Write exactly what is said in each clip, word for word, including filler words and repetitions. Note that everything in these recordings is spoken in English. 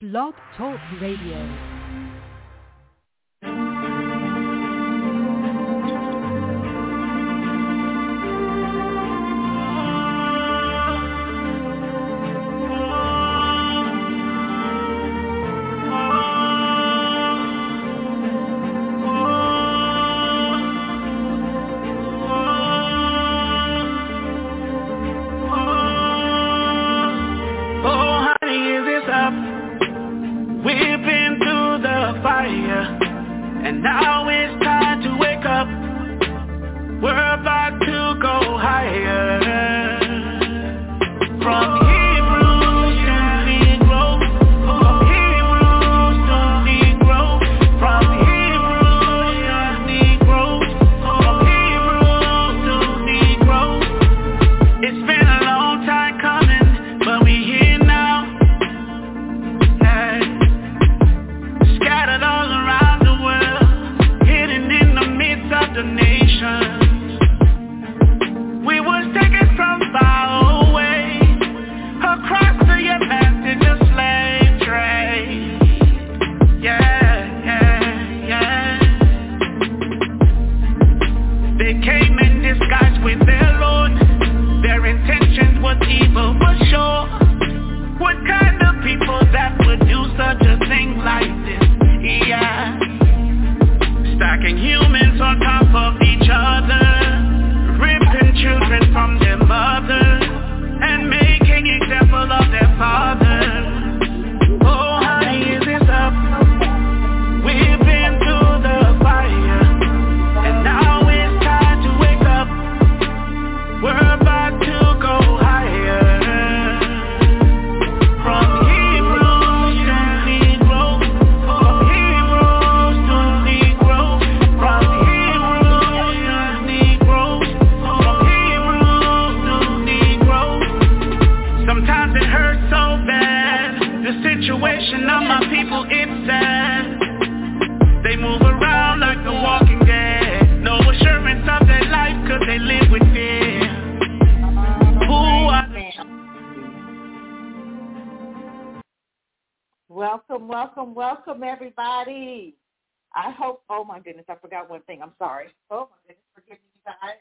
Blog Talk Radio. Welcome, welcome, welcome, everybody. I hope, oh, my goodness, I forgot one thing. I'm sorry. Oh, my goodness, forgive me, you guys.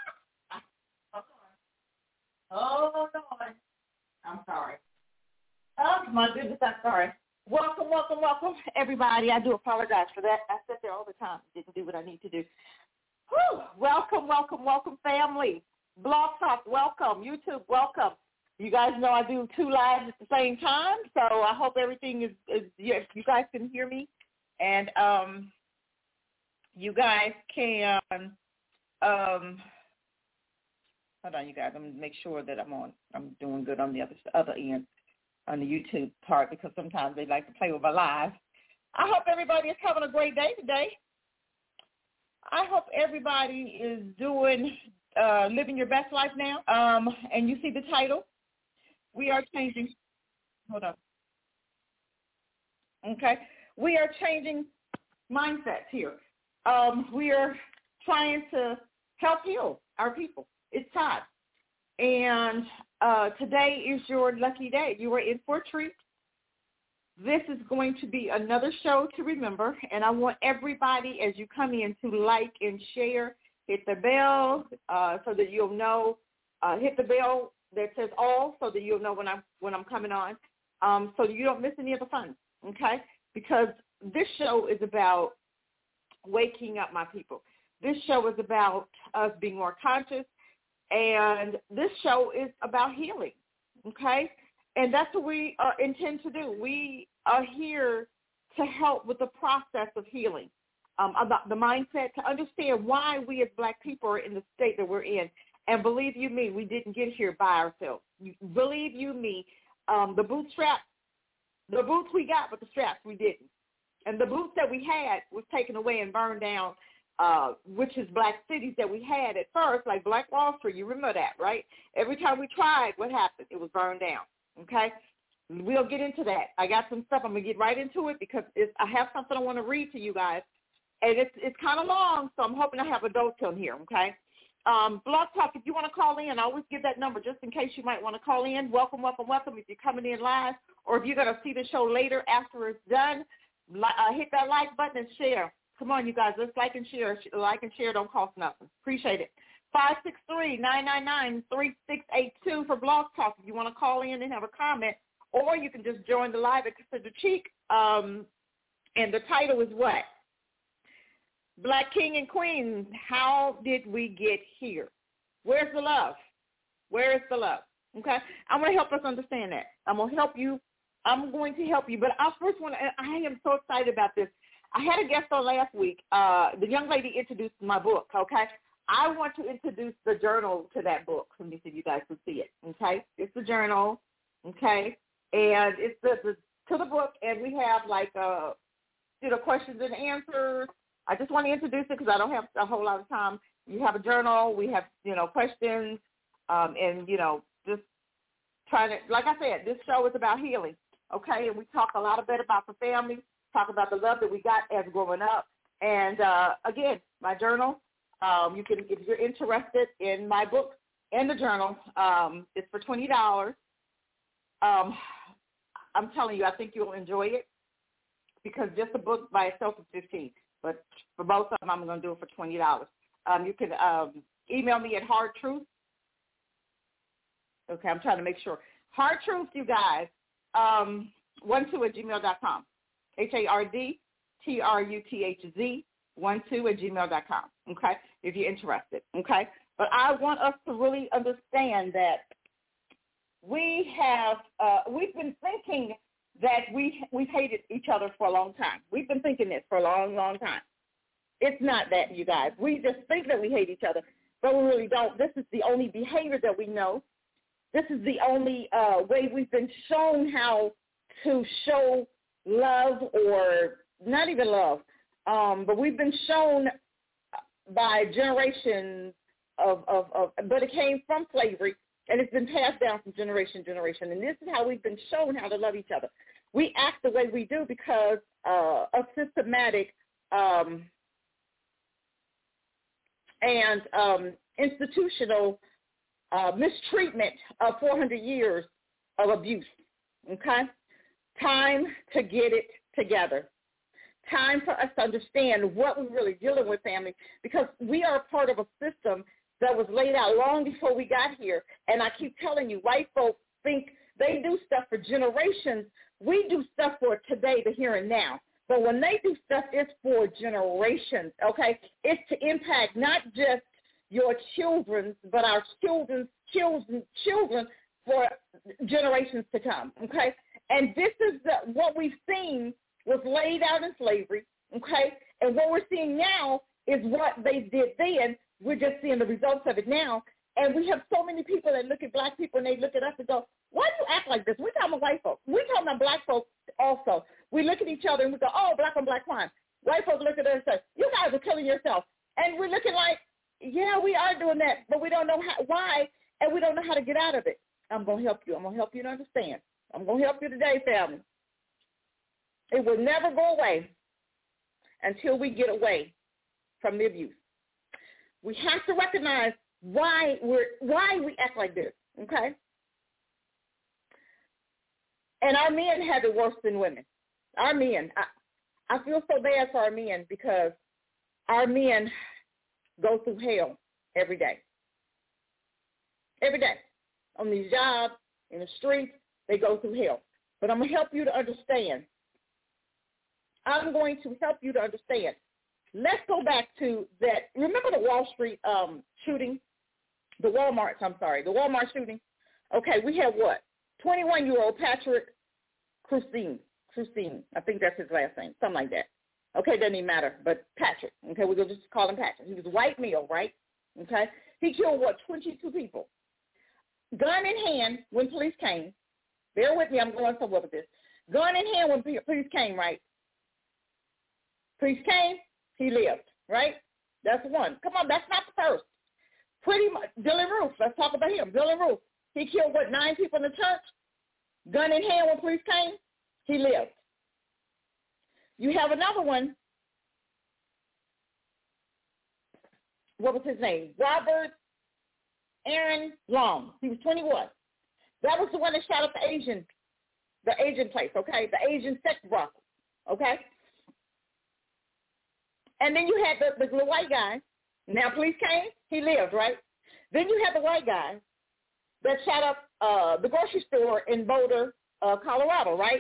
Oh, Lord. I'm sorry. Oh, my goodness, I'm sorry. Welcome, welcome, welcome, everybody. I do apologize for that. I sit there all the time. Didn't do what I need to do. Whew. Welcome, welcome, welcome, family. Blog Talk, welcome. YouTube, welcome. You guys know I do two lives at the same time, so I hope everything is, is you, you guys can hear me, and um, you guys can, um, hold on, you guys, I'm going to make sure that I'm on, I'm doing good on the other other end, on the YouTube part, because sometimes they like to play with my live. I hope everybody is having a great day today. I hope everybody is doing, uh, living your best life now, um, and you see the title. We are changing, hold on, okay, we are changing mindsets here. Um, we are trying to help heal our people. It's time. And uh, today is your lucky day. You are in for a treat. This is going to be another show to remember, and I want everybody, as you come in, to like and share, hit the bell uh, so that you'll know, uh, hit the bell that says all, so that you'll know when I'm when I'm coming on, um, so that you don't miss any of the fun, okay? Because this show is about waking up my people. This show is about us being more conscious, and this show is about healing, okay? And that's what we uh, intend to do. We are here to help with the process of healing, um, about the mindset, to understand why we as Black people are in the state that we're in. And believe you me, we didn't get here by ourselves. Believe you me, um, the bootstraps, the boots we got, but the straps we didn't. And the boots that we had was taken away and burned down, uh, which is Black cities that we had at first, like Black Wall Street. You remember that, right? Every time we tried, what happened? It was burned down, okay? We'll get into that. I got some stuff. I'm going to get right into it because it's, I have something I want to read to you guys. And it's it's kind of long, so I'm hoping I have adults on here, okay? Um, Blog Talk, if you want to call in, I always give that number just in case you might want to call in. Welcome, welcome, welcome if you're coming in live, or if you're going to see the show later after it's done, uh, hit that like button and share. Come on, you guys, let's like and share. Like and share don't cost nothing. Appreciate it. five six three, nine nine nine, three six eight two for Blog Talk if you want to call in and have a comment, or you can just join the live at Sister Cheek, um, and the title is what? Black King and Queen, how did we get here? Where's the love? Where is the love? Okay? I'm going to help us understand that. I'm going to help you. I'm going to help you. But I first want to, I am so excited about this. I had a guest on last week. Uh, the young lady introduced my book, okay? I want to introduce the journal to that book. Let me see if you guys can see it, okay? It's the journal, okay? And it's the, the to the book, and we have like, uh, you know, questions and answers. I just want to introduce it because I don't have a whole lot of time. You have a journal. We have, you know, questions, um, and, you know, just trying to, like I said, this show is about healing, okay? And we talk a lot of bit about the family, talk about the love that we got as growing up. And, uh, again, my journal, um, you can, if you're interested in my book and the journal, um, it's for twenty dollars. Um, I'm telling you, I think you'll enjoy it because just the book by itself is fifteen dollars. But for both of them, I'm going to do it for twenty dollars. Um, you can um, email me at Hard Truth. Okay, I'm trying to make sure. Hard Truth, you guys, um, one two at gmail dot com. H A R D T R U T H Z, one two at gmail dot com, okay, if you're interested, okay? But I want us to really understand that we have, uh, we've been thinking that we, we've hated each other for a long time. We've been thinking this for a long, long time. It's not that, you guys. We just think that we hate each other, but we really don't. This is the only behavior that we know. This is the only uh, way we've been shown how to show love, or not even love, um, but we've been shown by generations of, of, of, but it came from slavery, and it's been passed down from generation to generation. And this is how we've been shown how to love each other. We act the way we do because uh, of systematic um, and um, institutional uh, mistreatment of four hundred years of abuse, okay? Time to get it together. Time for us to understand what we're really dealing with, family, because we are part of a system that was laid out long before we got here. And I keep telling you, white folks think they do stuff for generations. We do stuff for today, the here and now. But when they do stuff, it's for generations, okay? It's to impact not just your children's, but our children's children's children for generations to come, okay? And this is the, what we've seen was laid out in slavery, okay? And what we're seeing now is what they did then. We're just seeing the results of it now. And we have so many people that look at black people and they look at us and go, why do you act like this? We're talking about white folks. We're talking about black folks also. We look at each other and we go, oh, black on black crime. White folks look at us and say, you guys are killing yourself. And we're looking like, yeah, we are doing that, but we don't know how, why, and we don't know how to get out of it. I'm going to help you. I'm going to help you to understand. I'm going to help you today, family. It will never go away until we get away from the abuse. We have to recognize why we're why we act like this, okay? And our men have it worse than women. Our men, I, I feel so bad for our men because our men go through hell every day. Every day. On these jobs, in the streets, they go through hell. But I'm going to help you to understand. I'm going to help you to understand. Let's go back to that. Remember the Wall Street um, shooting? The Walmart, I'm sorry, the Walmart shooting? Okay, we had what? twenty-one-year-old Patrick Crucine. Crucine. I think that's his last name, something like that. Okay, doesn't even matter, but Patrick. Okay, we're going to just call him Patrick. He was a white male, right? Okay? He killed, what, twenty-two people. Gun in hand when police came. Bear with me, I'm going somewhere with this. Gun in hand when police came, right? Police came, he lived, right? That's one. Come on, that's not the first. Pretty much, Dylan Roof, let's talk about him. Dylan Roof, he killed, what, nine people in the church? Gun in hand when police came, he lived. You have another one. what was his name? Robert Aaron Long. He was twenty-one. That was the one that shot up the Asian, the Asian place, okay? The Asian sex brothel, okay? And then you had the, the, the white guy. Now, police came. He lived, right? Then you had the white guy that shot up uh, the grocery store in Boulder, uh, Colorado, right?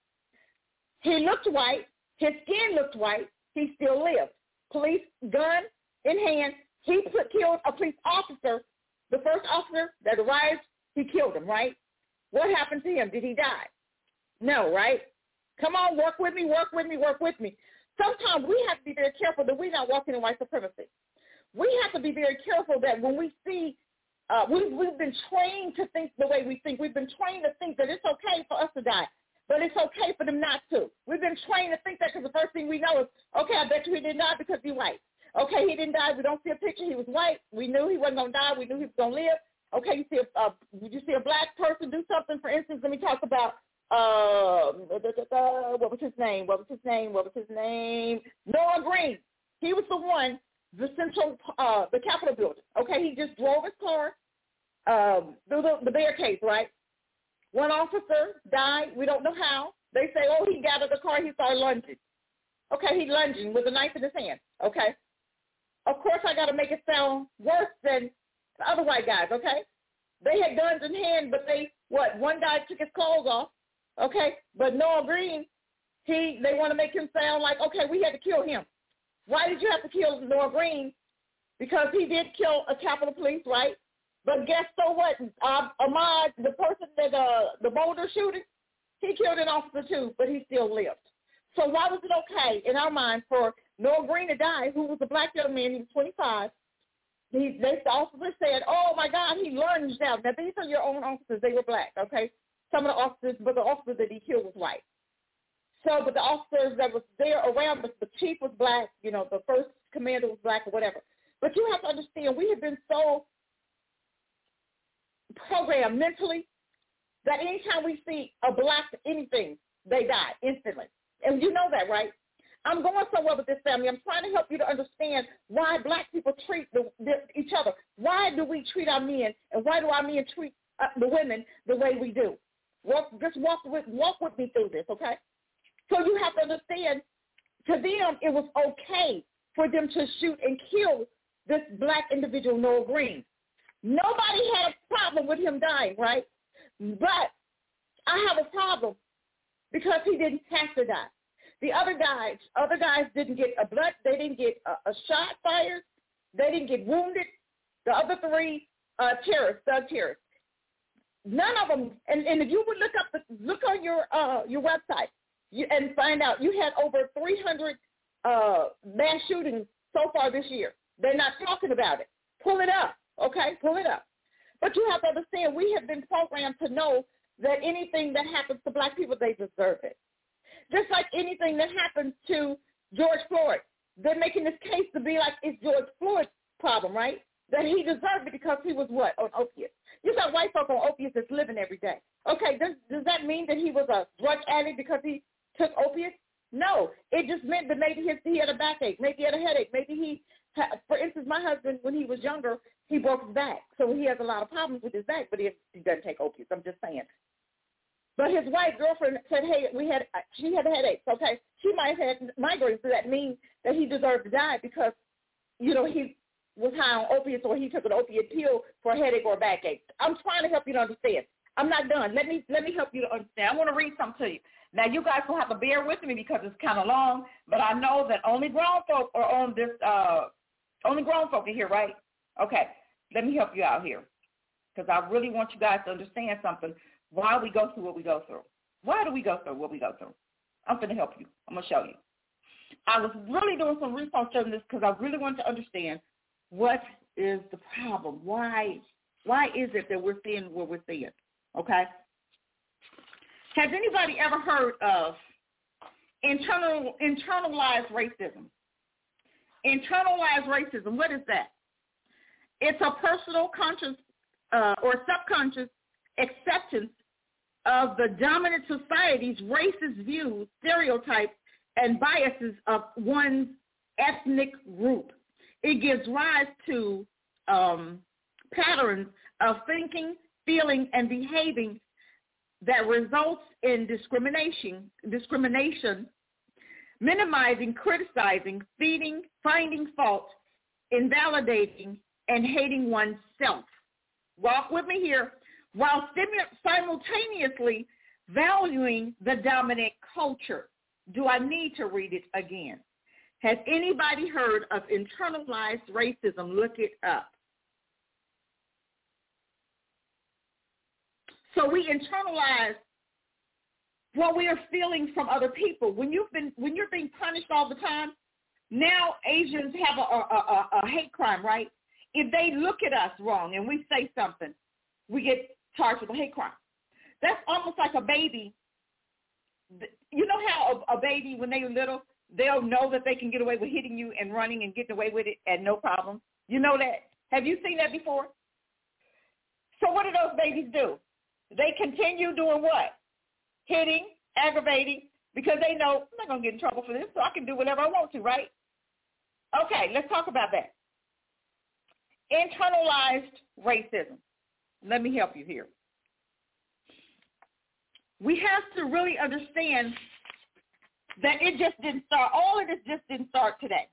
He looked white. His skin looked white. He still lived. Police, gun in hand. He put, killed a police officer. The first officer that arrived, he killed him, right? What happened to him? Did he die? No, right? Come on, work with me, work with me, work with me. Sometimes we have to be very careful that we're not walking in white supremacy. We have to be very careful that when we see, uh, we, we've been trained to think the way we think. We've been trained to think that it's okay for us to die, but it's okay for them not to. We've been trained to think that because the first thing we know is, okay, I bet you he didn't die because he's white. Okay, he didn't die. We don't see a picture. He was white. We knew he wasn't going to die. We knew he was going to live. Okay, you see a, uh, you see a black person do something, for instance, let me talk about, uh, da, da, da, what was his name? What was his name? What was his name? Noah Green. He was the one, the central, uh, the Capitol building. Okay, he just drove his car um, through the, the barricades, right? One officer died. We don't know how. They say, oh, he got out of the car. He started lunging. Okay, he lunging with a knife in his hand. Okay. Of course, I got to make it sound worse than the other white guys, okay? They had guns in hand, but they, what, one guy took his clothes off, okay? But Noah Green, he, they want to make him sound like, okay, we had to kill him. Why did you have to kill Noah Green? Because he did kill a Capitol Police, right? But guess so what? Uh, Ahmaud, the person that, uh, the Boulder shooting, he killed an officer too, but he still lived. So why was it okay in our mind for Noah Green to die, who was a black young man, he was twenty-five, He, they, the officer said, oh, my God, he lunged out. Now, these are your own officers. They were black, okay? Some of the officers, but the officer that he killed was white. So, but the officers that was there around, the, the chief was black, you know, the first commander was black or whatever. But you have to understand, we have been so programmed mentally that anytime we see a black anything, they die instantly. And you know that, right? I'm going somewhere with this family. I'm trying to help you to understand why black people treat the, the, each other. Why do we treat our men, and why do our men treat uh, the women the way we do? Walk, just walk with, walk with me through this, okay? So you have to understand, to them, it was okay for them to shoot and kill this black individual, Noah Green. Nobody had a problem with him dying, right? But I have a problem because he didn't have to die. The other guys, other guys didn't get a blood, they didn't get a, a shot fired, they didn't get wounded. The other three uh, terrorists, thug terrorists, none of them. And, and if you would look up, the, look on your uh, your website you, and find out, you had over three hundred uh, mass shootings so far this year. They're not talking about it. Pull it up, okay? Pull it up. But you have to understand, we have been programmed to know that anything that happens to black people, they deserve it. Just like anything that happens to George Floyd. They're making this case to be like it's George Floyd's problem, right? That he deserved it because he was what? On opiates. You got white folk on opiates that's living every day. Okay, does, does that mean that he was a drug addict because he took opiates? No. It just meant that maybe his, he had a backache. Maybe he had a headache. Maybe he, had, for instance, my husband, when he was younger, he broke his back. So he has a lot of problems with his back, but he, he doesn't take opiates. I'm just saying. But his white girlfriend said, hey, we had, she had headaches, okay? She might have had migraines. Does that mean that he deserved to die because, you know, he was high on opiates or he took an opiate pill for a headache or a backache? I'm trying to help you to understand. I'm not done. Let me let me help you to understand. I want to read something to you. Now, you guys will have to bear with me because it's kind of long, but I know that only grown folk are on this, uh, only grown folk are here, right? Okay, let me help you out here because I really want you guys to understand something. Why we go through what we go through. Why do we go through what we go through? I'm going to help you. I'm going to show you. I was really doing some research on this because I really wanted to understand what is the problem. Why why is it that we're seeing what we're seeing? Okay? Has anybody ever heard of internal internalized racism? Internalized racism, what is that? It's a personal, conscious, uh, or subconscious acceptance of the dominant society's racist views, stereotypes, and biases of one's ethnic group. it gives rise to um, patterns of thinking, feeling, and behaving that results in discrimination, discrimination, minimizing, criticizing, feeding, finding fault, invalidating, and hating oneself. Walk with me here. While simultaneously valuing the dominant culture. Do I need to read it again? Has anybody heard of internalized racism? Look it up. So we internalize what we are feeling from other people. When you've been, when you're being punished all the time, now Asians have a, a, a, a hate crime, right? If they look at us wrong and we say something, we get charged with a hate crime. That's almost like a baby. You know how a, a baby, when they're little, they'll know that they can get away with hitting you and running and getting away with it at no problem. You know that? Have you seen that before? So what do those babies do? They continue doing what? Hitting, aggravating, because they know I'm not going to get in trouble for this, so I can do whatever I want to, right? Okay, let's talk about that. Internalized racism. Let me help you here. We have to really understand that it just didn't start, all of this just didn't start today.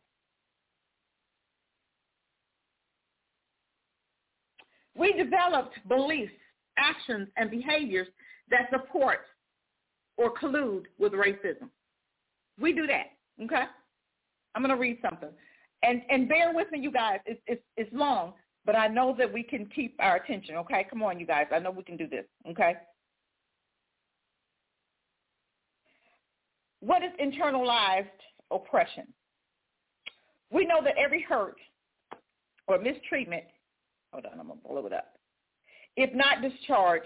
We developed beliefs, actions, and behaviors that support or collude with racism. We do that, okay? I'm going to read something. And and bear with me, you guys. It's, it's, it's long, but I know that we can keep our attention, okay? Come on, you guys. I know we can do this, okay? What is internalized oppression? We know that every hurt or mistreatment, hold on, I'm going to blow it up, if not discharged,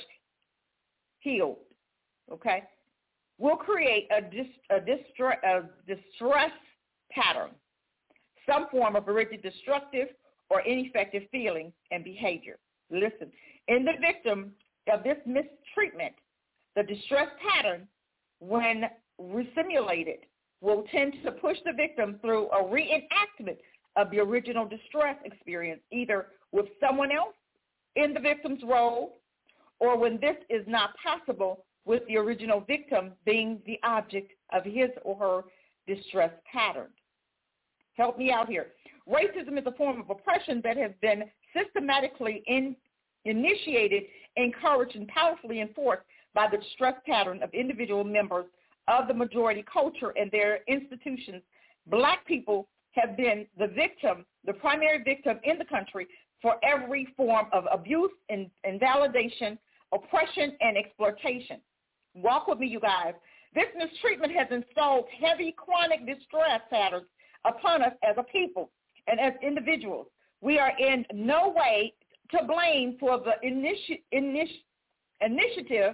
healed, okay, will create a, dis, a, distra, a distress pattern, some form of rigid destructive or ineffective feeling and behavior. Listen, in the victim of this mistreatment, the distress pattern, when resimulated, will tend to push the victim through a reenactment of the original distress experience, either with someone else in the victim's role, or when this is not possible, with the original victim being the object of his or her distress pattern. Help me out here. Racism is a form of oppression that has been systematically in, initiated, encouraged, and powerfully enforced by the distress pattern of individual members of the majority culture and their institutions. Black people have been the victim, the primary victim in the country for every form of abuse, and invalidation, oppression, and exploitation. Walk with me, you guys. This mistreatment has installed heavy chronic distress patterns upon us as a people and as individuals. We are in no way to blame for the initi- initi- initiative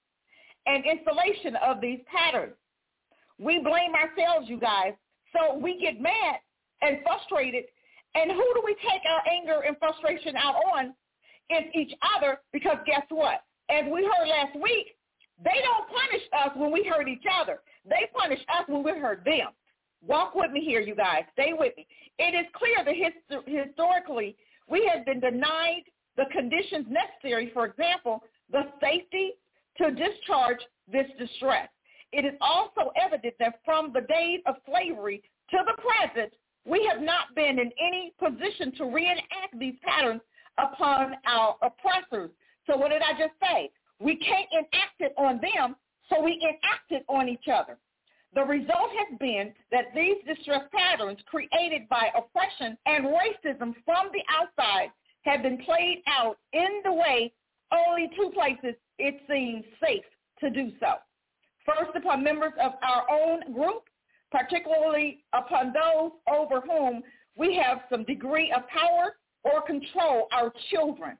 and installation of these patterns. We blame ourselves, you guys. So we get mad and frustrated, and who do we take our anger and frustration out on? It's each other, because guess what? As we heard last week, they don't punish us when we hurt each other. They punish us when we hurt them. Walk with me here, you guys. Stay with me. It is clear that hist- historically we have been denied the conditions necessary, for example, the safety to discharge this distress. It is also evident that from the days of slavery to the present, we have not been in any position to reenact these patterns upon our oppressors. So what did I just say? We can't enact it on them, so we enact it on each other. The result has been that these distress patterns created by oppression and racism from the outside have been played out in the way only two places it seems safe to do so. First, upon members of our own group, particularly upon those over whom we have some degree of power or control, our children.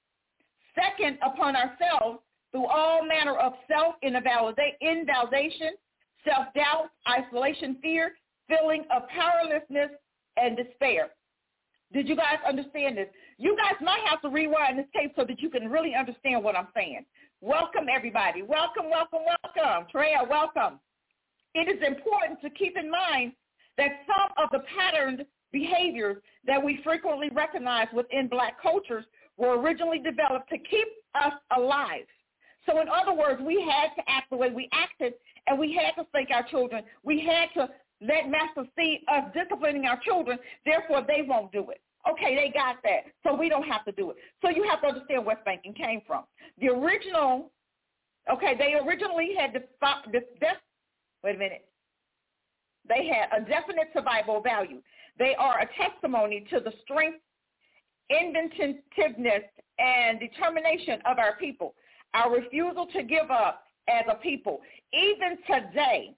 Second, upon ourselves through all manner of self-invalidation, self-doubt, isolation, fear, feeling of powerlessness, and despair. Did you guys understand this? You guys might have to rewind this tape so that you can really understand what I'm saying. Welcome, everybody. Welcome, welcome, welcome. Treya, welcome. It is important to keep in mind that some of the patterns behaviors that we frequently recognize within black cultures were originally developed to keep us alive. So in other words, we had to act the way we acted, and we had to spank our children. We had to let master see us disciplining our children, therefore they won't do it. Okay, they got that, so we don't have to do it. So you have to understand where spanking came from. The original, okay, they originally had this, this, this wait a minute. They had a definite survival value. They are a testimony to the strength, inventiveness, and determination of our people, our refusal to give up as a people. Even today,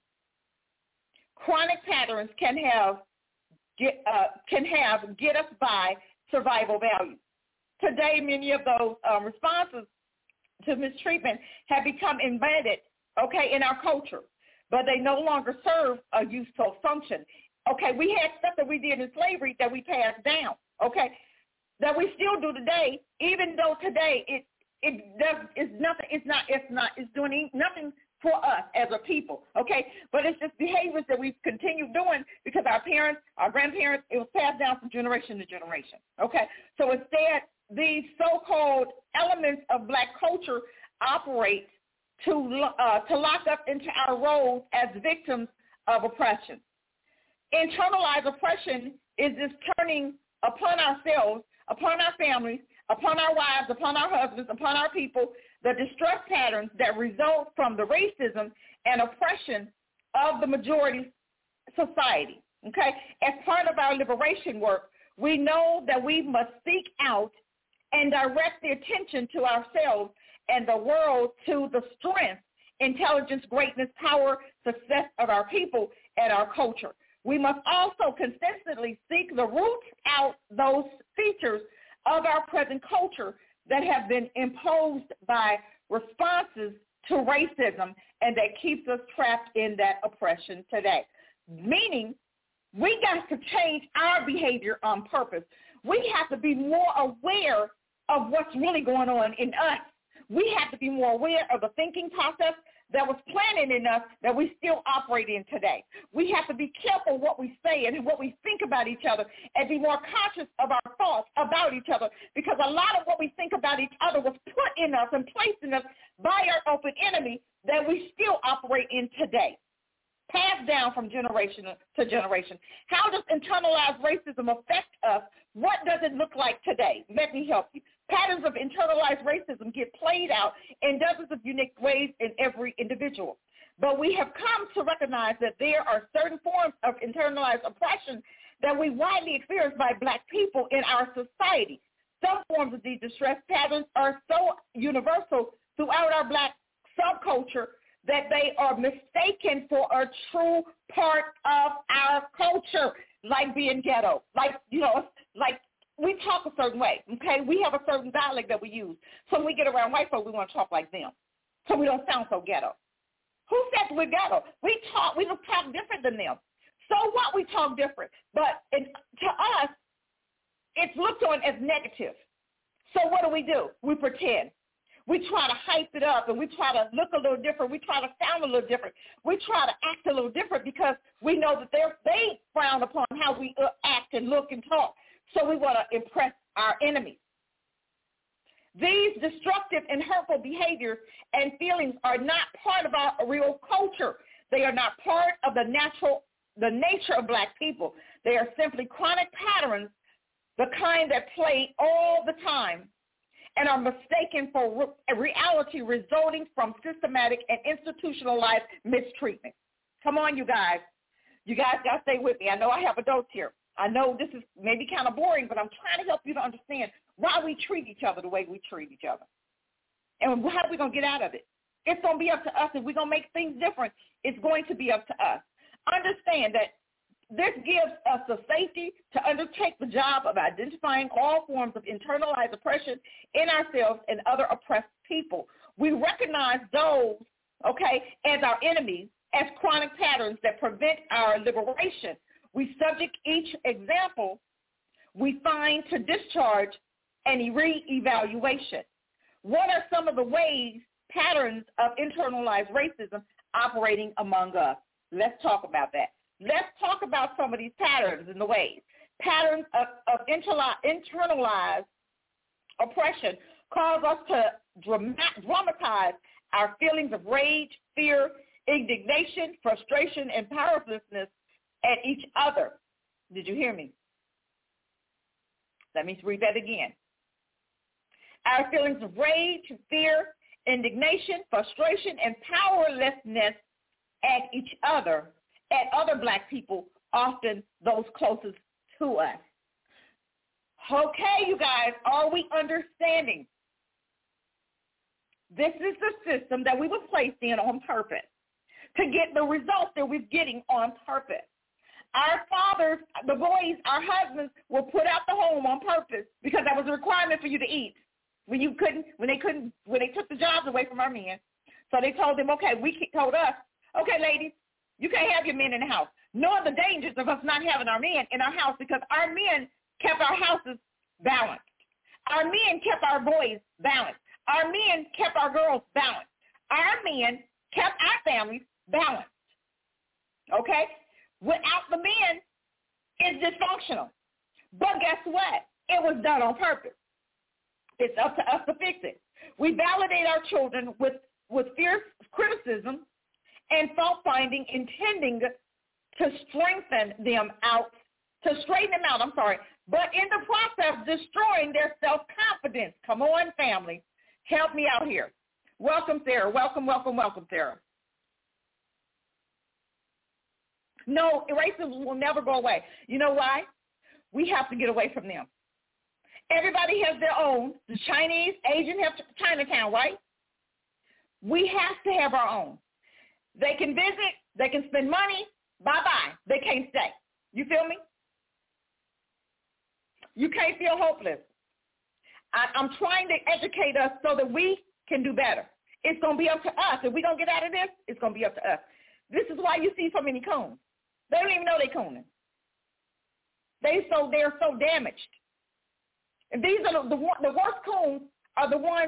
chronic patterns can have get uh, can have get us by survival value. Today, many of those um, responses to mistreatment have become embedded, okay, in our culture, but they no longer serve a useful function. Okay, we had stuff that we did in slavery that we passed down, okay, that we still do today, even though today it it does it's nothing, it's not it's not it's doing nothing for us as a people, okay? But it's just behaviors that we've continued doing because our parents, our grandparents, it was passed down from generation to generation, okay? So instead, these so-called elements of black culture operate to uh, to lock us into our roles as victims of oppression. Internalized oppression is this turning upon ourselves, upon our families, upon our wives, upon our husbands, upon our people, the distress patterns that result from the racism and oppression of the majority society, okay? As part of our liberation work, we know that we must seek out and direct the attention to ourselves and the world to the strength, intelligence, greatness, power, success of our people and our culture. We must also consistently seek the roots out those features of our present culture that have been imposed by responses to racism and that keeps us trapped in that oppression today. Meaning, we got to change our behavior on purpose. We have to be more aware of what's really going on in us. We have to be more aware of the thinking process that was planted in us that we still operate in today. We have to be careful what we say and what we think about each other and be more conscious of our thoughts about each other, because a lot of what we think about each other was put in us and placed in us by our open enemy that we still operate in today, passed down from generation to generation. How does internalized racism affect us? What does it look like today? Let me help you. Patterns of internalized racism get played out in dozens of unique ways in every individual. But we have come to recognize that there are certain forms of internalized oppression that we widely experience by black people in our society. Some forms of these distress patterns are so universal throughout our black subculture that they are mistaken for a true part of our culture, like being ghetto, like, you know, like we talk a certain way, okay? We have a certain dialect that we use. So when we get around white folk, we want to talk like them, so we don't sound so ghetto. Who said we're ghetto? We talk, we look talk different than them. So what? We talk different. But it, to us, it's looked on as negative. So what do we do? We pretend. We try to hype it up, and we try to look a little different. We try to sound a little different. We try to act a little different because we know that they're, they frown upon how we act and look and talk. So we want to impress our enemies. These destructive and hurtful behaviors and feelings are not part of our real culture. They are not part of the natural, the nature of black people. They are simply chronic patterns, the kind that play all the time and are mistaken for re- reality resulting from systematic and institutionalized mistreatment. Come on, you guys. You guys got to stay with me. I know I have adults here. I know this is maybe kind of boring, but I'm trying to help you to understand why we treat each other the way we treat each other. And how are we going to get out of it? It's going to be up to us. If we're going to make things different, it's going to be up to us. Understand that this gives us the safety to undertake the job of identifying all forms of internalized oppression in ourselves and other oppressed people. We recognize those, okay, as our enemies, as chronic patterns that prevent our liberation. We subject each example we find to discharge and re-evaluation. What are some of the ways, patterns of internalized racism operating among us? Let's talk about that. Let's talk about some of these patterns and the ways. patterns of, of internalized oppression cause us to dramatize our feelings of rage, fear, indignation, frustration, and powerlessness at each other. Did you hear me? Let me read that again. Our feelings of rage, fear, indignation, frustration, and powerlessness at each other, at other black people, often those closest to us. Okay, you guys, are we understanding? This is the system that we were placed in on purpose to get the results that we're getting on purpose. Our fathers, the boys, our husbands were put out the home on purpose because that was a requirement for you to eat. When you couldn't, when they couldn't, when they took the jobs away from our men, so they told them, okay, we told us, okay, ladies, you can't have your men in the house. Knowing the dangers of us not having our men in our house because our men kept our houses balanced. Our men kept our boys balanced. Our men kept our girls balanced. Our men kept our families balanced. Okay? Without the men, it's dysfunctional. But guess what? It was done on purpose. It's up to us to fix it. We validate our children with, with fierce criticism and fault-finding, intending to strengthen them out, to straighten them out, I'm sorry, but in the process, destroying their self-confidence. Come on, family. Help me out here. Welcome, Sarah. Welcome, welcome, welcome, Sarah. No, racism will never go away. You know why? We have to get away from them. Everybody has their own. The Chinese, Asian have Chinatown, right? We have to have our own. They can visit. They can spend money. Bye-bye. They can't stay. You feel me? You can't feel hopeless. I, I'm trying to educate us so that we can do better. It's going to be up to us. If we don't get out of this, it's going to be up to us. This is why you see so many coons. They don't even know they're cooning. They so they're so damaged. And these are the, the the worst coons are the ones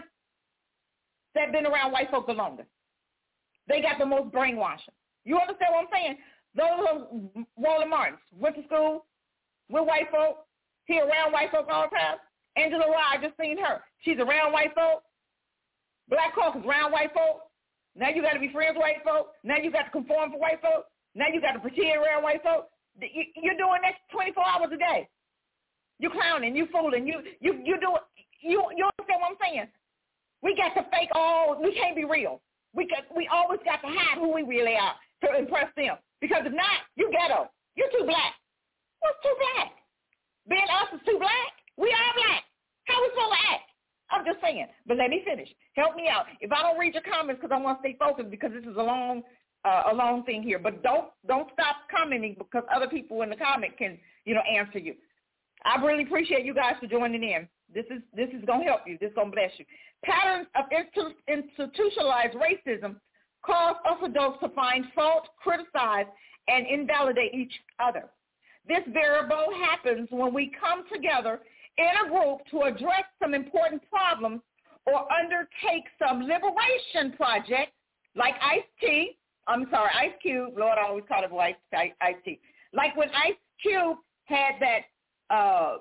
that have been around white folk the longest. They got the most brainwashing. You understand what I'm saying? Those are Walter Martins. Went to school with white folk. He around white folk all the time. Angela Rye, I just seen her. She's around white folk. Black Hawk is around white folk. Now you got to be friends with white folk. Now you got to conform for white folk. Now you got to pretend around white folk. You're doing that twenty-four hours a day. You clowning, you fooling, you you you do you you understand what I'm saying? We got to fake all. We can't be real. We got we always got to hide who we really are to impress them. Because if not, you ghetto. You're too black. What's too black? Being us is too black. We are black. How we supposed to act? I'm just saying. But let me finish. Help me out. If I don't read your comments, because I want to stay focused, because this is a long uh, a long thing here. But don't don't stop commenting because other people in the comment can you know answer you. I really appreciate you guys for joining in. This is this is going to help you. This is going to bless you. Patterns of institutionalized racism cause us adults to find fault, criticize, and invalidate each other. This variable happens when we come together in a group to address some important problems or undertake some liberation project like Ice-T. I'm sorry, Ice Cube. Lord, I always call it Ice, Ice-T. Like when Ice Cube had that Uh,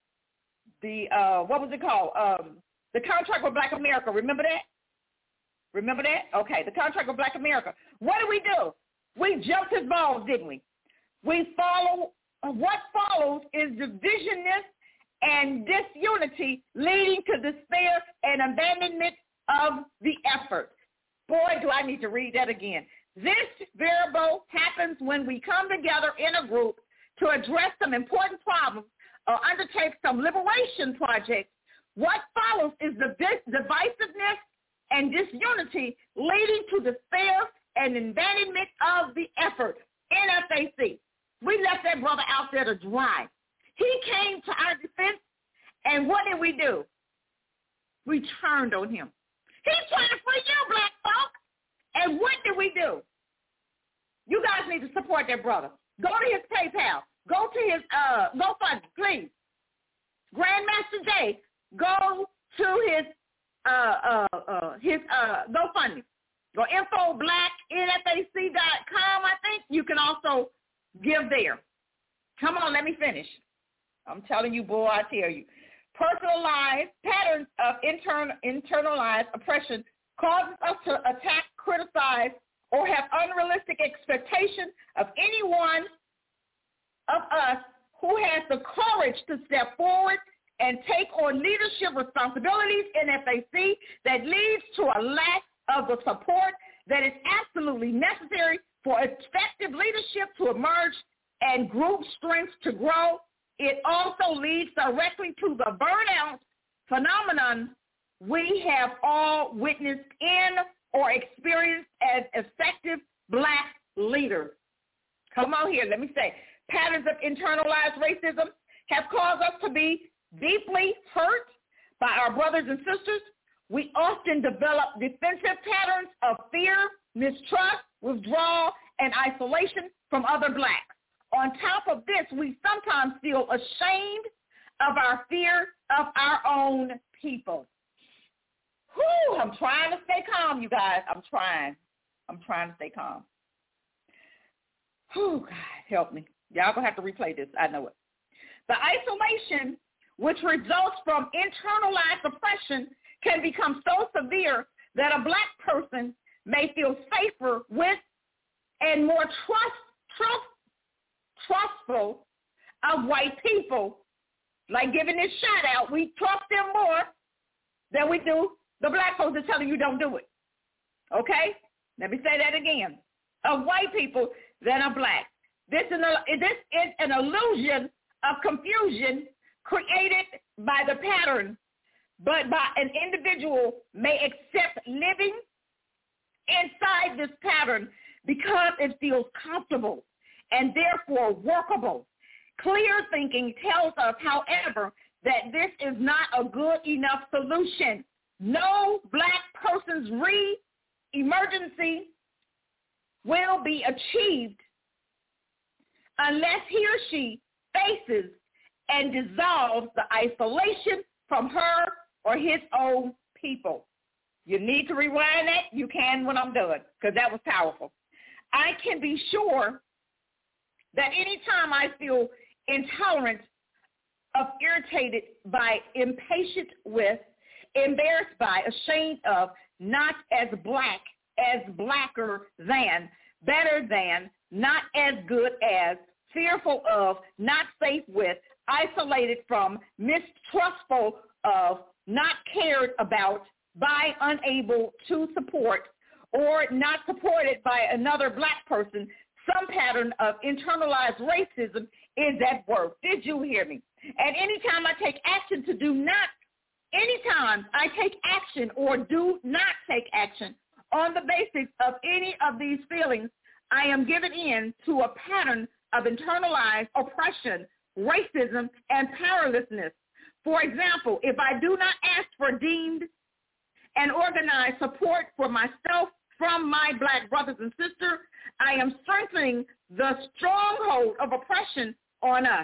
the, uh, what was it called? Um, the Contract with Black America. Remember that? Remember that? Okay, the Contract with Black America. What did we do? We jumped his balls, didn't we? We follow, what follows is divisionness and disunity leading to despair and abandonment of the effort. Boy, do I need to read that again. This variable happens when we come together in a group to address some important problems or undertake some liberation projects. What follows is the divisiveness and disunity leading to despair and abandonment of the effort. N F A C. We left that brother out there to dry. He came to our defense, and what did we do? We turned on him. He's trying to free you, black folk. And what did we do? You guys need to support that brother. Go to his PayPal. Go to his uh, GoFundMe, please. Grandmaster Jay, go to his uh, uh, uh, his uh, GoFundMe. Go info black N F A C dot com, I think. You can also give there. Come on, let me finish. I'm telling you, boy, I tell you. Personalized patterns of intern, internalized oppression causes us to attack, criticize, or have unrealistic expectations of anyone of us who has the courage to step forward and take on leadership responsibilities in F A C that leads to a lack of the support that is absolutely necessary for effective leadership to emerge and group strengths to grow. It also leads directly to the burnout phenomenon we have all witnessed in or experienced as effective black leaders. Come on here, let me say. Patterns of internalized racism have caused us to be deeply hurt by our brothers and sisters. We often develop defensive patterns of fear, mistrust, withdrawal, and isolation from other blacks. On top of this, we sometimes feel ashamed of our fear of our own people. Whew, I'm trying to stay calm, you guys. I'm trying. I'm trying to stay calm. Whew, God, help me. Y'all going to have to replay this. I know it. The isolation, which results from internalized oppression, can become so severe that a black person may feel safer with and more trust, trust, trustful of white people. Like giving this shout out, we trust them more than we do the black folks that telling you don't do it. Okay? Let me say that again. Of white people than are black. This is, a, this is an illusion of confusion created by the pattern, but by an individual may accept living inside this pattern because it feels comfortable and therefore workable. Clear thinking tells us, however, that this is not a good enough solution. No black person's re-emergency will be achieved unless he or she faces and dissolves the isolation from her or his own people. You need to rewind that. You can when I'm done, because that was powerful. I can be sure that anytime I feel intolerant of, irritated by, impatient with, embarrassed by, ashamed of, not as black, as blacker than, better than, not as good as, fearful of, not safe with, isolated from, mistrustful of, not cared about, by, unable to support, or not supported by another black person, some pattern of internalized racism is at work. Did you hear me? And anytime I take action to do not, anytime I take action or do not take action on the basis of any of these feelings, I am given in to a pattern of internalized oppression, racism, and powerlessness. For example, if I do not ask for deemed and organized support for myself from my black brothers and sisters, I am strengthening the stronghold of oppression on us.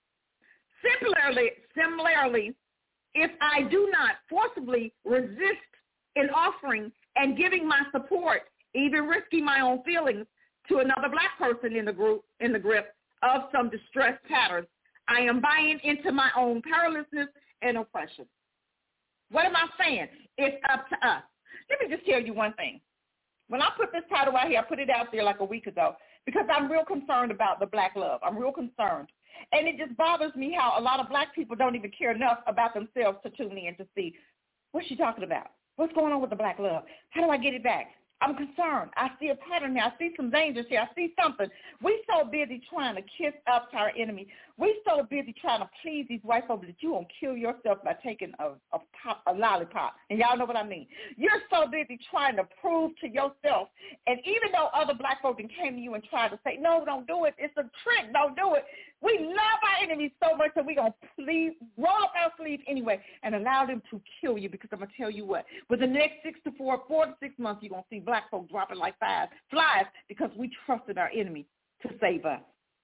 Similarly, similarly, if I do not forcibly resist in offering and giving my support, even risking my own feelings, to another black person in the group, in the grip of some distress patterns, I am buying into my own powerlessness and oppression. What am I saying? It's up to us. Let me just tell you one thing. When I put this title out here, I put it out there like a week ago because I'm real concerned about the black love. I'm real concerned. And it just bothers me how a lot of black people don't even care enough about themselves to tune in to see, what's she talking about? What's going on with the black love? How do I get it back? I'm concerned. I see a pattern here. I see some dangers here. I see something. We so busy trying to kiss up to our enemy. We so busy trying to please these white folks that you won't kill yourself by taking a, a, pop, a lollipop. And y'all know what I mean. You're so busy trying to prove to yourself. And even though other black folks came to you and tried to say, no, don't do it. It's a trick. Don't do it. We love our enemies so much that we're going to please roll up our sleeves anyway and allow them to kill you, because I'm going to tell you what, within the next six to four, four to six months, you're going to see black folks dropping like flies, flies because we trusted our enemy to save us.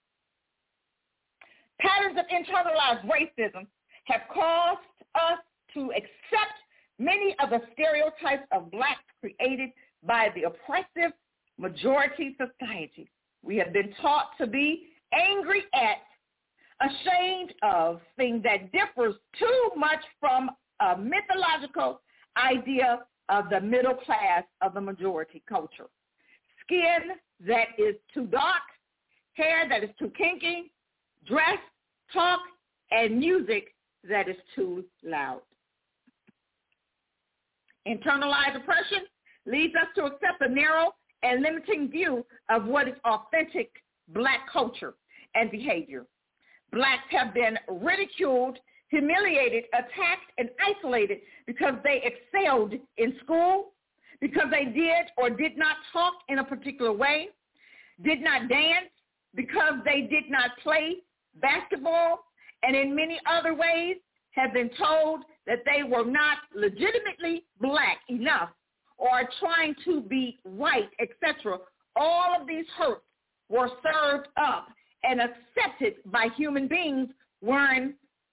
Patterns of internalized racism have caused us to accept many of the stereotypes of blacks created by the oppressive majority society. We have been taught to be angry at, ashamed of, thing that differs too much from a mythological idea of the middle class of the majority culture. Skin that is too dark, hair that is too kinky, dress, talk, and music that is too loud. Internalized oppression leads us to accept a narrow and limiting view of what is authentic black culture and behavior. Blacks have been ridiculed, humiliated, attacked, and isolated because they excelled in school, because they did or did not talk in a particular way, did not dance, because they did not play basketball, and in many other ways have been told that they were not legitimately black enough or are trying to be white, et cetera. All of these hurts were served up and accepted by human beings wearing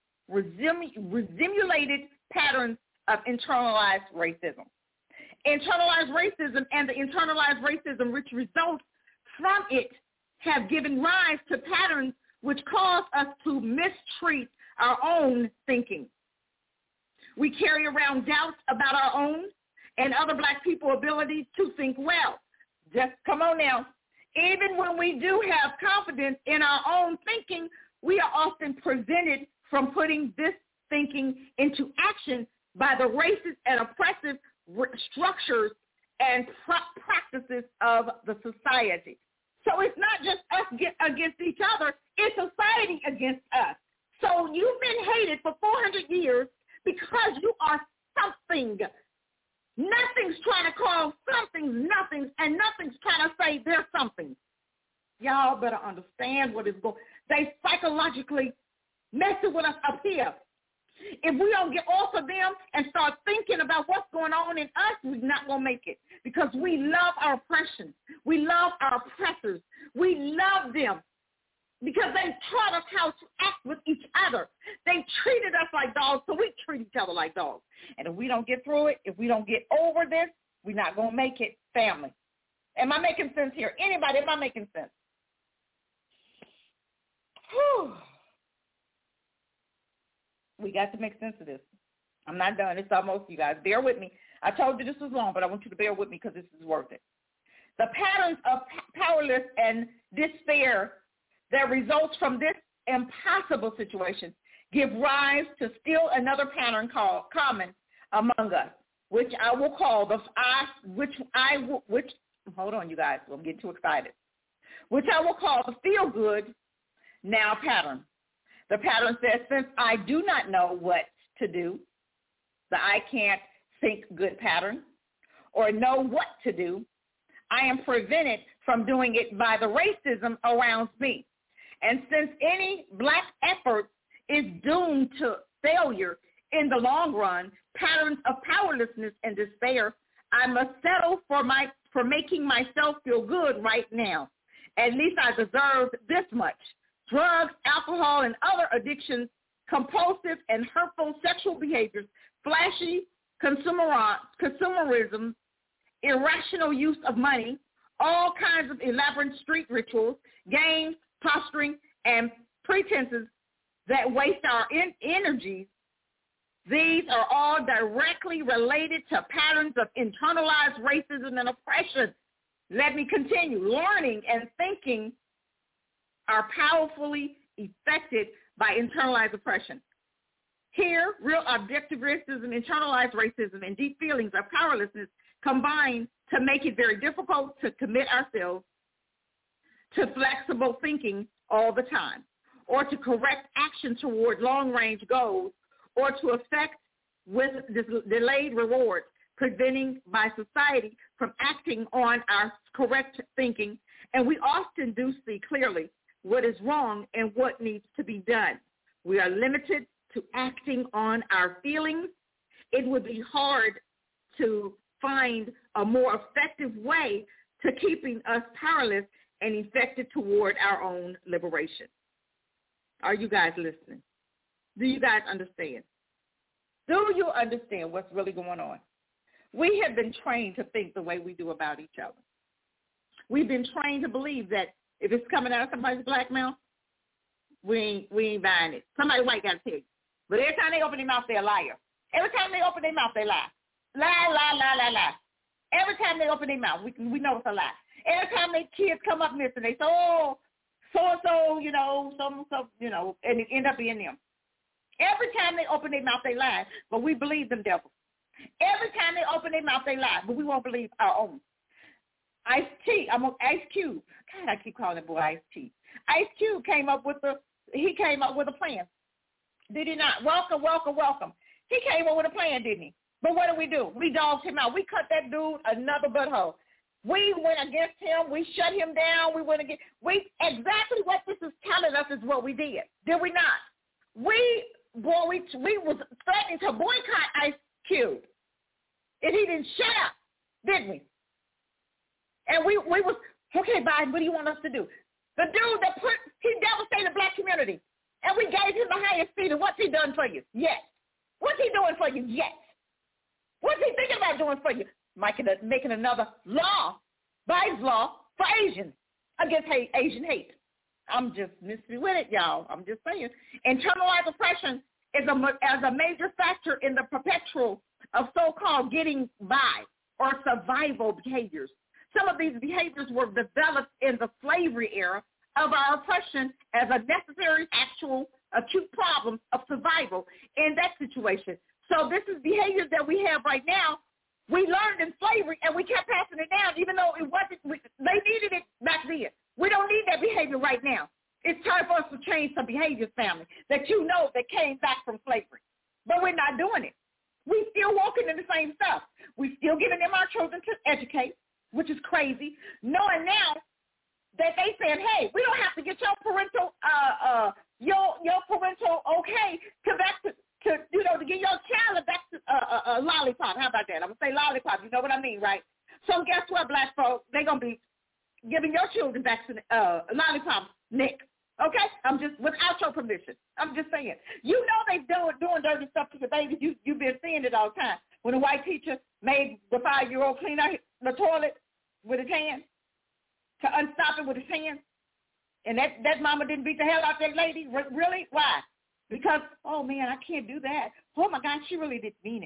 resimulated patterns of internalized racism. Internalized racism and the internalized racism which results from it have given rise to patterns which cause us to mistreat our own thinking. We carry around doubts about our own and other black people's ability to think well. Just come on now. Even when we do have confidence in our own thinking, we are often prevented from putting this thinking into action by the racist and oppressive structures and practices of the society. So it's not just us get against each other, it's society against us. So you've been hated for four hundred years because you are something. Nothing's trying to call something nothing, and nothing's trying to say there's something. Y'all better understand what is going on. They psychologically messing with us up here. If we don't get off of them and start thinking about what's going on in us, we're not going to make it because we love our oppression. We love our oppressors. We love them because they taught us how to act with each other. They treated us like dogs, so we treat each other like dogs. And if we don't get through it, if we don't get over this, we're not going to make it, family. Am I making sense here? Anybody, am I making sense? Whew. We got to make sense of this. I'm not done. It's almost, you guys. Bear with me. I told you this was long, but I want you to bear with me because this is worth it. The patterns of powerless and despair that results from this impossible situation give rise to still another pattern called common among us, which I will call the I, which I will, which hold on, you guys. I'm getting too excited. Which I will call the feel good now pattern. The pattern says, since I do not know what to do, the I can't think good pattern, or know what to do, I am prevented from doing it by the racism around me. And since any black effort is doomed to failure in the long run, patterns of powerlessness and despair, I must settle for my for making myself feel good right now. At least I deserve this much. Drugs, alcohol, and other addictions, compulsive and hurtful sexual behaviors, flashy consumerism, irrational use of money, all kinds of elaborate street rituals, games, posturing, and pretenses that waste our in- energies. These are all directly related to patterns of internalized racism and oppression. Let me continue. Learning and thinking are powerfully affected by internalized oppression. Here, real objective racism, internalized racism, and deep feelings of powerlessness combine to make it very difficult to commit ourselves to flexible thinking all the time, or to correct action toward long-range goals, or to effect with delayed rewards, preventing by society from acting on our correct thinking. And we often do see clearly what is wrong and what needs to be done. We are limited to acting on our feelings. It would be hard to find a more effective way to keeping us powerless and effective toward our own liberation. Are you guys listening? Do you guys understand? Do you understand what's really going on? We have been trained to think the way we do about each other. We've been trained to believe that if it's coming out of somebody's black mouth, we ain't, we ain't buying it. Somebody white got to tell you. But every time they open their mouth, they're a liar. Every time they open their mouth, they lie. Lie, lie, lie, lie, lie. Every time they open their mouth, we we know it's a lie. Every time their kids come up missing, they say, oh, so-and-so, you know, some, some, you know, and it end up being them. Every time they open their mouth, they lie, but we believe them devils. Every time they open their mouth, they lie, but we won't believe our own. Ice T, I'm on Ice Cube. God, I keep calling that boy Ice T. Ice Cube came up with the, he came up with a plan. Did he not? Welcome, welcome, welcome. He came up with a plan, didn't he? But what did we do? We dogged him out. We cut that dude another butthole. We went against him. We shut him down. We went against, we, exactly what this is telling us is what we did. Did we not? We, boy, we, we was threatening to boycott Ice Cube. And he didn't shut up, didn't we? And we, we was, okay, Biden, what do you want us to do? The dude that put, he devastated the black community. And we gave him the highest seat. And what's he done for you? Yes. What's he doing for you? Yes. What's he thinking about doing for you? Making, a, making another law, Biden's law, for Asians, against hate, Asian hate. I'm just messing with it, y'all. I'm just saying. Internalized oppression is a, as a major factor in the perpetual of so-called getting by or survival behaviors. Some of these behaviors were developed in the slavery era of our oppression as a necessary, actual, acute problem of survival in that situation. So this is behaviors that we have right now. We learned in slavery, and we kept passing it down, even though it wasn't. We, they needed it back then. We don't need that behavior right now. It's time for us to change some behaviors, family, that you know that came back from slavery. But we're not doing it. We still walking in the same stuff. We still giving them our children to educate, which is crazy, knowing now that they saying, hey, we don't have to get your parental, uh, uh, your your parental okay to back to, to you know, to get your child a back to a uh, uh, uh, lollipop. How about that? I'm gonna say lollipop. You know what I mean, right? So guess what, black folks? They're gonna be giving your children back to uh, lollipop, Nick. Okay, I'm just without your permission. I'm just saying. You know they doing doing dirty stuff to the babies. You you've been seeing it all the time. When a white teacher made the five year old clean out the toilet with his hand, to unstop it with his hand, and that that mama didn't beat the hell out of that lady. Really? Why? Because oh man, I can't do that. Oh my God, she really didn't mean it.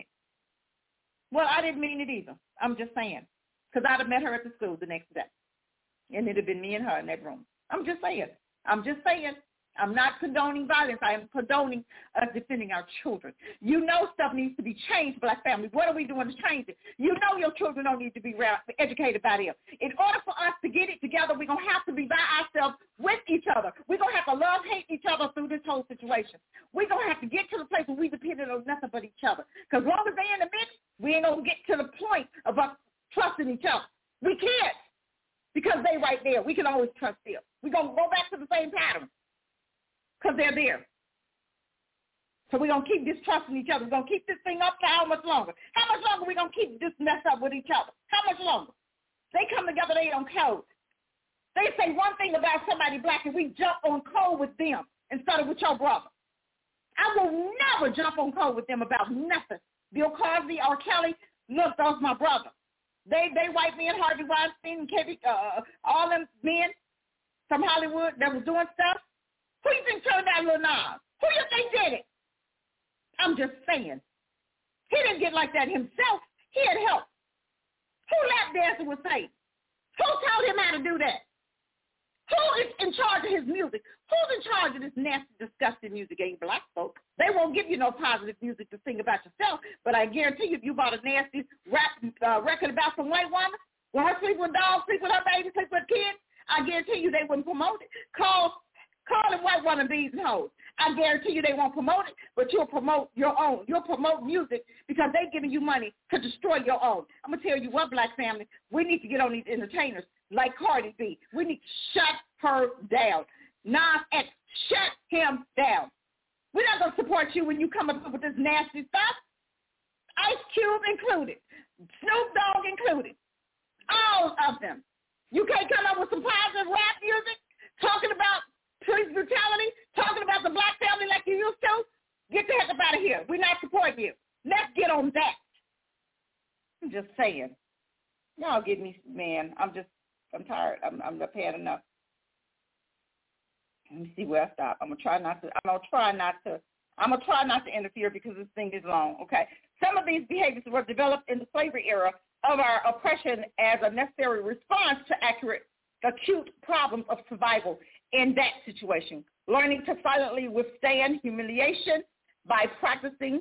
Well, I didn't mean it either. I'm just saying, because I'd have met her at the school the next day, and it'd have been me and her in that room. I'm just saying. I'm just saying. I'm not condoning violence. I am condoning us defending our children. You know stuff needs to be changed, black family. What are we doing to change it? You know your children don't need to be educated by them. In order for us to get it together, we're going to have to be by ourselves with each other. We're going to have to love, hate each other through this whole situation. We're going to have to get to the place where we depend on nothing but each other. Because as long as they're in the mix, we ain't going to get to the point of us trusting each other. We can't. Because they right there. We can always trust them. We're going to go back to the same pattern. Because they're there. So we're going to keep distrusting each other. We're going to keep this thing up for how much longer? How much longer are we going to keep this mess up with each other? How much longer? They come together, they don't code. They say one thing about somebody black and we jump on code with them instead of with your brother. I will never jump on code with them about nothing. Bill Cosby or Kelly, look, those my brother. They they white men, Harvey Weinstein, Kevin, uh, all them men from Hollywood that was doing stuff. Who you think turned that little knob? Who you think did it? I'm just saying. He didn't get like that himself. He had help. Who lap dancing with Satan? Who told him how to do that? Who is in charge of his music? Who's in charge of this nasty, disgusting music? Ain't black folks. They won't give you no positive music to sing about yourself, but I guarantee you if you bought a nasty rap uh, record about some white woman, when her sleep with dogs, sleep with her baby, sleep with kids, I guarantee you they wouldn't promote it. Call Call them white woman bees and hoes. I guarantee you they won't promote it, but you'll promote your own. You'll promote music because they're giving you money to destroy your own. I'm going to tell you what, black family, we need to get on these entertainers like Cardi B. We need to shut her down. Nas X, shut him down. We're not going to support you when you come up with this nasty stuff. Ice Cube included. Snoop Dogg included. All of them. You can't come up with some positive rap music talking about police brutality, talking about the black family like you used to. Get the heck up out of here. We're not supporting you. Let's get on that. I'm just saying. Y'all get me, man. I'm just, I'm tired. I'm, I'm not paying enough. Let me see where I stop. I'm gonna try not to. I'm gonna try not to. I'm gonna try not to interfere because this thing is long. Okay. Some of these behaviors were developed in the slavery era of our oppression as a necessary response to accurate, acute problems of survival in that situation. Learning to silently withstand humiliation by practicing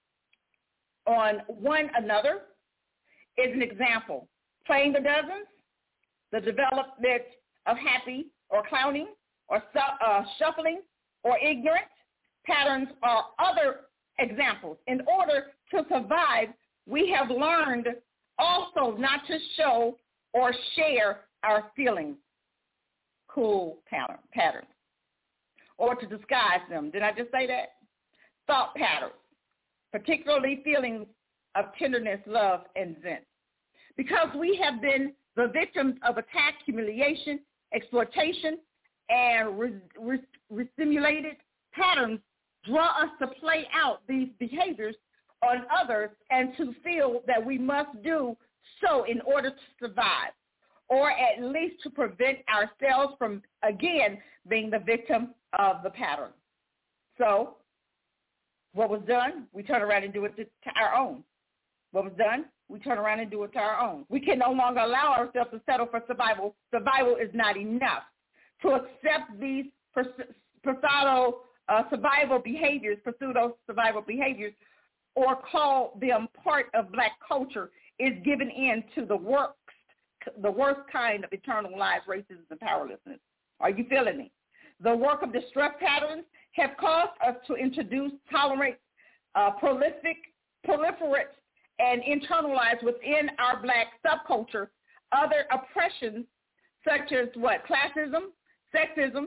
on one another is an example. Playing the dozens, the development of happy or clowning or uh, shuffling or ignorant patterns are other examples. In order to survive, we have learned also not to show or share our feelings, cool pattern, patterns, or to disguise them. Did I just say that? Thought patterns, particularly feelings of tenderness, love, and zen. Because we have been the victims of attack, humiliation, exploitation, and re- re- re-simulated patterns draw us to play out these behaviors on others and to feel that we must do so in order to survive, or at least to prevent ourselves from, again, being the victim of the pattern. So what was done? We turn around and do it to, to our own. What was done? We turn around and do it to our own. We can no longer allow ourselves to settle for survival. Survival is not enough. To accept these pseudo uh, survival behaviors, pseudo survival behaviors, or call them part of black culture is given in to the worst, the worst kind of internalized racism and powerlessness. Are you feeling me? The work of distress patterns have caused us to introduce, tolerate, uh, prolific, proliferate, and internalize within our black subculture other oppressions such as what? Classism, sexism,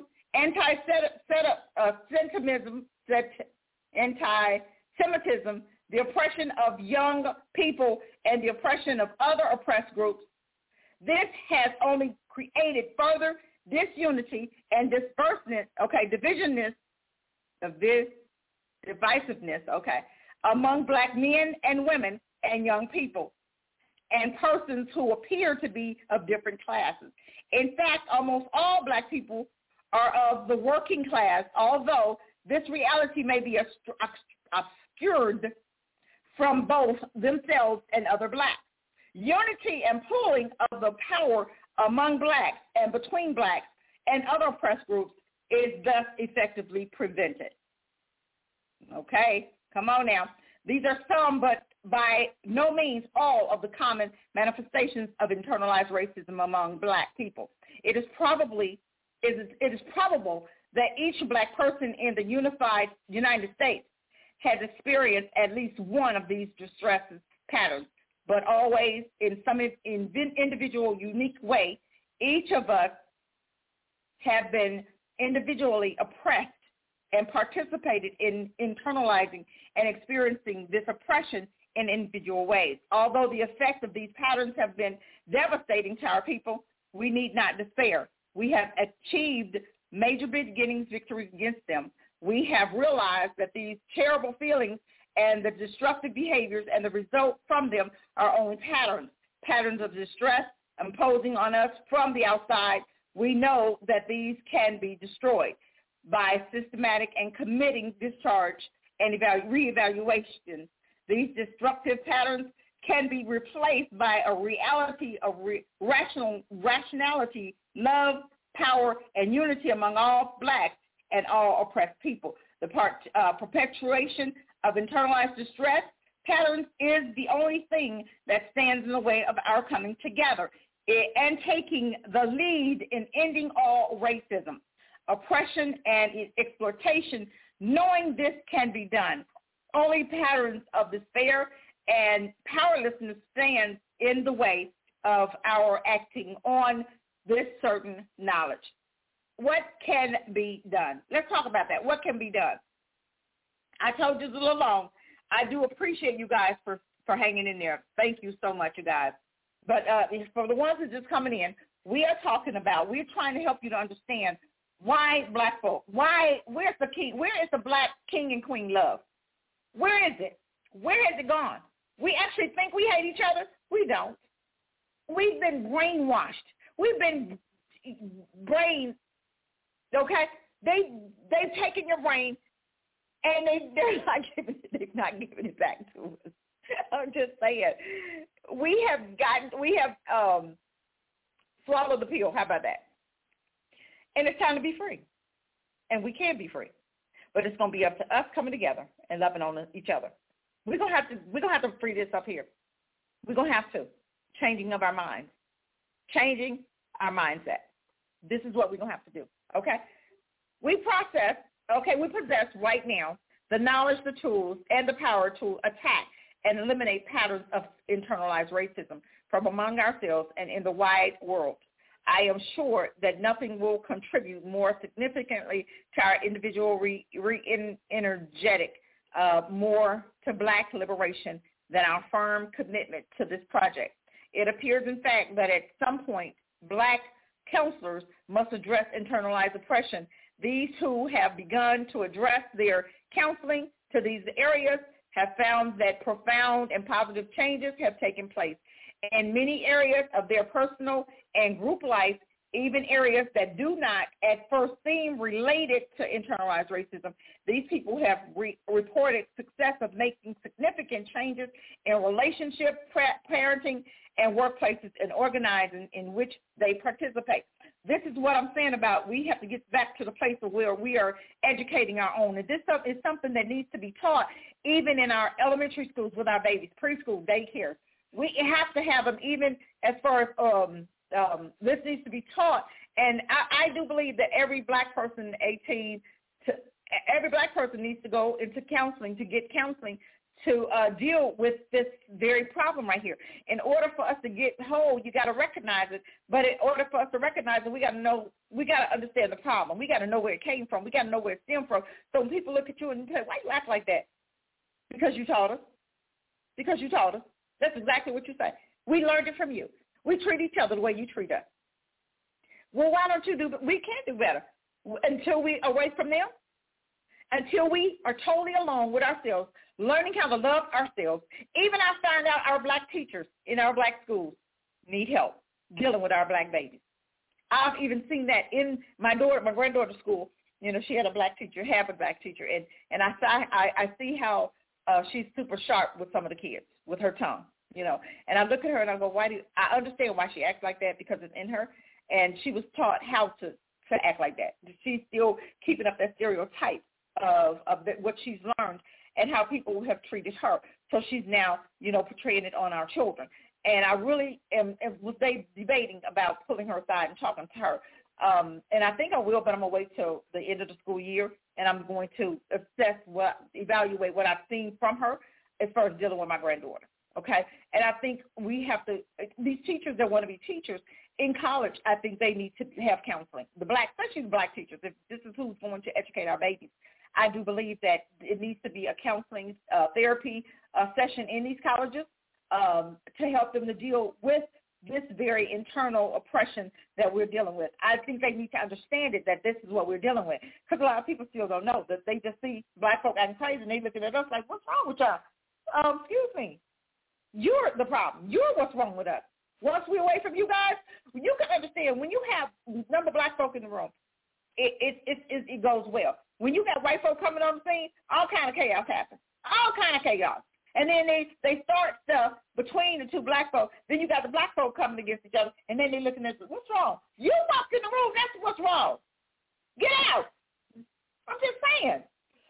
anti-Semitism, anti-Semitism, the oppression of young people, and the oppression of other oppressed groups. This has only created further disunity and disperseness, okay, divisionness, divis, divisiveness, okay, among black men and women and young people and persons who appear to be of different classes. In fact, almost all black people are of the working class, although this reality may be obscured from both themselves and other blacks. Unity and pooling of the power among blacks and between blacks and other oppressed groups is thus effectively prevented. Okay, come on now. These are some, but by no means all of the common manifestations of internalized racism among black people. It is probably it is, it is probable that each black person in the unified United States has experienced at least one of these distress patterns, but always in some in individual, unique way, each of us have been individually oppressed and participated in internalizing and experiencing this oppression in individual ways. Although the effects of these patterns have been devastating to our people, we need not despair. We have achieved major beginnings victories against them. We have realized that these terrible feelings and the destructive behaviors and the result from them are only patterns, patterns of distress imposing on us from the outside. We know that these can be destroyed by systematic and committing discharge and evalu- reevaluation. These destructive patterns can be replaced by a reality of re- rational rationality, love, power, and unity among all blacks and all oppressed people. The part, uh, perpetuation of internalized distress patterns is the only thing that stands in the way of our coming together it, and taking the lead in ending all racism, oppression, and exploitation. Knowing this can be done, only patterns of despair and powerlessness stand in the way of our acting on this certain knowledge. What can be done? Let's talk about that. What can be done? I told you it's a little long. I do appreciate you guys for, for hanging in there. Thank you so much, you guys. But uh, for the ones that are just coming in, we are talking about, we're trying to help you to understand why black folk, why, where's the king, where is the black king and queen love? Where is it? Where has it gone? We actually think we hate each other. We don't. We've been brainwashed. We've been brain, okay? They they've taken your brain, and they they're not giving it, they're not giving it back to us. I'm just saying, we have gotten we have um, swallowed the pill. How about that? And it's time to be free, and we can be free, but it's going to be up to us coming together and loving on each other. We're gonna have to we're gonna have to free this up here. We're gonna have to changing of our minds, changing our mindset. This is what we're gonna have to do. Okay. We process, okay, we possess right now the knowledge, the tools, and the power to attack and eliminate patterns of internalized racism from among ourselves and in the wide world. I am sure that nothing will contribute more significantly to our individual re, re, energetic, uh, more to Black liberation than our firm commitment to this project. It appears, in fact, that at some point, Black counselors must address internalized oppression. These who have begun to address their counseling to these areas have found that profound and positive changes have taken place in many areas of their personal and group life, even areas that do not at first seem related to internalized racism. These people have re- reported success of making significant changes in relationship, pra- parenting, and workplaces and organizing in which they participate. This is what I'm saying about we have to get back to the place of where we are educating our own. And this stuff is something that needs to be taught even in our elementary schools with our babies, preschool, daycare. We have to have them even as far as um, um, this needs to be taught. And I, I do believe that every Black person eighteen, to, every Black person needs to go into counseling, to get counseling to uh, deal with this very problem right here. In order for us to get whole, you got to recognize it. But in order for us to recognize it, we got to know, we got to understand the problem. We got to know where it came from. We got to know where it stemmed from. So when people look at you and say, why you act like that? Because you taught us. Because you taught us. That's exactly what you say. We learned it from you. We treat each other the way you treat us. Well, why don't you do, we can't do better until we are away from them, until we are totally alone with ourselves, learning how to love ourselves. Even I find out our Black teachers in our Black schools need help dealing with our Black babies. I've even seen that in my daughter, my granddaughter's school. You know, she had a Black teacher, half a Black teacher, and, and I, I, I see how uh, she's super sharp with some of the kids, with her tongue, you know. And I look at her and I go, why do you, I understand why she acts like that, because it's in her, and she was taught how to, to act like that. She's still keeping up that stereotype of, of the, what she's learned and how people have treated her. So she's now, you know, portraying it on our children. And I really am, am was they debating about pulling her aside and talking to her. Um, and I think I will, but I'm going to wait till the end of the school year, and I'm going to assess what, evaluate what I've seen from her as far as dealing with my granddaughter, okay? And I think we have to, these teachers that want to be teachers in college, I think they need to have counseling. The Black, especially the Black teachers, if this is who's going to educate our babies. I do believe that it needs to be a counseling uh, therapy uh, session in these colleges um, to help them to deal with this very internal oppression that we're dealing with. I think they need to understand it, that this is what we're dealing with, because a lot of people still don't know, that they just see Black folk acting crazy and they looking at us like, what's wrong with y'all? Um, excuse me. You're the problem. You're what's wrong with us. Once we're away from you guys, you can understand when you have a number of Black folk in the room, it, it, it, it, it goes well. When you got white folk coming on the scene, all kind of chaos happens. All kind of chaos. And then they, they start stuff between the two Black folk. Then you got the Black folk coming against each other, and then they're looking at, what's wrong? You walked in the room, that's what's wrong. Get out. I'm just saying.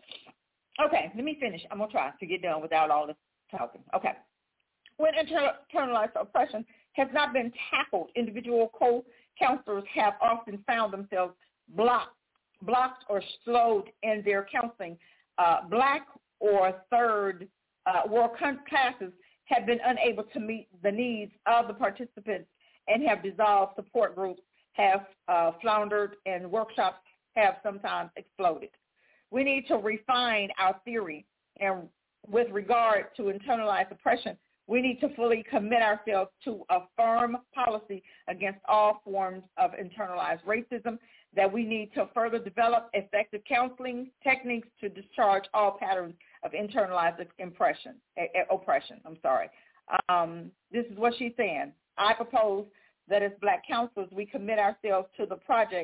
Okay, let me finish. I'm going to try to get done without all this talking. Okay. When internalized oppression has not been tackled, individual co-counselors have often found themselves blocked, blocked or slowed in their counseling. Uh, Black or third uh, world classes have been unable to meet the needs of the participants and have dissolved. Support groups have uh, floundered, and workshops have sometimes exploded. We need to refine our theory, and with regard to internalized oppression, we need to fully commit ourselves to a firm policy against all forms of internalized racism, that we need to further develop effective counseling techniques to discharge all patterns of internalized impression, oppression. I'm sorry. Um, this is what she's saying. I propose that as Black counselors, we commit ourselves to the project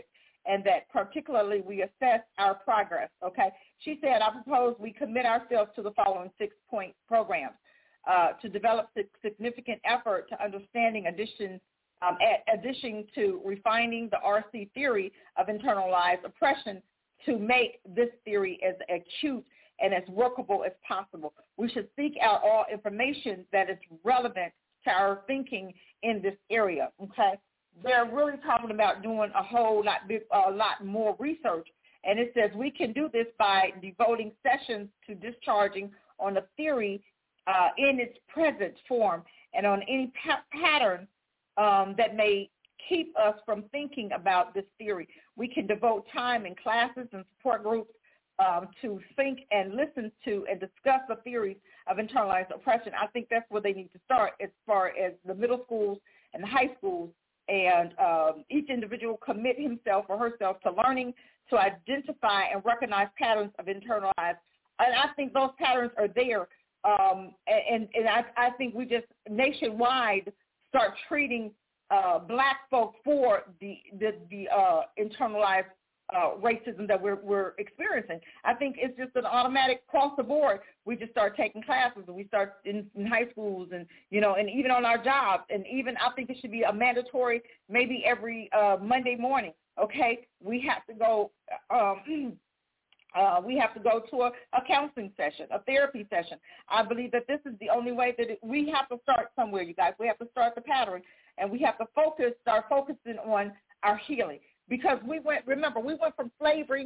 and that particularly we assess our progress, okay? She said, I propose we commit ourselves to the following six-point programs uh, to develop significant effort to understanding addition, um, addition to refining the R C theory of internalized oppression to make this theory as acute and as workable as possible. We should seek out all information that is relevant to our thinking in this area, okay? They're really talking about doing a whole lot, big, a lot more research, and it says we can do this by devoting sessions to discharging on the theory uh, in its present form and on any pa- pattern um, that may keep us from thinking about this theory. We can devote time in classes and support groups um, to think and listen to and discuss the theories of internalized oppression. I think that's where they need to start as far as the middle schools and the high schools, and um, each individual commit himself or herself to learning to identify and recognize patterns of internalized. And I think those patterns are there. Um, and and I, I think we just nationwide start treating uh, black folk for the the, the uh, internalized uh, racism that we're we're experiencing. I think it's just an automatic across the board. We just start taking classes, and we start in, in high schools, and you know, and even on our jobs, and even I think it should be a mandatory, maybe every uh, Monday morning. Okay, we have to go. Um, Uh, we have to go to a, a counseling session, a therapy session. I believe that this is the only way that it, we have to start somewhere, you guys. We have to start the pattern, and we have to focus, start focusing on our healing. Because we went, remember, we went from slavery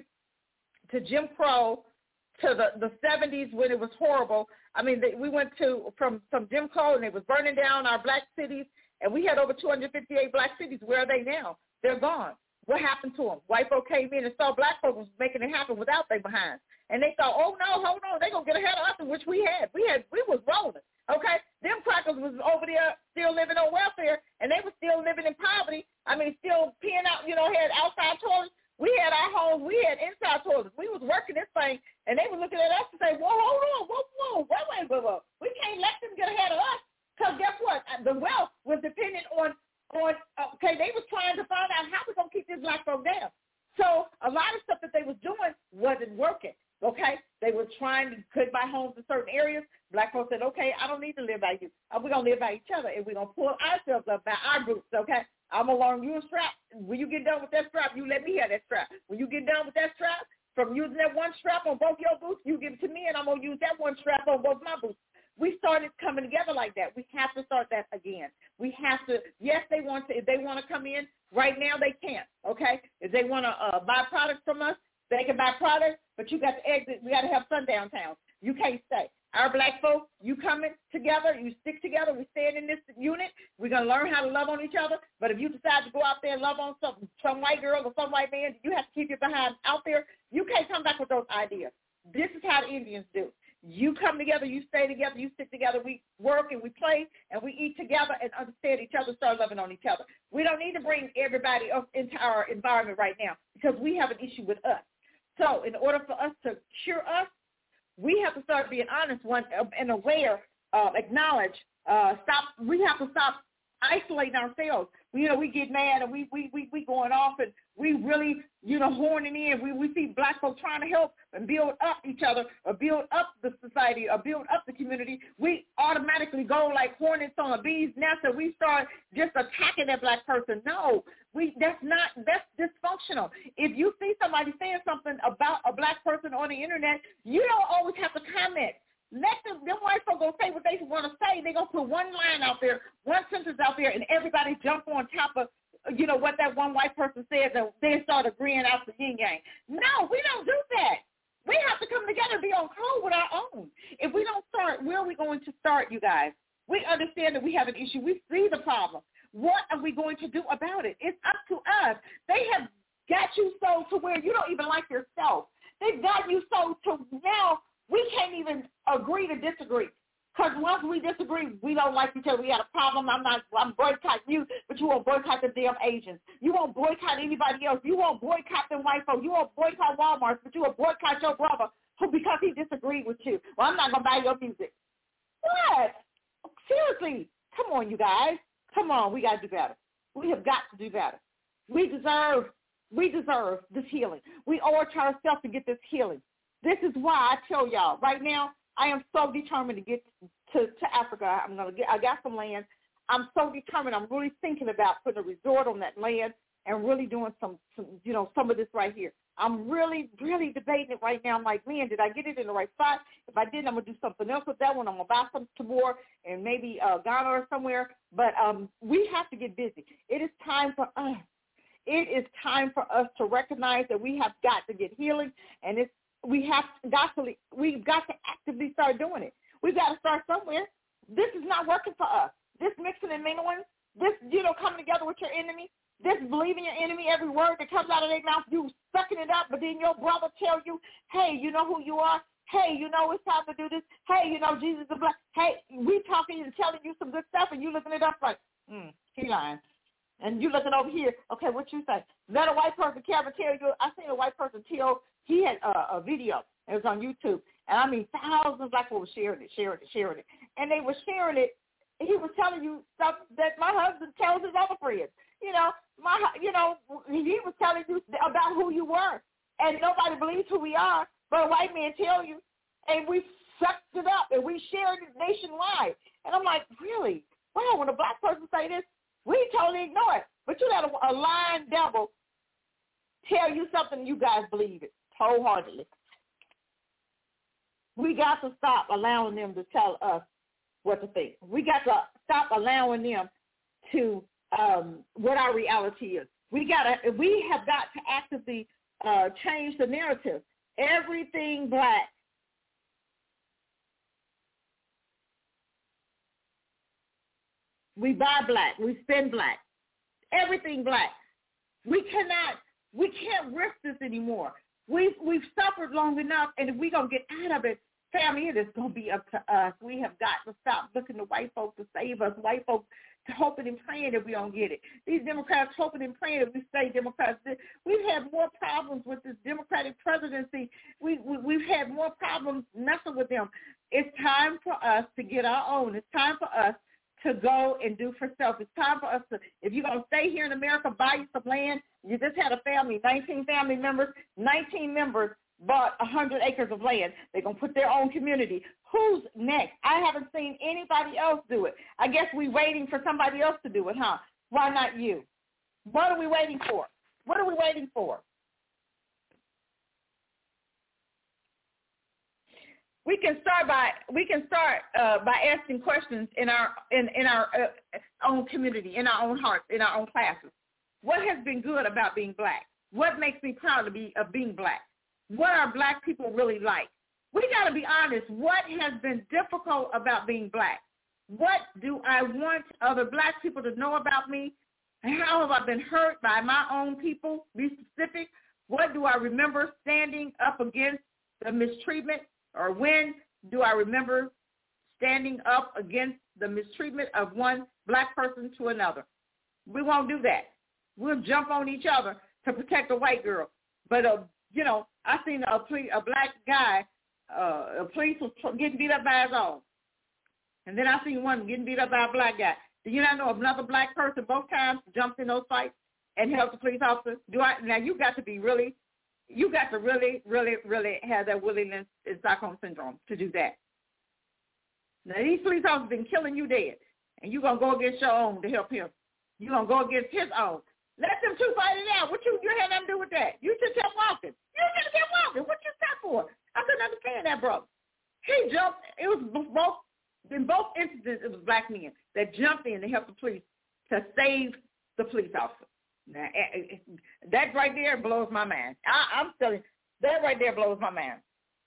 to Jim Crow to the, the seventies when it was horrible. I mean, they, we went to from, from Jim Crow, and it was burning down our black cities, and we had over two hundred fifty-eight black cities. Where are they now? They're gone. What happened to them? White folk came in and saw black folk was making it happen without their behinds. And they thought, oh, no, hold on, they're going to get ahead of us, which we had. We had, we was rolling, okay? Them crackers was over there still living on welfare, and they were still living in poverty. I mean, still peeing out, you know, had outside toilets. We had our homes. We had inside toilets. We was working this thing, and they were looking at us and say, whoa, hold on, whoa, whoa, wait, wait, wait, wait. We can't let them get ahead of us, because guess what? The wealth was dependent on On, okay, they was trying to find out how we're going to keep this black folk down. So a lot of stuff that they was doing wasn't working, okay? They were trying to could buy homes in certain areas. Black folks said, okay, I don't need to live by you. We're going to live by each other, and we're going to pull ourselves up by our groups, okay? I'm going to learn you a strap. When you get done with that strap, you let me have that strap. When you get done with that strap, from using that one strap on both your boots, you give it to me, and I'm going to use that one strap on both my boots. We started coming together like that. We have to start that again. We have to, yes, they want to, if they want to come in, right now they can't, okay? If they want to uh, buy products from us, they can buy products, but you got to exit. We got to have sundown towns. You can't stay. Our black folks, you coming together, you stick together, we stand in this unit, we're going to learn how to love on each other, but if you decide to go out there and love on some, some white girl or some white man, you have to keep your behind out there. You can't come back with those ideas. This is how the Indians do. You come together, you stay together, you stick together, we work and we play and we eat together and understand each other, start loving on each other. We don't need to bring everybody else into our environment right now because we have an issue with us. So in order for us to cure us, we have to start being honest one and aware, uh, acknowledge, uh, stop. We have to stop isolating ourselves. We, you know, we get mad and we, we, we, we going off and we really, you know, horning in. We, we see black folks trying to help and build up each other or build up the society or build up the community. We automatically go like hornets on a bee's nest and we start just attacking that black person. No, we that's not, that's dysfunctional. If you see somebody saying something about a black person on the internet, you don't always have to comment. Let them, them white folks go say what they want to say. They're going to put one line out there, one sentence out there, and everybody jump on top of, you know, what that one white person says, and they start agreeing out the yin-yang. No, we don't do that. We have to come together and be on code with our own. If we don't start, where are we going to start, you guys? We understand that we have an issue. We see the problem. What are we going to do about it? It's up to us. They have got you so to where you don't even like yourself. They've got you so to now we can't even agree to disagree. Because once we disagree, we don't like each other. We got a problem. I'm not, I'm boycotting you, but you won't boycott the damn Asians. You won't boycott anybody else. You won't boycott the white folks. You won't boycott Walmart, but you will boycott your brother who, because he disagreed with you. Well, I'm not going to buy your music. What? Seriously. Come on, you guys. Come on. We got to do better. We have got to do better. We deserve We deserve this healing. We owe it to ourselves to get this healing. This is why I tell y'all right now, I am so determined to get to, to Africa. I'm gonna get. I got some land. I'm so determined. I'm really thinking about putting a resort on that land and really doing some, some, you know, some of this right here. I'm really, really debating it right now. I'm like, man, did I get it in the right spot? If I didn't, I'm going to do something else with that one. I'm going to buy some more and maybe uh, Ghana or somewhere. But um, we have to get busy. It is time for us. It is time for us to recognize that we have got to get healing, and it's we have got to we've got to actively start doing it. We've got to start somewhere. This is not working for us. This mixing and mingling, this, you know, coming together with your enemy, this believing your enemy, every word that comes out of their mouth, you sucking it up, but then your brother tells you, hey, you know who you are? Hey, you know it's time to do this. Hey, you know Jesus is black. Hey, we talking and telling you some good stuff, and you looking it up like, hmm, he lying. And you looking over here, okay, what you say? Let a white person Kevin tell you, I seen a white person tell, he had a, a video, it was on YouTube, and I mean thousands of black people were sharing it, sharing it, sharing it, and they were sharing it. He was telling you stuff that my husband tells his other friends. You know, my, you know, he was telling you about who you were, and nobody believes who we are, but a white man tell you, and we sucked it up, and we shared it nationwide. And I'm like, really? Wow, when a black person say this, we totally ignore it. But you let a, a lying devil tell you something, you guys believe it wholeheartedly. We got to stop allowing them to tell us what to think. We got to stop allowing them to um, what our reality is. We got to. We have got to actively uh, change the narrative. Everything black. We buy black. We spend black. Everything black. We cannot. We can't risk this anymore. We've we've suffered long enough, and if we're gonna get out of it, family, it is going to be up to us. We have got to stop looking to white folks to save us. White folks hoping and praying that we don't get it. These Democrats hoping and praying that we stay Democrats. We've had more problems with this Democratic presidency. We, we, we've had more problems messing with them. It's time for us to get our own. It's time for us to go and do for self. It's time for us to, if you're going to stay here in America, buy you some land. You just had a family, nineteen family members, nineteen members bought one hundred acres of land. They're going to put their own community. Who's next? I haven't seen anybody else do it. I guess we're waiting for somebody else to do it, huh? Why not you? What are we waiting for? What are we waiting for? We can start by we can start uh, by asking questions in our in in our uh, own community, in our own hearts, in our own classes. What has been good about being black? What makes me proud to be of being black? What are black people really like? We got to be honest. What has been difficult about being black? What do I want other black people to know about me? How have I been hurt by my own people? Be specific. What do I remember standing up against the mistreatment? Or when do I remember standing up against the mistreatment of one black person to another? We won't do that. We'll jump on each other to protect a white girl. But, uh, you know, I seen a, police, a black guy, uh, a police was getting beat up by his own. And then I seen one getting beat up by a black guy. Do you not know another black person both times jumped in those fights and helped the police officer? Do I? Now, you got to be really, you got to really, really, really have that willingness in Stockholm Syndrome to do that. Now, these police officers been killing you dead, and you're going to go against your own to help him. You're going to go against his own. Let them two fight it out. What you, you had nothing to do with that? You just kept walking. You just kept walking. What you stop for? I couldn't understand that, brother. He jumped. It was both, in both instances, it was black men that jumped in to help the police to save the police officer. Now, that right there blows my mind. I, I'm telling you, that right there blows my mind.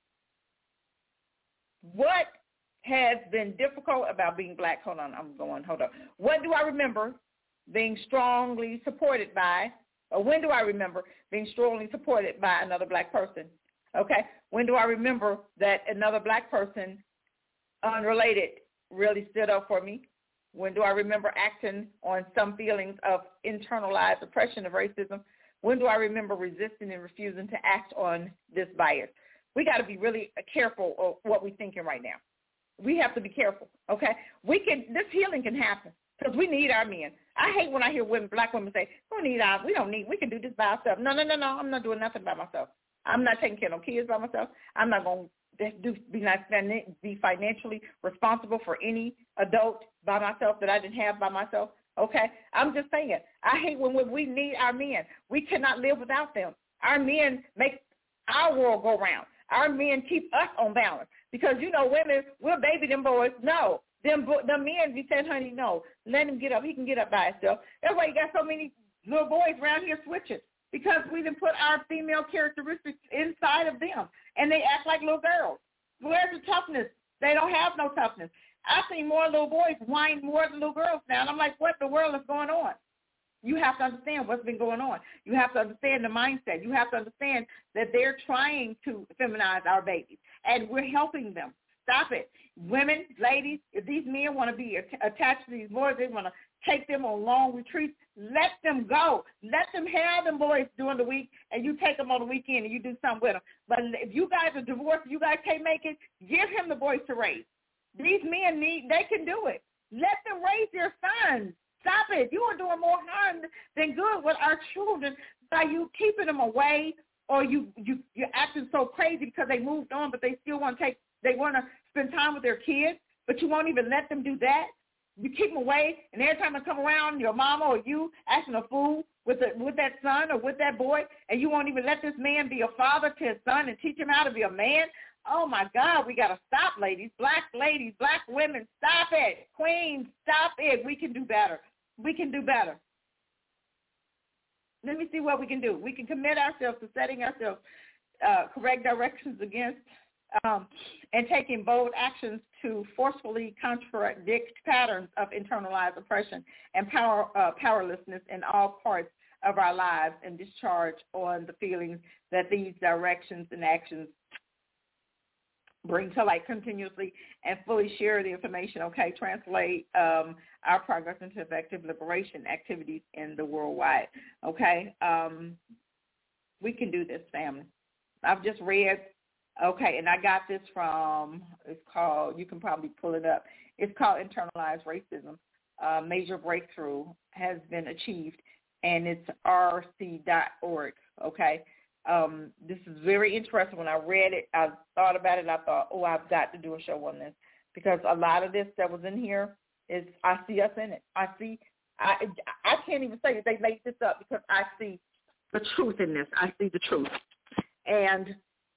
What has been difficult about being black? Hold on, I'm going, hold on. What do I remember being strongly supported by, or when do I remember being strongly supported by another black person? Okay, when do I remember that another black person, unrelated, really stood up for me? When do I remember acting on some feelings of internalized oppression of racism? When do I remember resisting and refusing to act on this bias? We got to be really careful of what we're thinking right now. We have to be careful, okay? We can, this healing can happen. because we need our men. I hate when I hear women, black women say, we don't need our, we don't need, we can do this by ourselves. No, no, no, no, I'm not doing nothing by myself. I'm not taking care of no kids by myself. I'm not going to do be not be financially responsible for any adult by myself that I didn't have by myself. Okay? I'm just saying, I hate when, when we need our men. We cannot live without them. Our men make our world go round. Our men keep us on balance because, you know, women, we'll baby them boys. No. Them, them men be saying, honey, no, let him get up. He can get up by himself. That's why you got so many little boys around here switching because we didn't put our female characteristics inside of them, and they act like little girls. Where's the toughness? They don't have no toughness. I've seen more little boys whine more than little girls now, and I'm like, what in the world is going on? You have to understand what's been going on. You have to understand the mindset. You have to understand that they're trying to feminize our babies, and we're helping them. Stop it. Women, ladies, if these men want to be attached to these boys, they want to take them on long retreats, let them go. Let them have them boys during the week, and you take them on the weekend and you do something with them. But if you guys are divorced, you guys can't make it, give him the boys to raise. These men need, they can do it. Let them raise their sons. Stop it. You are doing more harm than good with our children by you keeping them away, or you, you, you're acting so crazy because they moved on, but they still want to take, they want to spend time with their kids, but you won't even let them do that. You keep them away, and every time they come around, your mama or you acting a fool with the, with that son or with that boy, and you won't even let this man be a father to his son and teach him how to be a man. Oh, my God, we got to stop, ladies. Black ladies, black women, stop it. Queens, stop it. We can do better. We can do better. Let me see what we can do. We can commit ourselves to setting ourselves uh, correct directions against um, and taking bold actions to forcefully contradict patterns of internalized oppression and power uh, powerlessness in all parts of our lives, and discharge on the feelings that these directions and actions bring to light continuously, and fully share the information, okay? Translate um, our progress into effective liberation activities in the worldwide, okay? Um, we can do this, family. I've just read, okay, and I got this from, it's called, you can probably pull it up. It's called Internalized Racism. Uh, major breakthrough has been achieved, and it's R C dot org, okay? Um, this is very interesting. When I read it, I thought about it, and I thought, oh, I've got to do a show on this, because a lot of this that was in here is, I see us in it. I see, I, I can't even say that they made this up, because I see the truth in this. I see the truth. And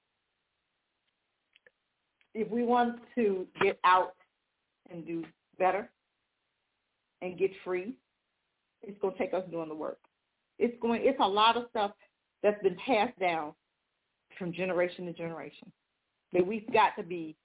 if we want to get out and do better and get free, it's going to take us doing the work. It's going, it's a lot of stuff that's been passed down from generation to generation that we've got to be,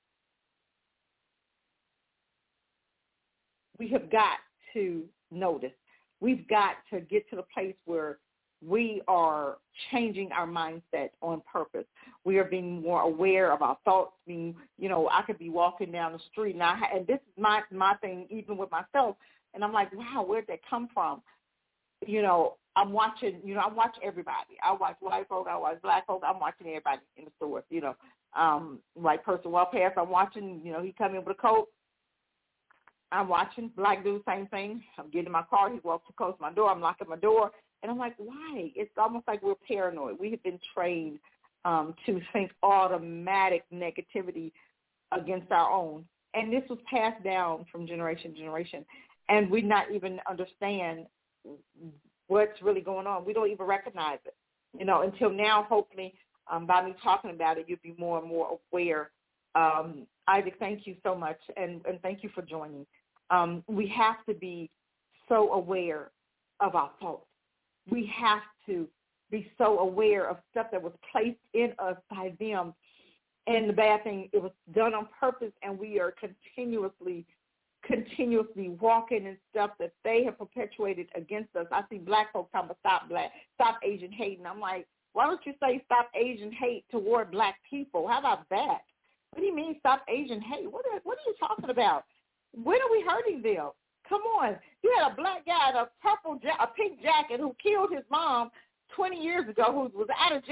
we have got to notice. We've got to get to the place where we are changing our mindset on purpose. We are being more aware of our thoughts. Being, you know, I could be walking down the street, and, I, and this is my, my thing, even with myself, and I'm like, wow, where'd that come from? You know, I'm watching, you know, I watch everybody. I watch white folk, I watch black folk, I'm watching everybody in the store, you know. Um, white person walk past, I'm watching, you know, he come in with a coat. I'm watching. Black dude, same thing. I'm getting in my car, he walks too close to my door, I'm locking my door. And I'm like, why? It's almost like we're paranoid. We have been trained um, to think automatic negativity against our own. And this was passed down from generation to generation. And we not even understand what's really going on. We don't even recognize it, you know, until now. Hopefully, um, by me talking about it, you'll be more and more aware. Um, Isaac, thank you so much, and, and thank you for joining. Um, we have to be so aware of our faults. We have to be so aware of stuff that was placed in us by them. And the bad thing, it was done on purpose, and we are continuously continuously walking in stuff that they have perpetuated against us. I see black folks talking about stop black, stop Asian hate, and I'm like, why don't you say stop Asian hate toward black people? How about that? What do you mean stop Asian hate? What are, what are you talking about? When are we hurting them? Come on. You had a black guy in a purple, ja- a pink jacket who killed his mom twenty years ago, who was out of jail,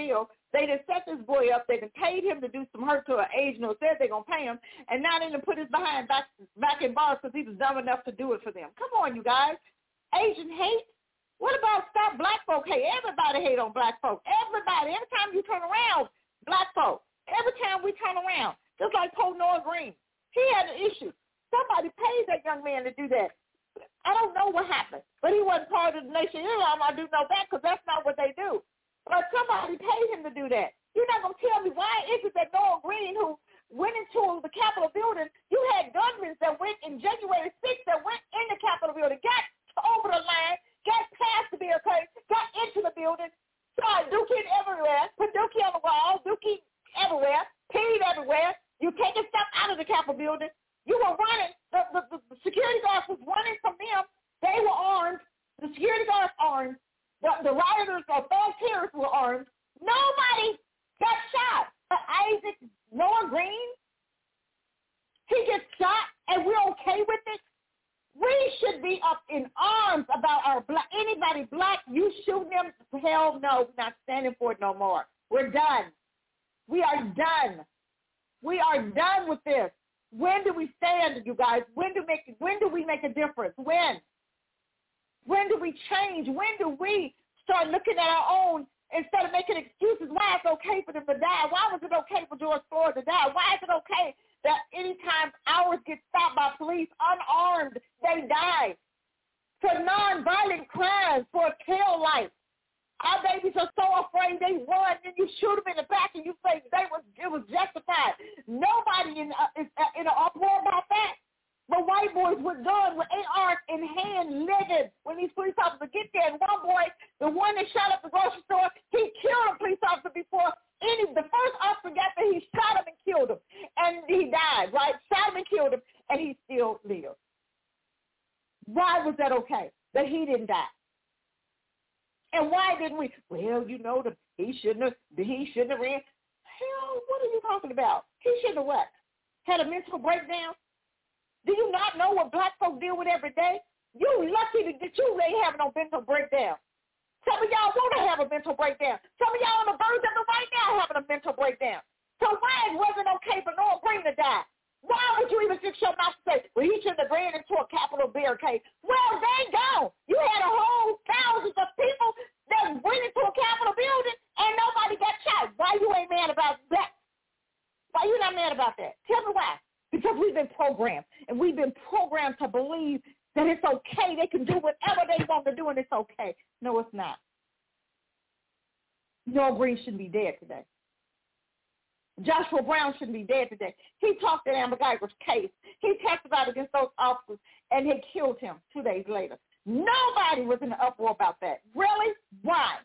They done set this boy up. They done paid him to do some hurt to an agent who said they're going to pay him, and now they done put his behind back, back in bars because he was dumb enough to do it for them. Come on, you guys. Asian hate? What about stop black folk hate? Everybody hate on black folk. Everybody. Every time you turn around, black folk. Every time we turn around. Just like Paul Noah Green. He had an issue. Somebody paid that young man to do that. I don't know what happened, but he wasn't part of the Nation of Islam. I do know that because that's not what they do. But somebody paid him to do that. You're not going to tell me why is it that Noah Green, who went into the Capitol building, you had gunmen that went in January sixth that went in the Capitol building, got over the line, got past the barricade, got into the building, started Dookie everywhere, put Dookie on the wall, Dookie everywhere, peed everywhere. You taking stuff out of the Capitol building. You were running. The, the, the security guards was running from them. They were armed. The security guards armed. The, the rioters or volunteers were armed. Nobody got shot. But Isaac Noah Green, he gets shot, and we're okay with it. We should be up in arms about our black. Anybody black, you shoot them. Hell no, we're not standing for it no more. We're done. We are done. We are done with this. When do we stand, you guys? When do make? When do we make a difference? When? When do we change? When do we start looking at our own instead of making excuses? Why it's okay for them to die? Why was it okay for George Floyd to die? Why is it okay that anytime ours get stopped by police unarmed, they die? For nonviolent crimes, for a tail light. Our babies are so afraid they run, and you shoot them in the back, and you say they was it was justified. Nobody in uh, is uh, in an uproar about that. But white boys with guns, with A Rs in hand, living when these police officers get there. And one boy, the one that shot up the grocery store, he killed a police officer before any. The first officer got there, he shot him and killed him, and he died. Right, shot him and killed him, and he still lived. Why was that okay that he didn't die? And why didn't we? Well, you know, the, he shouldn't have. He shouldn't have ran. Hell, what are you talking about? He shouldn't have what? Had a mental breakdown? Do you not know what black folks deal with every day? You lucky to get you ain't having no mental breakdown. Some of y'all want to have a mental breakdown. Some of y'all on the verge of it right now having a mental breakdown. So why it wasn't okay for Noah Green to die? Why would you even fix your mouth to say, well, he shouldn't have ran into a Capitol barricade? Well, they go. You had a whole thousands of people that went into a Capitol building and nobody got shot. Why you ain't mad about that? Why you not mad about that? Tell me why. Because we've been programmed, and we've been programmed to believe that it's okay. They can do whatever they want to do, and it's okay. No, it's not. Noah Green shouldn't be dead today. Joshua Brown shouldn't be dead today. He talked in Amber Guyger's case. He testified against those officers, and they killed him two days later. Nobody was in an uproar about that. Really? Why?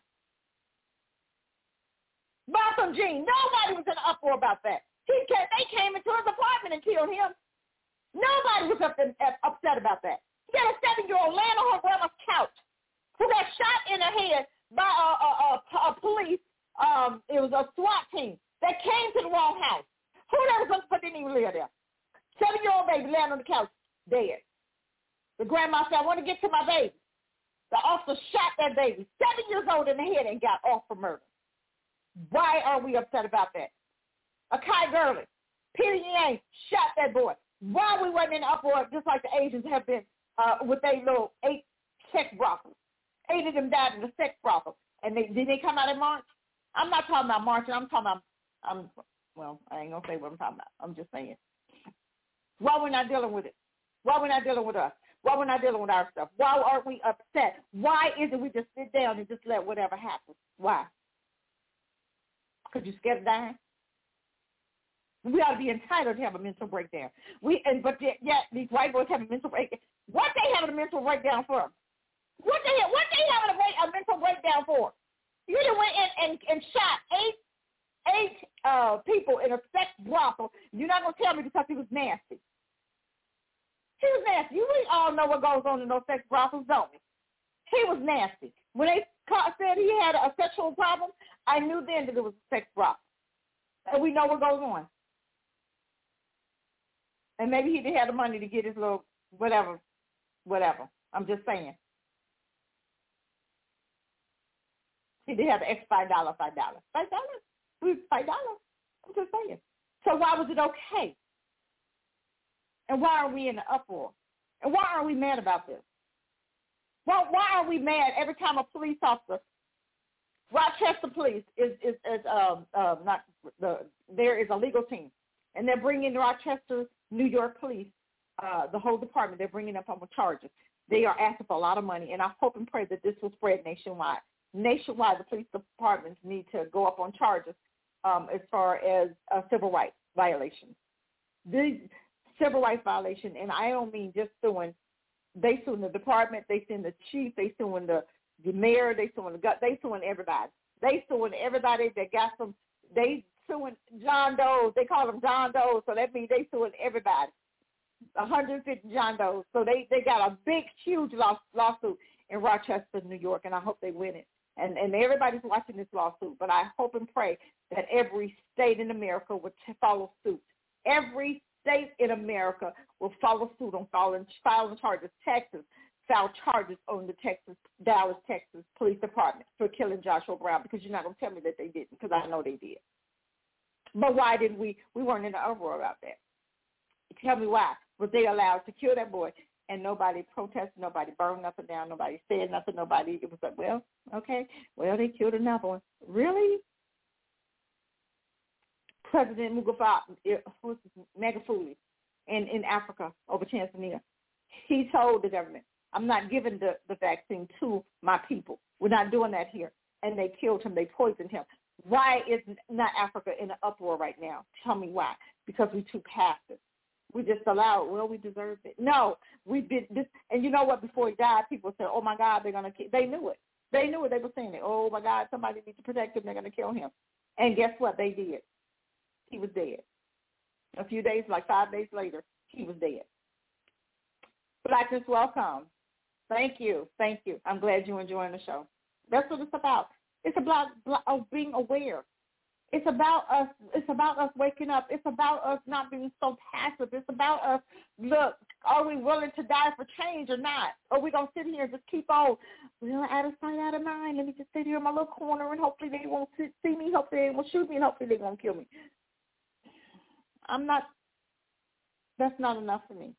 Malcolm Jean, nobody was in an uproar about that. He came, they came into his apartment and killed him. Nobody was up in, uh, upset about that. He had a seven-year-old laying on her grandma's couch who got shot in the head by a, a, a, a police. Um, it was a SWAT team that came to the wrong house. Who that was going to put didn't even live there? Seven-year-old baby laying on the couch, dead. The grandma said, I want to get to my baby. The officer shot that baby, seven years old in the head, and got off for murder. Why are we upset about that? Akai Gurley, Peter Yang shot that boy. Why we wasn't in uproar just like the Asians have been uh, with their little eight sex brothels? Eight of them died in the sex brothel. And they, did they come out in March? I'm not talking about marching. I'm talking about, I'm, well, I ain't going to say what I'm talking about. I'm just saying. Why we're not dealing with it? Why we're not dealing with us? Why we're not dealing with our stuff? Why aren't we upset? Why isn't we just sit down and just let whatever happen? Why? Because you're scared of dying? We ought to be entitled to have a mental breakdown. We and but yet, yet these white boys have a mental breakdown. What they have a mental breakdown for? What they what they have a, a mental breakdown for? You done went in and, and shot eight eight uh, people in a sex brothel. You're not gonna tell me because he was nasty. He was nasty. You really all know what goes on in those sex brothels, don't we? He was nasty. When they caught, said he had a sexual problem, I knew then that it was a sex brothel. And we know what goes on. And maybe he didn't have the money to get his little whatever, whatever. I'm just saying. He did have the extra five dollars, five dollars. Five dollars? We fight dollars. I'm just saying. So why was it okay? And why are we in an uproar? And why are we mad about this? Why, why are we mad every time a police officer, Rochester Police is, is, is um, uh, not the, there is a legal team, and they're bringing Rochester, New York Police, uh, the whole department, they're bringing up on charges. They are asking for a lot of money, and I hope and pray that this will spread nationwide. Nationwide, the police departments need to go up on charges um, as far as uh, civil rights violations. The civil rights violation, and I don't mean just suing. They suing the department, they suing the chief, they suing the, the mayor, they suing the they suing everybody. They suing everybody that got some. They suing John Doe's. They call them John Doe's, so that means they suing everybody. one hundred fifty John Doe's. So they, they got a big, huge law, lawsuit in Rochester, New York, and I hope they win it. And and everybody's watching this lawsuit, but I hope and pray that every state in America would t- follow suit. Every state in America will follow suit on filing, filing charges. Texas filed charges on the Texas, Dallas, Texas Police Department for killing Joshua Brown, because you're not going to tell me that they didn't, because I know they did. But why didn't we? We weren't in an uproar about that. Tell me why. Was they allowed to kill that boy? And nobody protested, nobody burned nothing down, nobody said nothing, nobody, it was like, well, okay, well, they killed another one. Really? President Magufuli in, in Africa over Tanzania, he told the government, I'm not giving the, the vaccine to my people. We're not doing that here. And they killed him. They poisoned him. Why is not Africa in an uproar right now? Tell me why. Because we're too passive. We just allow it. Well, we deserved it. No, we did this. And you know what? Before he died, people said, oh, my God, they're going to kill. They knew it. They knew it. They were saying it. Oh, my God, somebody needs to protect him. They're going to kill him. And guess what? They did. He was dead. A few days, like five days later, he was dead. Blackness, welcome. Thank you. Thank you. I'm glad you're enjoying the show. That's what it's about. It's about of being aware. It's about us. It's about us waking up. It's about us not being so passive. It's about us, look, are we willing to die for change or not? Or are we going to sit here and just keep on, well, out of sight, out of mind. Let me just sit here in my little corner and hopefully they won't see me. Hopefully they won't shoot me and hopefully they won't kill me. I'm not, that's not enough for me.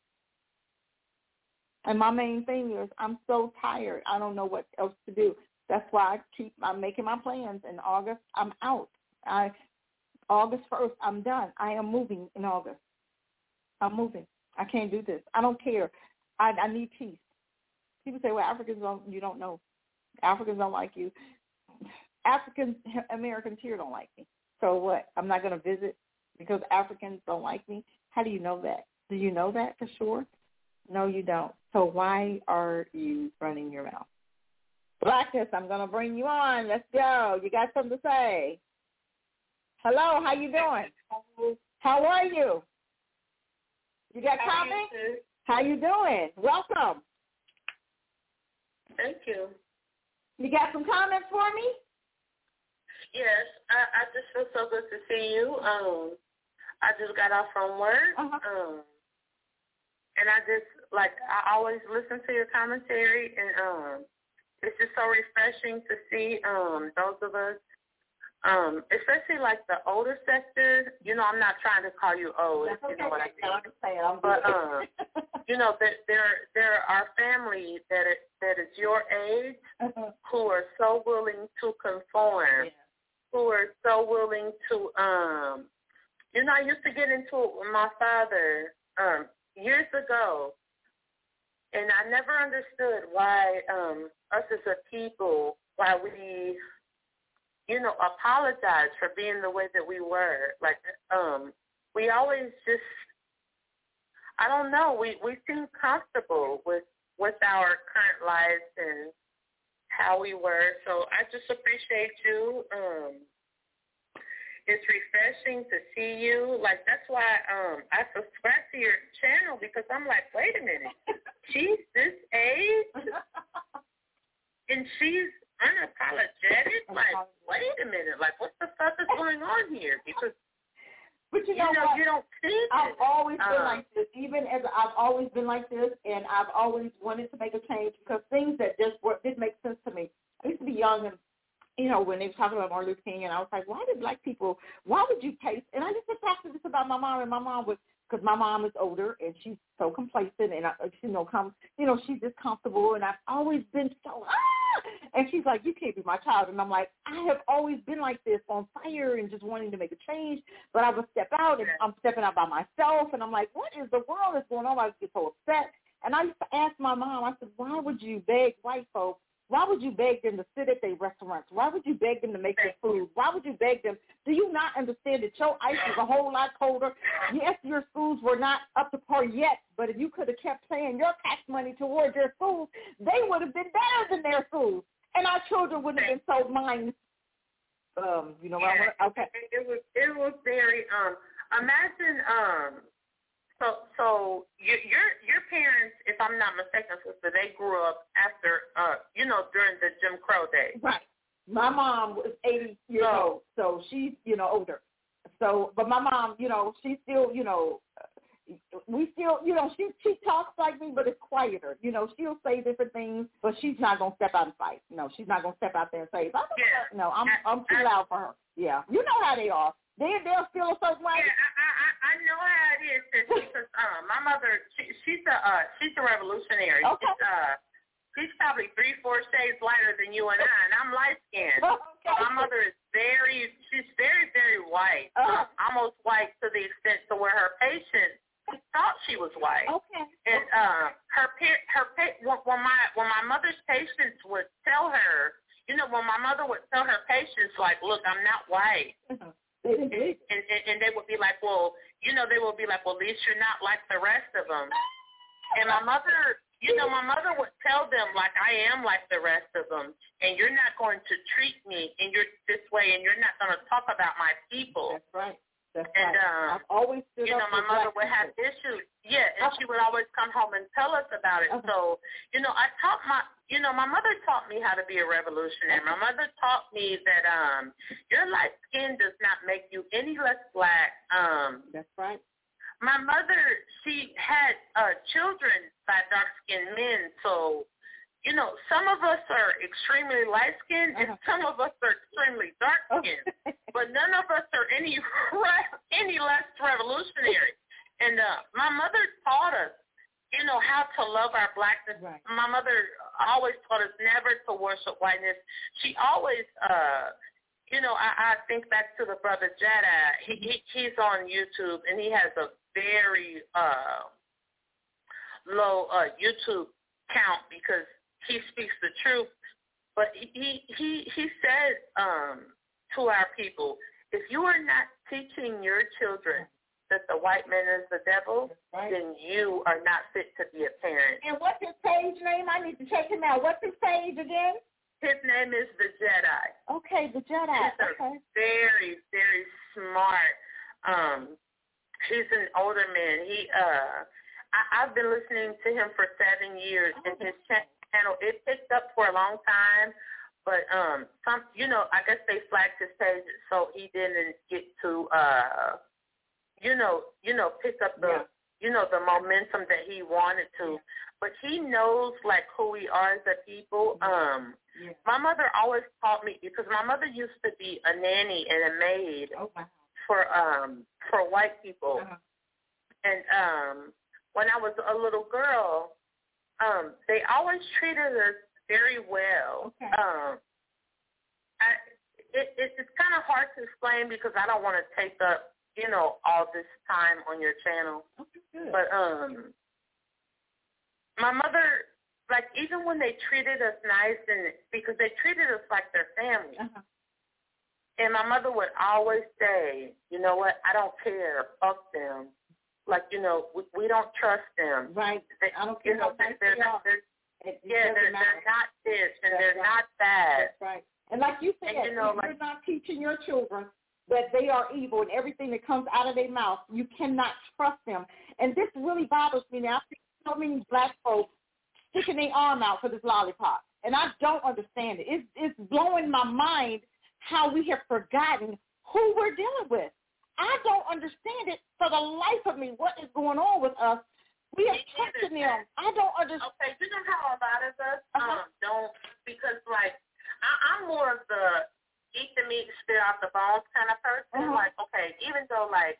And my main thing is I'm so tired. I don't know what else to do. That's why I keep, I'm making my plans. In August, I'm out. I August first, I'm done. I am moving in August. I'm moving. I can't do this. I don't care. I, I need peace. People say, well, Africans don't, you don't know. Africans don't like you. African Americans here don't like me. So what? I'm not going to visit because Africans don't like me? How do you know that? Do you know that for sure? No, you don't. So why are you running your mouth? Blackness, I'm going to bring you on. Let's go. You got something to say? Hello, how you doing? How are you? You got comments? How you doing? Welcome. Thank you. You got some comments for me? Yes, I, I just feel so good to see you. Um, I just got off from work. Uh-huh. Um, and I just, like, I always listen to your commentary, and um, it's just so refreshing to see um, those of us, um, especially like the older sector. You know, I'm not trying to call you old, That's if you okay. know what I mean. No, I'm just saying, I'm but um, you know, there there there are families that are, that is your age uh-huh. who are so willing to conform, yeah. who are so willing to um, you know, I used to get into it with my father um years ago, and I never understood why um, us as a people, why we, you know, apologize for being the way that we were. Like, um, we always just, I don't know, we, we seem comfortable with, with our current lives and how we were. So I just appreciate you. Um, It's refreshing to see you. Like, that's why um, I subscribe to your channel, because I'm like, wait a minute. She's this age, and she's unapologetic? Like, wait a minute. Like, what the fuck is going on here? Because, but you you know, know, what? you don't see I've it. always been um, like this. Even as I've always been like this, and I've always wanted to make a change because things that just were, didn't make sense to me. I used to be young and you know, when they were talking about Martin Luther King, and I was like, why did black people, why would you pay? And I just talked to this about my mom, and my mom was, because my mom is older, and she's so complacent, and, I, you know, come, you know, she's just comfortable, and I've always been so, ah! And she's like, you can't be my child. And I'm like, I have always been like this, on fire and just wanting to make a change, but I would step out, and I'm stepping out by myself, and I'm like, what is the world that's going on? I get so upset. And I used to ask my mom, I said, why would you beg white folks? Why would you beg them to sit at their restaurants? Why would you beg them to make their food? Why would you beg them? Do you not understand that your ice is a whole lot colder? Yes, your schools were not up to par yet, but if you could have kept paying your tax money towards your schools, they would have been better than their schools. And our children wouldn't have been so mindless. Um, you know what yeah, I want? Okay. It was, it was very, um, imagine, um, So, so your your your parents, if I'm not mistaken, sister, they grew up after, uh, you know, during the Jim Crow days. Right. My mom was eighty years so, old, so she's, you know, older. So, but my mom, you know, she's still, you know, we still, you know, she she talks like me, but it's quieter. You know, she'll say different things, but she's not gonna step out and fight. No, she's not gonna step out there and say, yeah. no, I'm I'm too I, loud for her. Yeah, you know how they are. They they'll feel a certain way. Yeah, I I I know how it is because um my mother she, she's a uh, she's a revolutionary. Okay. She's, uh, she's probably three four shades lighter than you and I, and I'm light skinned. Okay. My mother is very she's very very white, Uh-huh. uh, almost white to the extent to where her patients thought she was white. Okay. And uh, her pa- her pa- when when my when my mother's patients would tell her, you know, when my mother would tell her patients like, look, I'm not white. Uh-huh. And, And, and, and they would be like, well, you know, they would be like, well, at least you're not like the rest of them. And my mother, you know, my mother would tell them, like, I am like the rest of them, and you're not going to treat me in your this way, and you're not going to talk about my people. That's right. That's and, right. um, I've always stood you know, up my for mother black would have people. issues. Yeah, and she would always come home and tell us about it. Okay. So, you know, I taught my, you know, my mother taught me how to be a revolutionary. My mother taught me that um, your light skin does not make you any less black. Um, That's right. my mother, she had uh, children by dark-skinned men, so, you know, some of us are extremely light-skinned and Uh-huh. some of us are extremely dark-skinned, but none of us are any any less revolutionary. And uh, my mother taught us, you know, how to love our blackness. Right. My mother always taught us never to worship whiteness. She always, uh, you know, I, I think back to the brother Jedi. He, he he's on YouTube and he has a very uh, low uh, YouTube count because he speaks the truth. But he he he, he said um, to our people, if you are not teaching your children that the white man is the devil, right. then you are not fit to be a parent. And what's his page name? I need to check him out. What's his page again? His name is the Jedi. Okay, the Jedi. He's Okay. a very, very smart. Um, he's an older man. He, uh, I, I've been listening to him for seven years, and his channel it picked up for a long time. But um, some, you know, I guess they flagged his page, so he didn't get to, uh, you know, you know, pick up the, yeah. you know, the momentum that he wanted to. But he knows like who we are as a people. Um, yeah. My mother always taught me because my mother used to be a nanny and a maid oh, wow. for um for white people. Uh-huh. And um, when I was a little girl, um, they always treated us very well. Okay. Um, I, it, it, it's kind of hard to explain because I don't want to take up, you know, all this time on your channel. Okay, good. But um, my mother, like, even when they treated us nice, and because they treated us like their family, uh-huh. and my mother would always say, you know what, I don't care, fuck them. Like, you know, we, we don't trust them. Right. They, I don't care you know, how nice they're, they are. they're, It, it yeah, they're, they're not this, and That's they're right. not that. That's right. And like you said, and, you know, if like, you're not teaching your children that they are evil and everything that comes out of their mouth, you cannot trust them. And this really bothers me now. I see so many black folks sticking their arm out for this lollipop, and I don't understand it. It's, it's blowing my mind how we have forgotten who we're dealing with. I don't understand it for the life of me. What is going on with us? We are touching them. I don't understand. Okay, you know how a lot of us uh-huh. um, don't, because, like, I, I'm more of the eat the meat, spit out the bones kind of person. Uh-huh. Like, okay, even though, like,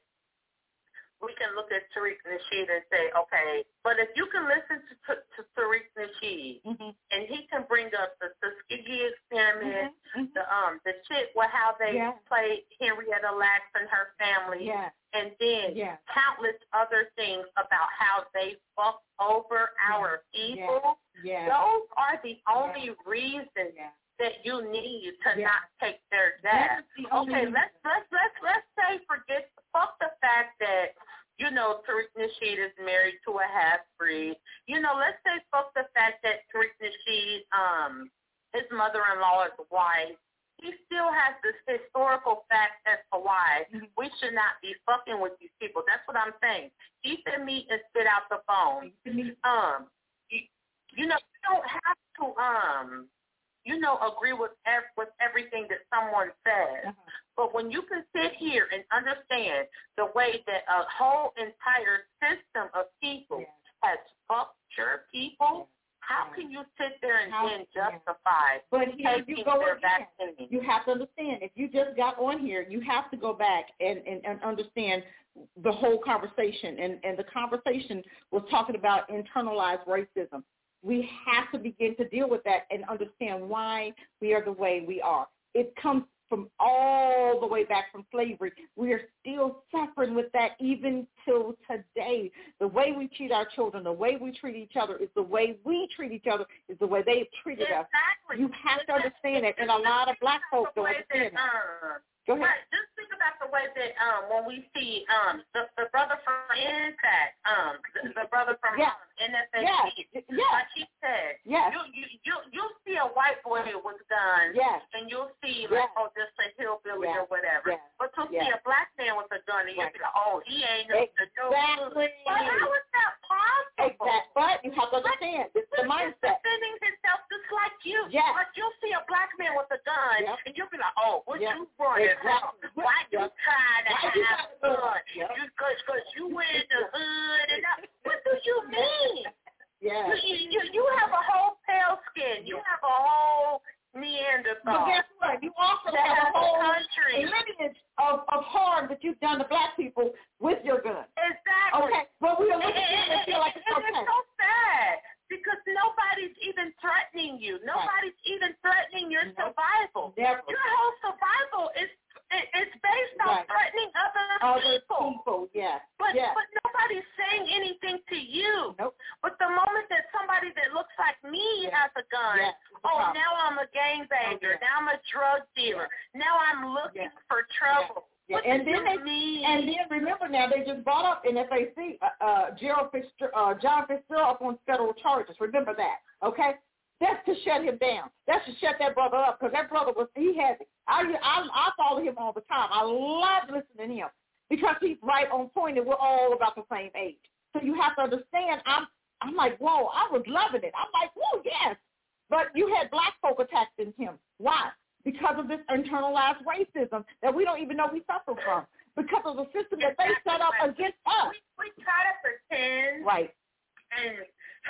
we can look at Tariq Nasheed and say, okay, but if you can listen to, to, to Tariq Nasheed mm-hmm. and he can bring up the Tuskegee experiment, mm-hmm. the um the shit with how they yeah. played Henrietta Lacks and her family, yeah. and then yeah. countless other things about how they fucked over yeah. our people, yeah. Yeah. those are the only yeah. reasons yeah. that you need to yeah. not take their death. Okay, let's let's let's let's say forget fuck the fact that, you know, Tariq Nasheed is married to a half-breed. You know, let's say fuck the fact that Tariq Nasheed, um, his mother-in-law is white. He still has this historical fact as to why mm-hmm. we should not be fucking with these people. That's what I'm saying. Eat the meat and spit out the bones. Um, you, you know, you don't have to, um, you know, agree with ev- with everything that someone says. Uh-huh. But when you can sit here and understand the way that a whole entire system of people yeah. has fucked your people, yeah. how can you sit there and how, then justify yeah. but here taking you go their again. vaccine? You have to understand, if you just got on here, you have to go back and, and, and understand the whole conversation. And, and the conversation was talking about internalized racism. We have to begin to deal with that and understand why we are the way we are. It comes from all the way back from slavery. We are still suffering with that even till today. The way we treat our children, the way we treat each other is the way we treat each other is the way they've treated exactly. us. You have to understand that, and a lot of black folks don't understand that. Uh, Go ahead. Right. Just think about the way that um, when we see um, the, the brother from N F A C, um, the, the brother from yes. um, N F A C, yes. yes. like he said, yes. you, you, you, you'll see a white boy with guns, yes. and you'll see, like, yes. oh, just a hillbilly yes. or whatever. Yes. But to yes. see a black man with a gun, and you'll right. be like, oh, he ain't no exactly. But how is that possible? Exactly. But you have to understand, it's the mindset. Defending himself just like you. Yes. Like you'll see a black man with a gun, yep. and you'll be like, oh, what yep. you running exactly. from? Why you yep. trying to Why have a gun? Yep. You, cause, cause you wear the hood and that. What do you mean? Yeah. You, you, you have a whole pale skin. You have a whole Neanderthal. But guess what? You also that have a whole country. lineage of, of harm that you've done to black people with your gun. Exactly. Okay. But we don't look at it and feel like it's and okay. It's so sad because nobody's even threatening you. Nobody's right. even threatening your nope. survival. Never. Your whole survival is it's based on right. threatening other, other people. people. Yeah. But yeah. but nobody's saying anything to you. Nope. But the moment that somebody that looks like me yeah. has a gun, yeah. oh, now I'm a gangbanger. Oh, yeah. Now I'm a drug dealer. Yeah. Now I'm looking yeah. for trouble. Yeah. What and does then they mean? and then remember now they just brought up in F A C uh, uh, Gerald Fitzgerald, uh, John Fitzgerald up on federal charges. Remember that, okay? That's to shut him down. That's to shut that brother up because that brother was he has it. I, I I follow him all the time. I love listening to him because he's right on point and we're all about the same age. So you have to understand. I'm I'm like whoa. I was loving it. I'm like whoa yes. But you had black folk attacking him. Why? Because of this internalized racism that we don't even know we suffer from. Because of the system that they set up right. against us. We, we try to pretend. Right. And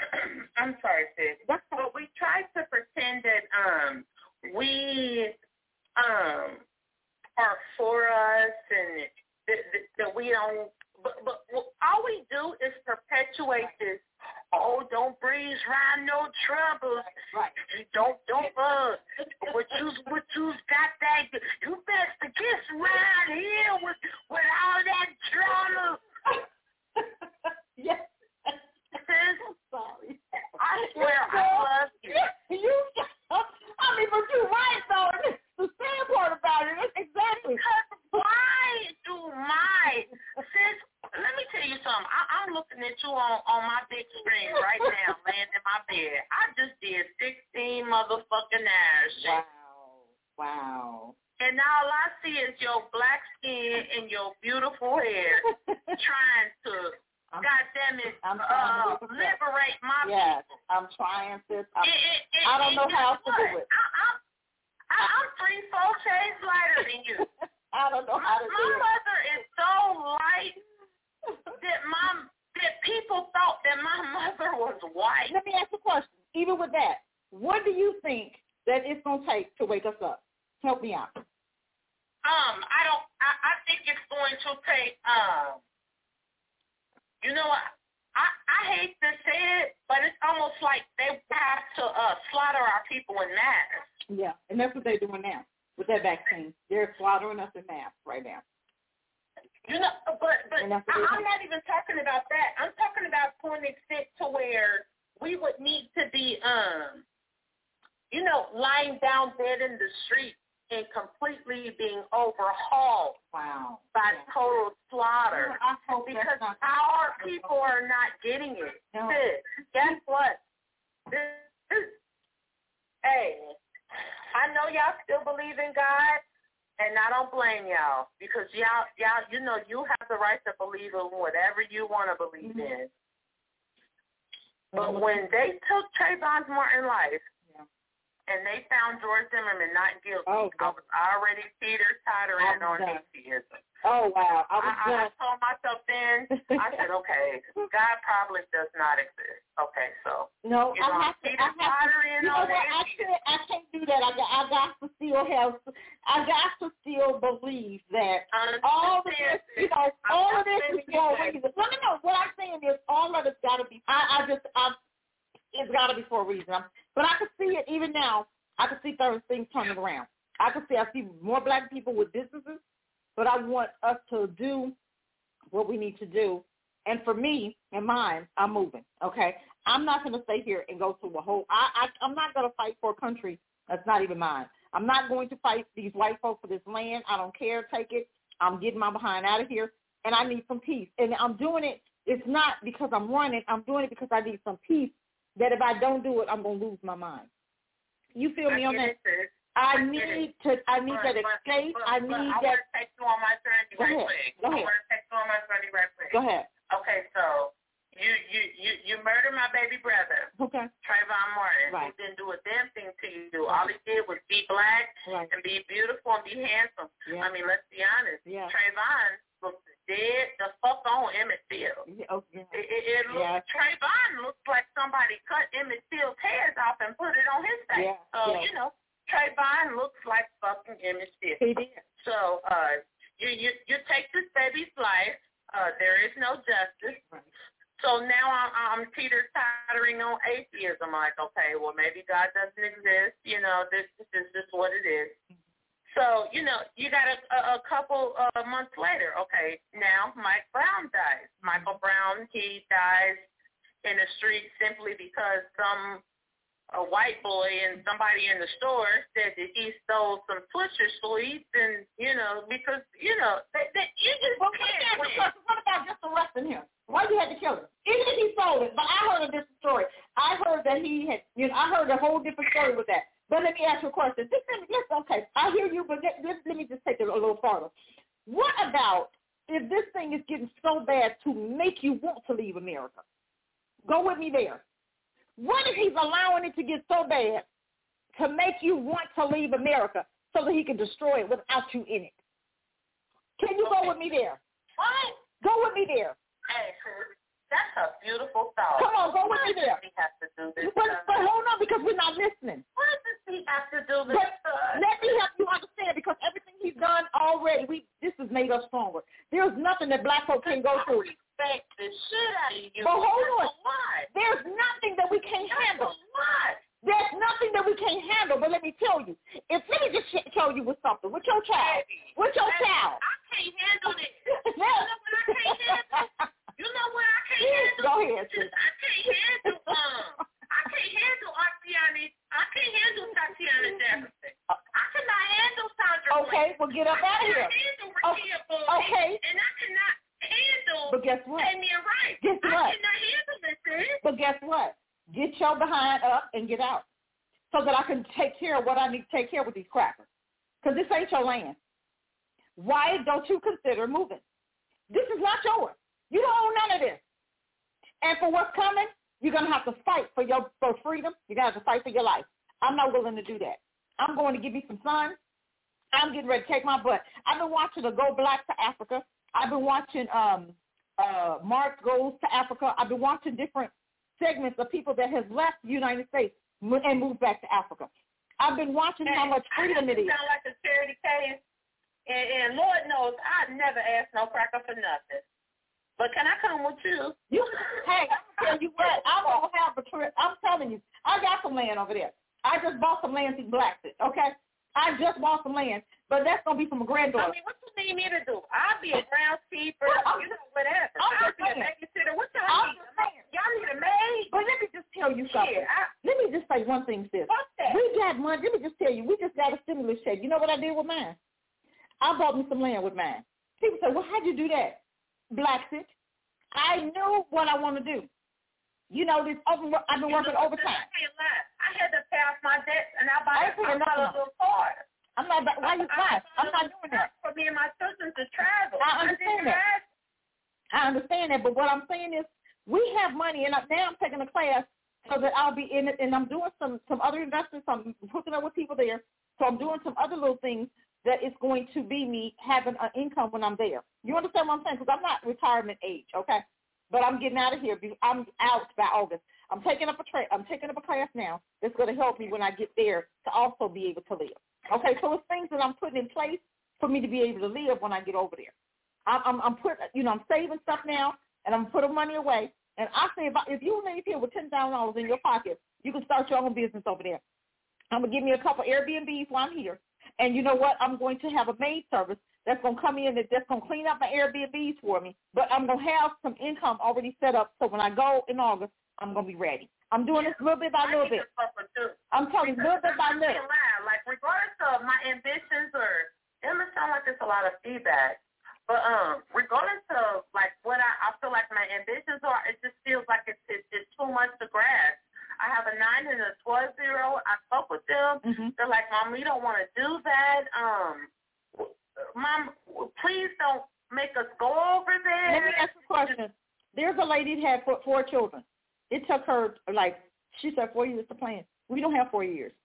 I'm sorry, sis. But we try to pretend that um we um are for us and that, that, that we don't. But, but all we do is perpetuate this. Oh, don't breeze around no troubles. Right. Don't don't uh. What you what you got that? You best to get around here with with all that drama. Yes. I'm sorry. I swear I love you. You. I mean, but you're right though. The sad part about it is exactly. Because why do my sis? Let me tell you something. I, I'm looking at you on, on my big screen right now, laying in my bed. I just did sixteen motherfucking hours. Wow. Wow. And all I see is your black skin and your beautiful hair trying to, I'm, God damn it, I'm uh, to liberate my yes, people. I'm trying to. I'm, it, it, it, I don't know how else to do it. I, I'm, I, I'm three, four shades lighter than you. I don't know how to my, do my it. My mother is so light. That my that people thought that my mother was white. Let me ask you a question. Even with that, what do you think that it's going to take to wake us up? Help me out. Um, I don't. I, I think it's going to take. Um, you know what? I, I hate to say it, but it's almost like they have to uh, slaughter our people in mass. Yeah, and that's what they're doing now with that vaccine. They're slaughtering us in mass right now. You know, but but I, I'm not even talking about that. I'm talking about to an extent to where we would need to be, um, you know, lying down dead in the street and completely being overhauled wow. by yeah. total slaughter. I hope because not our people are not getting it. No. Sis, guess what? This, this, hey, I know y'all still believe in God, and I don't blame y'all because y'all, y'all, you know, you have the right to believe in whatever you want to believe mm-hmm. in. But when they took Trayvon Martin's life, and they found George Zimmerman not guilty, oh, I was already teeter-tottering on atheism. Oh, wow. I, was I, I, I told myself then, I said, okay, God probably does not exist. Okay, so. No, you know, I have to. I have to you know what? I can't, I can't do that. I got, I got to still have, I got to still believe that all of this, you know, all of this is for a reason. No, no, no. What I'm saying is all of it's got to be, I, I just, I it's got to be for a reason. But I can see it even now. I can see those things turning around. I can see I see more black people with businesses, but I want us to do what we need to do. And for me and mine, I'm moving, okay? I'm not going to stay here and go to a whole I, – I, I'm not going to fight for a country that's not even mine. I'm not going to fight these white folks for this land. I don't care. Take it. I'm getting my behind out of here, and I need some peace. And I'm doing it. It's not because I'm running. I'm doing it because I need some peace. That if I don't do it, I'm going to lose my mind. You feel me on that? I need to, I need that escape. I need that. I want to take you on my journey right quick. Go ahead. I want to take you on my journey right quick. Go ahead. Okay, so you you you you murdered my baby brother. Okay. Trayvon Martin. Right. Who didn't do a damn thing to you. All he did was be black right. and be beautiful and be handsome. Yeah. I mean, let's be honest. Yeah. Trayvon looked dead the fuck on Emmett Till. Yeah. Oh, yeah. It, it, it looks, yeah. Trayvon looks like somebody cut Emmett Till's hairs off and put it on his face. Yeah. So, yeah. you know, Trayvon looks like fucking Emmett Till. He did. So, uh, you, you, you take this baby's life. Uh, there is no justice. Right. So now I'm, I'm teeter-tottering on atheism. Like, okay, well, maybe God doesn't exist. You know, this, this is just what it is. So, you know, you got a, a, a couple uh, months later, okay, now Mike Brown dies. Michael Brown, he dies in the street simply because some a white boy and somebody in the store said that he stole some Swisher sweets and, you know, because, you know, they, they, you just well, can't win. What about just arresting him? Why you had to kill him? Even if he sold it, but I heard a different story. I heard that he had, you know, I heard a whole different story with that. But let me ask you a question. Just let me, yes, okay, I hear you, but let, let, let me just take it a little farther. What about if this thing is getting so bad to make you want to leave America? Go with me there. What if he's allowing it to get so bad to make you want to leave America so that he can destroy it without you in it? Can you okay. go with me there? What? Go with me there. Hey, that's a beautiful thought. Come on, go with me there. He has to do this. But, but hold on, because we're not listening. What does he have to do this? But let me help you understand, because everything he's done already, we this has made us stronger. There's nothing that black folks can go through. Respect the shit out of you. But hold on. Why? There's nothing that we can't handle. Why? There's nothing that we can't handle. But let me tell you, if let me just tell you with something, with your child, Baby, with your baby, child. I can't handle this. You know what I can't handle? You know what I can't handle? Go ahead. Just, I can't handle um. I can't handle Artiana. I can't handle Tatiana Jefferson. I cannot handle Sandra. Okay, well get up out of here. I cannot handle Rakia Boyd. Okay. And I cannot handle. But guess what? Tamir Rice. Guess what? I cannot handle this. Sis. But guess what? Get your behind up and get out, so that I can take care of what I need to take care of with these crackers. Because this ain't your land. Why don't you consider moving? This is not yours. You don't own none of this. And for what's coming, you're going to have to fight for your for freedom. You're going to have to fight for your life. I'm not willing to do that. I'm going to give you some sun. I'm getting ready to take my butt. I've been watching the Go Black to Africa. I've been watching um, uh, Mark Goes to Africa. I've been watching different segments of people that have left the United States and moved back to Africa. I've been watching hey, how much freedom it is. Sound like a charity case, and, and Lord knows I never asked no cracker for nothing. But can I come with you? You, hey, I'll tell you what, I'm gonna have a trip. I'm telling you, I got some land over there. I just bought some land in Blacksett, okay? I just bought some land, but that's gonna be from a granddaughter. I mean, what you need me to do? I'll be a groundskeeper, you know, whatever. I'm I'll be a babysitter. What y'all need? Y'all need a maid? But let me just tell you something. Yeah, I, let me just say one thing, sis. What's that? We got money. Let me just tell you, we just got a stimulus check. You know what I did with mine? I bought me some land with mine. People say, well, how'd you do that? Blacksett. I knew what I want to do. You know, this over, I've been working overtime. I had to pay off my debts, and I bought a little car. I'm not. Why you why? I'm not doing that. For me and my children to travel. I understand that. I understand that, but what I'm saying is, we have money, and now I'm taking a class so that I'll be in it, and I'm doing some some other investments. I'm hooking up with people there, so I'm doing some other little things that is going to be me having an income when I'm there. You understand what I'm saying? Because I'm not retirement age, okay? But I'm getting out of here. I'm out by August. I'm taking up a tra- I'm taking up a class now that's going to help me when I get there to also be able to live. Okay, so it's things that I'm putting in place for me to be able to live when I get over there. I'm, I'm, I'm putting, you know, I'm saving stuff now, and I'm putting money away. And I say, if, I, if you leave here with ten thousand dollars in your pocket, you can start your own business over there. I'm going to give me a couple Airbnbs while I'm here. And you know what? I'm going to have a maid service that's going to come in and that's going to clean up my Airbnbs for me. But I'm going to have some income already set up so when I go in August, I'm going to be ready. I'm doing this little bit by little bit. I'm telling you, little bit by little. Like, regardless of my ambitions or, it must sound like there's a lot of feedback. But um, regardless of, like, what I, I feel like my ambitions are, it just feels like it's, it's, it's too much to grasp. I have a nine and a twelve-year-old. I spoke with them. Mm-hmm. They're like, Mom, we don't want to do that. Um, Mom, please don't make us go over there. Let me ask you a question. There's a lady that had four, four children. It took her, like, she said four years to plan. We don't have four years.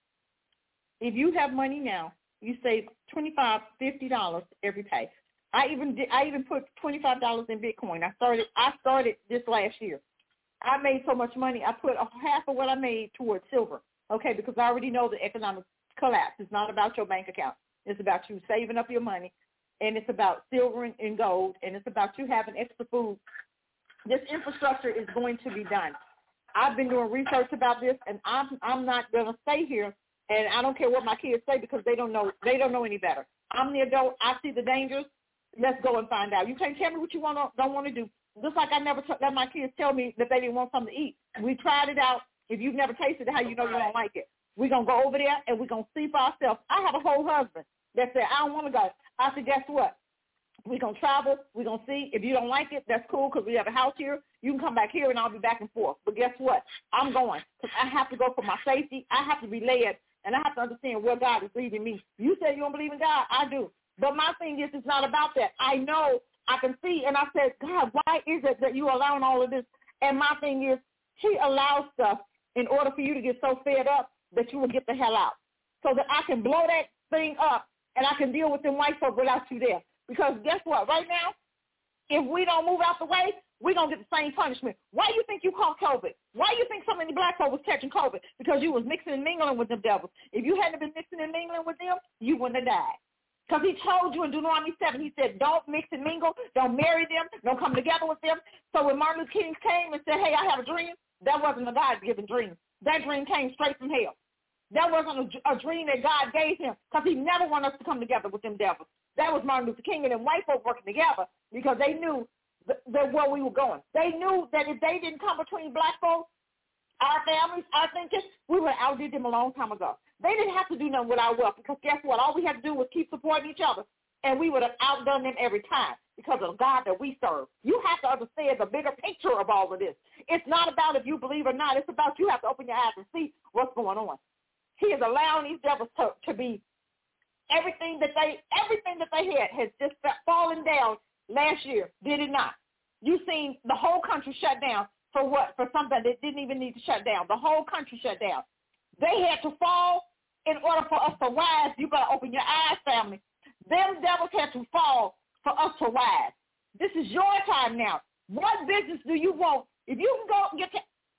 If you have money now, you save twenty-five dollars, fifty dollars every pay. I even did, I even put twenty-five dollars in Bitcoin. I started I started this last year. I made so much money. I put a half of what I made towards silver, okay, because I already know the economic collapse. It's not about your bank account. It's about you saving up your money, and it's about silver and, and gold, and it's about you having extra food. This infrastructure is going to be done. I've been doing research about this, and I'm I'm not going to stay here, and I don't care what my kids say because they don't know they don't know any better. I'm the adult. I see the dangers. Let's go and find out. You can't tell me what you want to, don't want to do. Just like I never t- let my kids tell me that they didn't want something to eat. We tried it out. If you've never tasted it, how you know you don't like it? We're going to go over there, and we're going to see for ourselves. I have a whole husband that said, I don't want to go. I said, guess what? We're going to travel. We're going to see. If you don't like it, that's cool because we have a house here. You can come back here, and I'll be back and forth. But guess what? I'm going because I have to go for my safety. I have to be led, and I have to understand where God is leading me. You say you don't believe in God. I do. But my thing is, it's not about that. I know, I can see, and I said, God, why is it that you're allowing all of this? And my thing is, he allows stuff in order for you to get so fed up that you will get the hell out so that I can blow that thing up and I can deal with them white folk without you there. Because guess what? Right now, if we don't move out the way, we're going to get the same punishment. Why do you think you caught COVID? Why do you think so many black folk was catching COVID? Because you was mixing and mingling with them devils. If you hadn't been mixing and mingling with them, you wouldn't have died. Because he told you in Deuteronomy seven, he said, don't mix and mingle, don't marry them, don't come together with them. So when Martin Luther King came and said, hey, I have a dream, that wasn't a God-given dream. That dream came straight from hell. That wasn't a, a dream that God gave him because he never wanted us to come together with them devils. That was Martin Luther King and them white folk working together because they knew th- th- where we were going. They knew that if they didn't come between black folks, our families, our thinking, we would have outdid them a long time ago. They didn't have to do nothing with our wealth because guess what? All we had to do was keep supporting each other, and we would have outdone them every time because of the God that we serve. You have to understand the bigger picture of all of this. It's not about if you believe or not. It's about you have to open your eyes and see what's going on. He is allowing these devils to, to be everything that they everything that they had has just fallen down last year. Did it not? You seen the whole country shut down for what? For something that didn't even need to shut down. The whole country shut down. They had to fall in order for us to rise. You got to open your eyes, family. Them devils had to fall for us to rise. This is your time now. What business do you want? If you can go get to,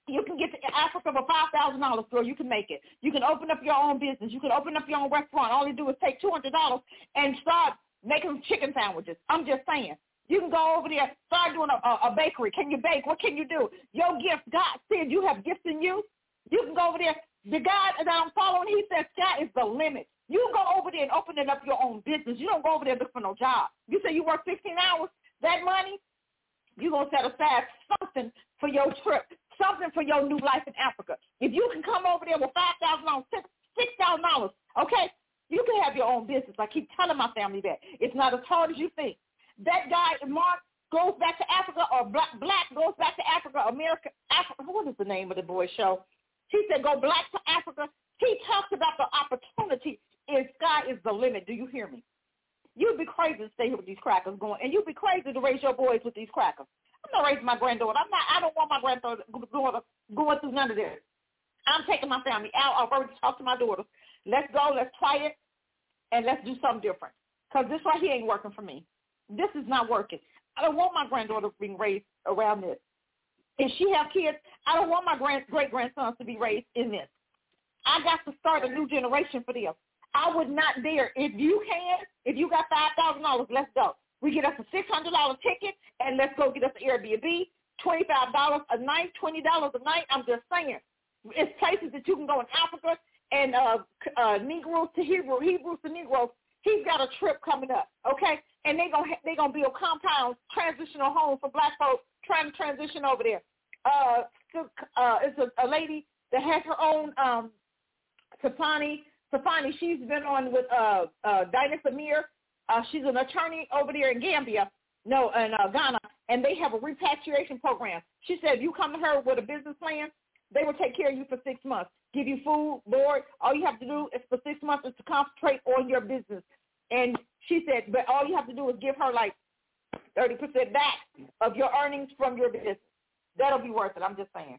You can get to Africa for five thousand dollars, girl. You can make it. You can open up your own business. You can open up your own restaurant. All you do is take two hundred dollars and start making chicken sandwiches. I'm just saying. You can go over there, start doing a, a, a bakery. Can you bake? What can you do? Your gift, God said you have gifts in you. You can go over there. The guy that I'm following, he says sky is the limit. You go over there and open it up your own business. You don't go over there look for no job. You say you work fifteen hours, that money, you're going to set aside something for your trip, something for your new life in Africa. If you can come over there with five thousand dollars, six thousand dollars, okay, you can have your own business. I keep telling my family that. It's not as hard as you think. That guy, Mark, goes back to Africa, or Black, Black goes back to Africa, America, Africa. What is the name of the boy show? He said, go Black to Africa. He talks about the opportunity, and sky is the limit. Do you hear me? You'd be crazy to stay here with these crackers going, and you'd be crazy to raise your boys with these crackers. I'm not raising my granddaughter. I'm not. I don't want my granddaughter going, going through none of this. I'm taking my family out. I've already talked to my daughters. Let's go. Let's try it, and let's do something different. Because this right here ain't working for me. This is not working. I don't want my granddaughter being raised around this. If she have kids, I don't want my grand, great-grandsons to be raised in this. I got to start a new generation for them. I would not dare. If you can, if you got five thousand dollars, let's go. We get us a six hundred dollars ticket, and let's go get us an Airbnb, twenty-five dollars a night, twenty dollars a night. I'm just saying. It's places that you can go in Africa, and uh, uh, Negroes to Hebrew, Hebrews to Negroes. He's got a trip coming up, okay? And they're going they gonna build compounds, transitional homes for black folks trying to transition over there. Uh, uh, it's a, a lady that has her own um, Safani. Safani, she's been on with uh, uh, Dinah Samir. Uh, she's an attorney over there in Gambia, no, in uh, Ghana, and they have a repatriation program. She said if you come to her with a business plan, they will take care of you for six months, give you food, board. All you have to do is for six months is to concentrate on your business. And she said, but all you have to do is give her like thirty percent back of your earnings from your business. That'll be worth it. I'm just saying.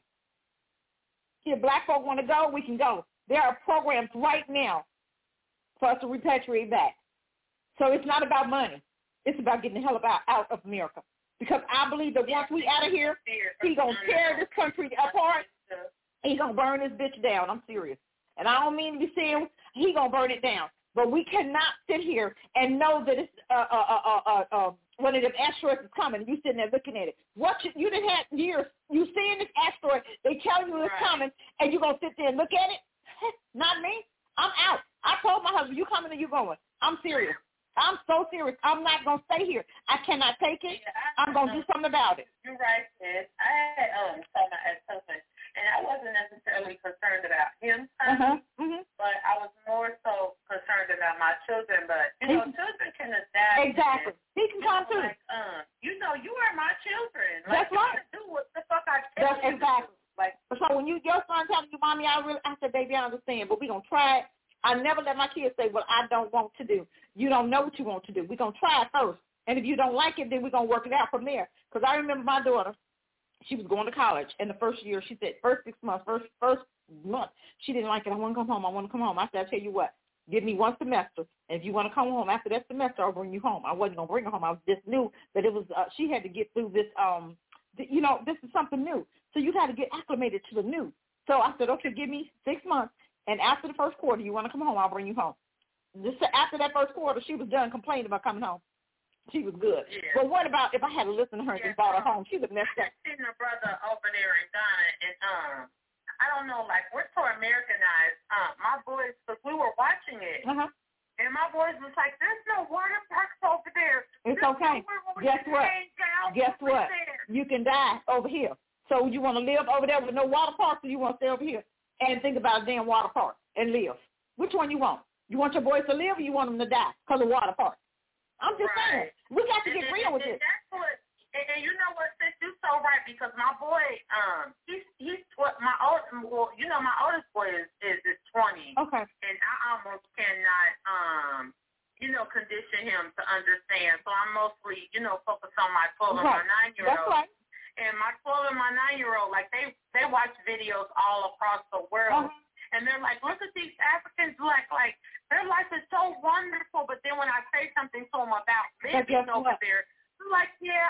If black folk want to go, we can go. There are programs right now for us to repatriate back. So it's not about money. It's about getting the hell about out of America. Because I believe that once we out of here, he's going to tear this country apart. He's going to burn this bitch down. I'm serious. And I don't mean to be serious. He's going to burn it down. But we cannot sit here and know that it's uh, uh, uh, uh, uh, one of them asteroids is coming, and you sitting there looking at it. What you, you didn't have years. You seeing this asteroid, they tell you it's right. coming, and you're going to sit there and look at it? Not me. I'm out. I told my husband, you coming or you going? I'm serious. I'm so serious. I'm not going to stay here. I cannot take it. Yeah, I'm going to do something about it. You're right, sis. I had um, told my ex-husband, and I wasn't necessarily concerned about him coming, uh-huh. mm-hmm. but I was more so concerned about my children. But, you know, mm-hmm. children can adapt. Exactly. He can come too. Like, um, you know, you are my children. Like, That's right. Do what the fuck I tell That's you exactly. Like, so when you your son telling you, mommy, I really, I said, baby, I understand, but we're going to try it. I never let my kids say, well, I don't want to do. You don't know what you want to do. We're going to try it first. And if you don't like it, then we're going to work it out from there. Because I remember my daughter, she was going to college. And the first year, she said, first six months, first first month, she didn't like it. I want to come home. I want to come home. I said, I tell you what, give me one semester. And if you want to come home after that semester, I'll bring you home. I wasn't going to bring her home. I just knew that it was, uh, she had to get through this, um, th- you know, this is something new. So you got to get acclimated to the new. So I said, okay, give me six months. And after the first quarter, you want to come home, I'll bring you home. Just after that first quarter, she was done complaining about coming home. She was good. Yeah. But what about if I had to listen to her and yeah. just brought her home? She would have messed up. I seen a brother over there in Ghana, and um, I don't know, like, we're so Americanized. Um, my boys, because we were watching it, uh-huh. and my boys was like, there's no water parks over there. It's there's okay. Guess what? Guess what? There. You can die over here. So you want to live over there with no water parks, or you want to stay over here and think about a damn water park and live? Which one you want? You want your boys to live, or you want them to die because of water park? I'm just right. saying, we got to get and, real and, with and this. That's what, and, and you know what, sis, you're so right, because my boy, um, he's he's what my old, well, you know, my oldest boy is is, is twenty. Okay. And I almost cannot, um, you know, condition him to understand. So I'm mostly, you know, focused on my twelve right. and my nine year old. That's right. And my twelve and my nine year old, like they they watch videos all across the world. Uh-huh. And they're like, look at these Africans, like, like their life is so wonderful. But then when I say something to them about living over what? there, they're like, yeah, I think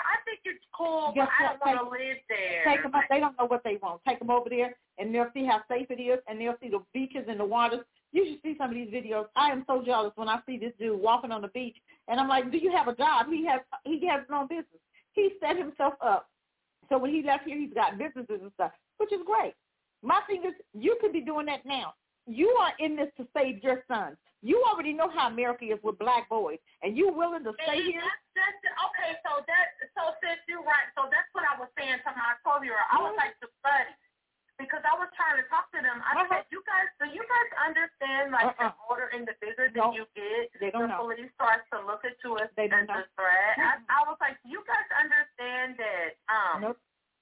it's cool, Guess but I don't what? want to live there. Take them up. They don't know what they want. Take them over there, and they'll see how safe it is, and they'll see the beaches and the waters. You should see some of these videos. I am so jealous when I see this dude walking on the beach, and I'm like, do you have a job? He has he has no business. He set himself up. So when he left here, he's got businesses and stuff, which is great. My thing is, you could be doing that now. You are in this to save your sons. You already know how America is with black boys, and you willing to stay and here? That's, that's, okay, so that, so sis, you're right. So that's what I was saying to my twelve-year-old. I was like to study because I was trying to talk to them. I uh-huh. said, you guys, do you guys understand, like, uh-uh. the older and the bigger that nope. you get, they don't the know. police starts to look at you as, they as don't a know. threat? Mm-hmm. I, I was like, you guys understand that, um, nope.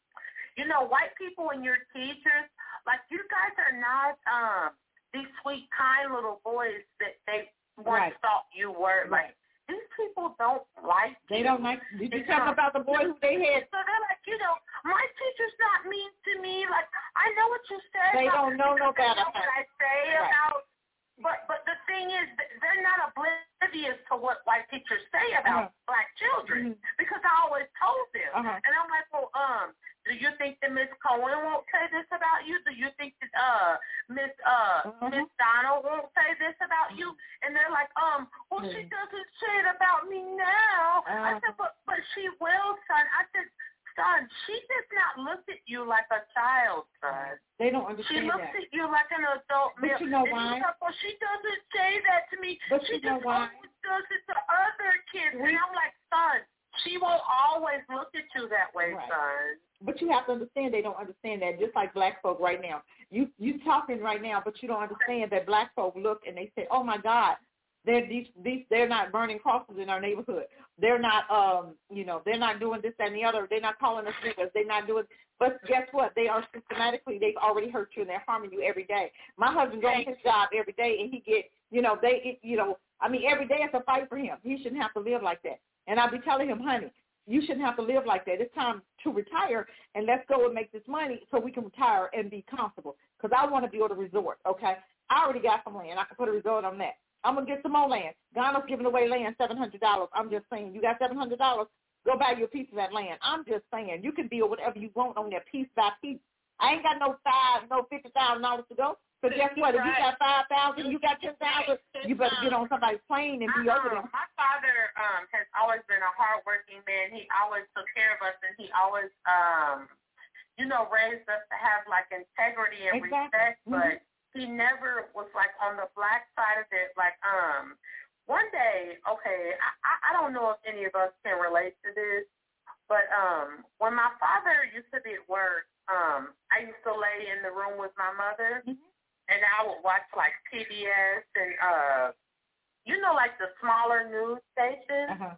you know, white people and your teachers, like, you guys are not um, these sweet, kind little boys that they once right. thought you were. Right. Like, these people don't like They you. don't like Did you tell them about the boy who they had? So they're like, you know, my teacher's not mean to me. Like, I know what you said. They don't know no better. They know what I say right. about, but, but the thing is, they're not oblivious to what white teachers say about uh-huh. black children mm-hmm. because I always told them. Uh-huh. And I'm like, well, um, do you think that Miss Cohen won't say this about you? Do you think that uh Miss uh uh-huh. Miss Donald won't say this about you? And they're like, um, well, mm-hmm. she doesn't say it about me now. Uh-huh. I said, but but she will, son. I said, son, she does not look at you like a child, son. They don't understand She looks that. at you like an adult male. But you know why? Like, well, she doesn't say that to me. But she you know just why? always does it to other kids. And I'm like, son, she won't always look at you that way, right. son. But you have to understand they don't understand that, just like black folk right now. You you talking right now, but you don't understand that black folk look and they say, oh, my God, they're, these, these, they're not burning crosses in our neighborhood. They're not, um, you know, they're not doing this, that, and the other. They're not calling us niggas. They're not doing, but guess what? They are systematically, they've already hurt you and they're harming you every day. My husband goes to his job every day and he get, you know, they, it, you know, I mean, every day it's a fight for him. He shouldn't have to live like that. And I'll be telling him, honey, you shouldn't have to live like that. It's time to retire, and let's go and make this money so we can retire and be comfortable. Because I want to build a resort, okay? I already got some land. I can put a resort on that. I'm going to get some more land. Ghana's giving away land, seven hundred dollars. I'm just saying, you got seven hundred dollars, go buy you a piece of that land. I'm just saying, you can build whatever you want on there piece by piece. I ain't got no five, no fifty thousand dollars to go. So guess what? If you got five thousand, you got ten thousand. You better get on somebody's plane and be over there. My father um, has always been a hardworking man. He always took care of us, and he always, um, you know, raised us to have like integrity and exactly. respect. Mm-hmm. But he never was like on the black side of it. Like, um, one day, okay, I, I don't know if any of us can relate to this, but um, when my father used to be at work, um, I used to lay in the room with my mother. Mm-hmm. And I would watch, like, P B S and, uh, you know, like the smaller news stations. Uh-huh.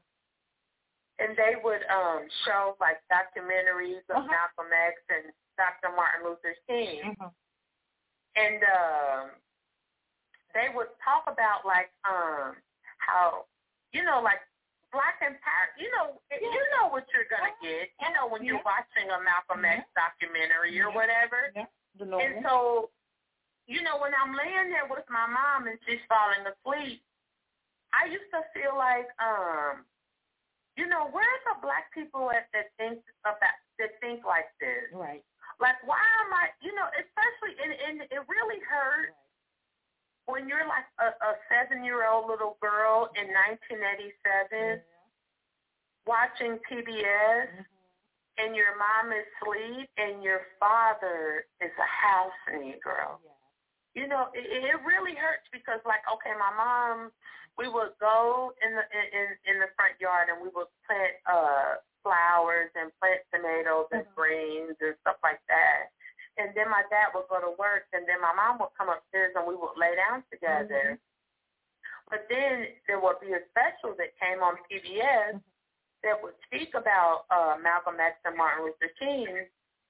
And they would um, show, like, documentaries of uh-huh. Malcolm X and Doctor Martin Luther King. Uh-huh. And um, they would talk about, like, um, how, you know, like, black empowerment, you know, yeah. you know what you're going to get, you know, when yeah. you're watching a Malcolm yeah. X documentary or yeah. whatever. Yeah. And so, you know, when I'm laying there with my mom and she's falling asleep, I used to feel like, um, you know, where's the black people at that think about that think like this? Right. Like, why am I, you know, especially, and, and it really hurts right. when you're like a, a seven-year-old little girl in nineteen eighty-seven yeah. watching P B S. Mm-hmm. And your mom is asleep, and your father is a house Negro. Yeah. You know, it, it really hurts because, like, okay, my mom, we would go in the in in the front yard and we would plant uh, flowers and plant tomatoes and mm-hmm. greens and stuff like that. And then my dad would go to work, and then my mom would come upstairs and we would lay down together. Mm-hmm. But then there would be a special that came on P B S mm-hmm. that would speak about uh, Malcolm X and Martin Luther King.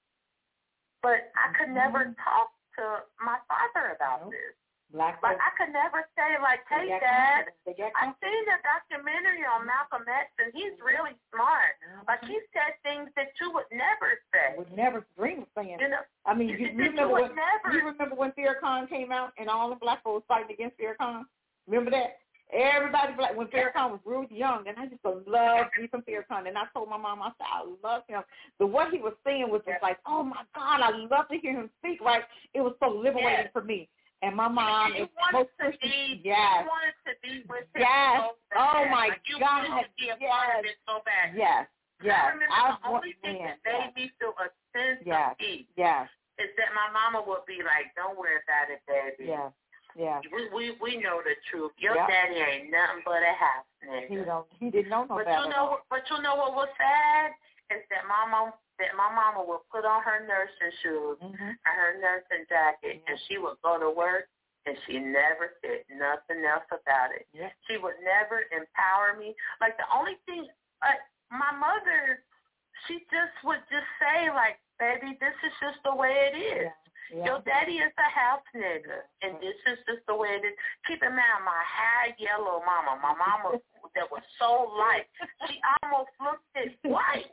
But I could mm-hmm. never talk to my father about this. Black like I could never say, like, hey, Dad, I seen a documentary on Malcolm X, and he's really smart. Mm-hmm. Like, he said things that you would never say. Would never dream of saying. You know, I mean, you, you, remember you, when, never... you remember when Farrakhan came out and all the black folks fighting against Farrakhan? Remember that? Everybody black. When Farrakhan was real young, and I just loved me some Farrakhan. And I told my mom, I said, I love him. But what he was saying was just like, oh my God, I love to hear him speak. Right? It was so liberating yes. for me. And my mom you is wanted most to be, yes. You wanted to be with him yes. so bad. Oh my like you God. wanted to be a yes. part of it so bad. Yes. Yes. I remember I the only thing man. that made yes. me feel a sense yes. of peace yes. is that my mama would be like, don't worry about it, baby. Yeah. Yeah. We we we know the truth. Your yep. daddy ain't nothing but a house nigga. He don't. He didn't know no but better. you know. But you know what was sad is that my mom that my mama would put on her nursing shoes mm-hmm. and her nursing jacket, yeah. and she would go to work, and she never said nothing else about it. Yeah. She would never empower me. Like the only thing, like my mother, she just would just say like, baby, this is just the way it is. Yeah. Yeah. Your daddy is a house nigga, and this is just the way it is. Keep in mind, my high yellow mama, my mama that was so light, she almost looked at white.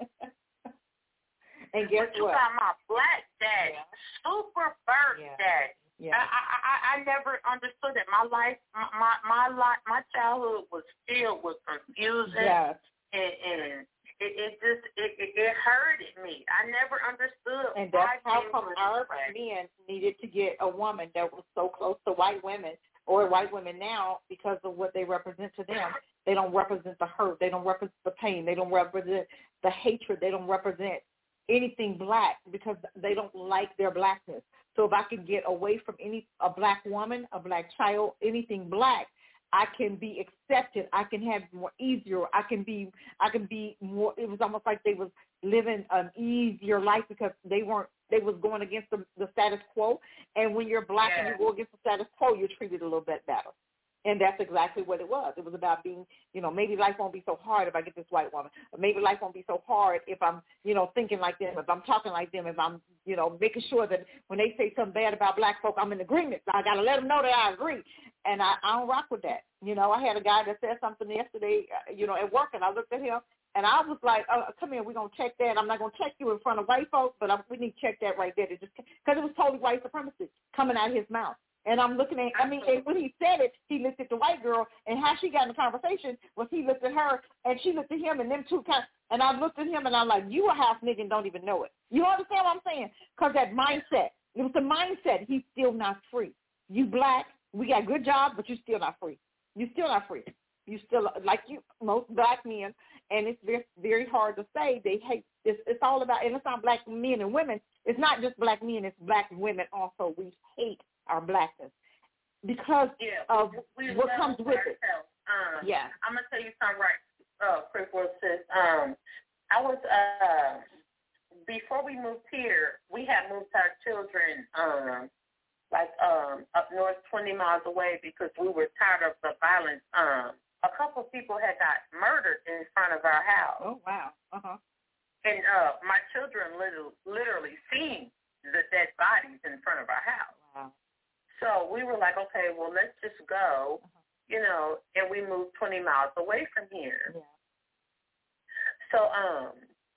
And guess but you what? got my black daddy, yeah. super burnt yeah. daddy. Yeah. I, I I I never understood it. My life, my my my life, my childhood was filled with confusion, yes. and, and It, it just it, it, it hurted me. I never understood. And that's why how come our men needed to get a woman that was so close to white women or white women now because of what they represent to them. They don't represent the hurt. They don't represent the pain. They don't represent the hatred. They don't represent anything black because they don't like their blackness. So if I can get away from any a black woman, a black child, anything black, I can be accepted. I can have more easier. I can be. I can be more. It was almost like they was living an easier life because they weren't. They was going against the, the status quo. And when you're black yeah. and you go against the status quo, you're treated a little bit better. And that's exactly what it was. It was about being, you know, maybe life won't be so hard if I get this white woman. Or maybe life won't be so hard if I'm, you know, thinking like them, if I'm talking like them, if I'm, you know, making sure that when they say something bad about black folk, I'm in agreement. I got to let them know that I agree. And I, I don't rock with that. You know, I had a guy that said something yesterday, you know, at work, and I looked at him, and I was like, oh, come here, we're going to check that. I'm not going to check you in front of white folks, but I, we need to check that right there. Because it, it was totally white supremacy coming out of his mouth. And I'm looking at, I mean, and when he said it, he looked at the white girl, and how she got in the conversation was he looked at her, and she looked at him, and them two kind. And I looked at him, and I'm like, you a half nigga and don't even know it. You understand what I'm saying? Because that mindset, it was the mindset. He's still not free. You black, we got good jobs, but you're still not free. You're still not free. You still, like you, most black men, and it's very, very hard to say. They hate. It's, it's all about, and it's not black men and women. It's not just black men. It's black women also. We hate our blackness because yeah, of we, we what comes with ourselves. it. Um, yeah. I'm going to tell you something right uh, quick, sis. Um, I was, uh, before we moved here, we had moved our children um, like um, up north twenty miles away because we were tired of the violence. Um, a couple of people had got murdered in front of our house. Oh, wow. Uh-huh. And uh, my children literally, literally seen the dead bodies in front of our house. Wow. So we were like, okay, well, let's just go, uh-huh. you know, and we moved twenty miles away from here. Yeah. So um,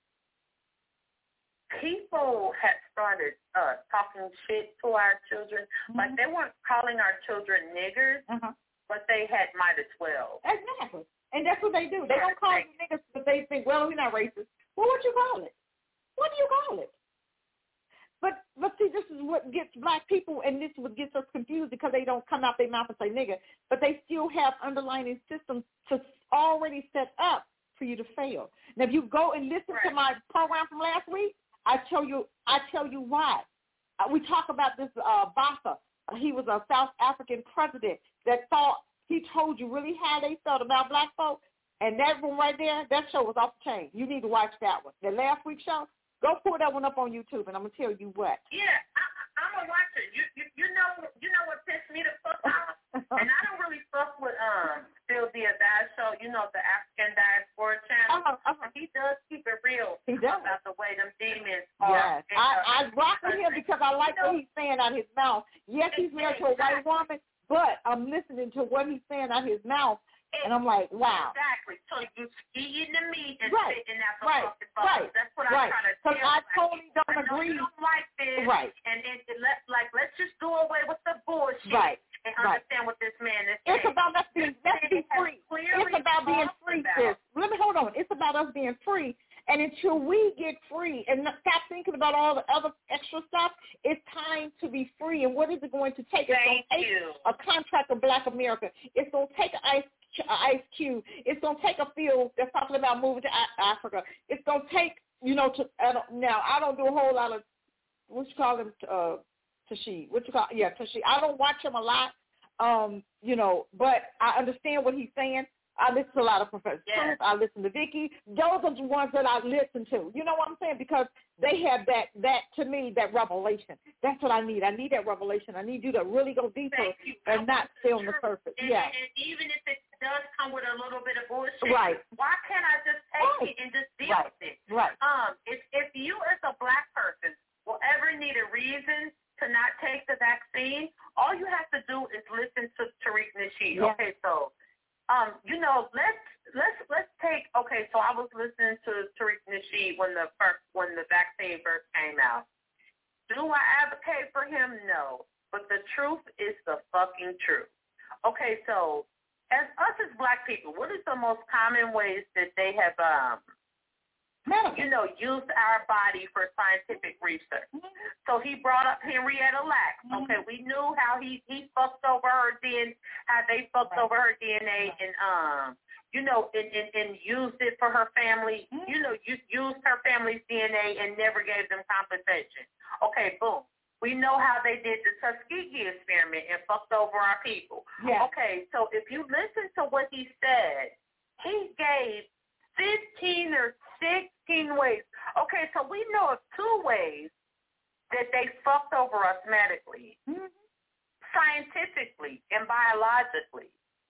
people had started uh, talking shit to our children. Mm-hmm. Like they weren't calling our children niggers, uh-huh. but they had might as well. Exactly. And that's what they do. They don't call them niggas, but they think, well, we're not racist. Well, what you call it? What do you call it? But but see, this is what gets black people, and this is what gets us confused because they don't come out their mouth and say nigga, but they still have underlying systems to already set up for you to fail. Now, if you go and listen right. to my program from last week, I tell you, I tell you why. Uh, we talk about this uh, Botha. He was a South African president that thought he told you really how they felt about black folks, and that one right there, that show was off the chain. You need to watch that one. The last week's show. Go pull that one up on YouTube, and I'm gonna tell you what. Yeah, I, I'm gonna watch it. You, you, you know, you know what pissed me the fuck off, and I don't really fuck with um Phil Diaz show. You know, the African Diaspora channel. Uh-huh, uh-huh. He does keep it real he does. about the way them demons are. Yes, I, I rock with him because I like you know, what he's saying out of his mouth. Yes, he's married to a white woman, but I'm listening to what he's saying out of his mouth. And I'm like, wow. Exactly. So you eating the meat and right. sitting at the right. fucking box. Right. That's what right. I try to tell you. Because I totally don't I know agree. You don't like this. Right. And it, it let, like, let's just do away with the bullshit. Right. and right. understand what this man is saying. It's about us being, let's be free. It's about being free, sis. Let me, hold on. It's about us being free. And until we get free and stop thinking about all the other extra stuff, it's time to be free. And what is it going to take? It's going to take you. a contract of Black America. It's going to take an ice, ice cube. It's going to take a field that's talking about moving to Africa. It's going to take, you know, to I don't, now I don't do a whole lot of, what you call him, uh, Tashi. What you call, yeah, Tashi. I don't watch him a lot, um, you know, but I understand what he's saying. I listen to a lot of Professor yes. Truth. I listen to Vicky. Those are the ones that I listen to. You know what I'm saying? Because they have that, that to me, that revelation. That's what I need. I need that revelation. I need you to really go deeper and not stay on the surface. And, yeah. and even if it does come with a little bit of bullshit, right. why can't I just take right. it and just deal right. with it? Right. Um, if, if you as a Black person will ever need a reason to not take the vaccine, all you have to do is listen to Tariq Nasheed. Yeah. Okay, so, um, you know, let's let's let's take. Okay, so I was listening to Tariq Nasheed when the first when the vaccine first came out. Do I advocate for him? No, but the truth is the fucking truth. Okay, so as us as Black people, what is the most common ways that they have um you know, used our body for scientific research? Mm-hmm. So he brought up Henrietta Lacks. Mm-hmm. Okay, we knew how he, he fucked over her D N A, how they fucked right. over her D N A right. and, um, you know, and, and, and used it for her family, mm-hmm. you know, used, used her family's D N A and never gave them compensation. Okay, boom. We know how they did the Tuskegee experiment and fucked over our people. Yeah. Okay, so if you listen to what he said, he gave fifteen or sixteen ways. Okay, so we know of two ways that they fucked over us medically, mm-hmm. scientifically, and biologically.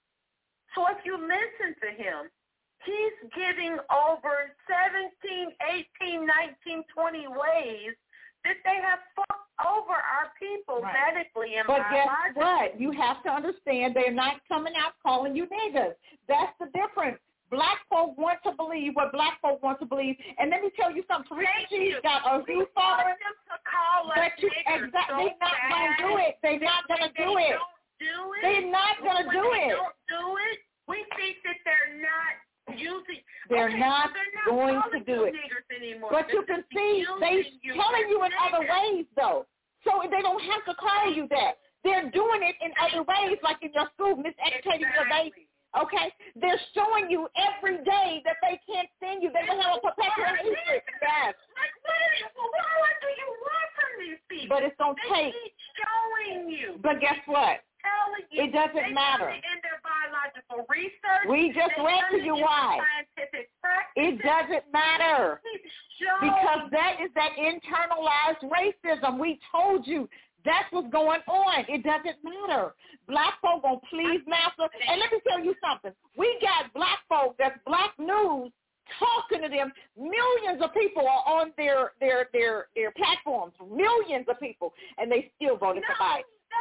So if you listen to him, he's giving over seventeen, eighteen, nineteen, twenty ways that they have fucked over our people right. medically and but biologically. But guess what? You have to understand they're not coming out calling you niggas. That's the difference. Black folk want to believe what Black folk want to believe. And let me tell you something. She's got a huge following. But you, exactly, so they're not going to do it. They're not going to do it. Do it. They're not going to do it. Don't do it. We think that they're not using. They're okay, not, so they're not going to do it. But you can see they're telling you in other ways, though. So they don't have to call you that. They're doing it in other ways, like in your school, miseducating your baby. Okay? They're showing you every day that they can't stand you. They will have a perpetual hatred. Yes. Like, what, is, what do you want from these people? But it's going to take. They keep showing you. But guess what? Telling you. It doesn't they matter. In their biological research. We just read to you why. Scientific practices. It doesn't matter. Because that is that internalized racism. We told you. That's what's going on. It doesn't matter. Black folk gonna please master. And let me tell you something. We got Black folk that's Black News talking to them. Millions of people are on their their their their platforms. Millions of people, and they still voted for Biden.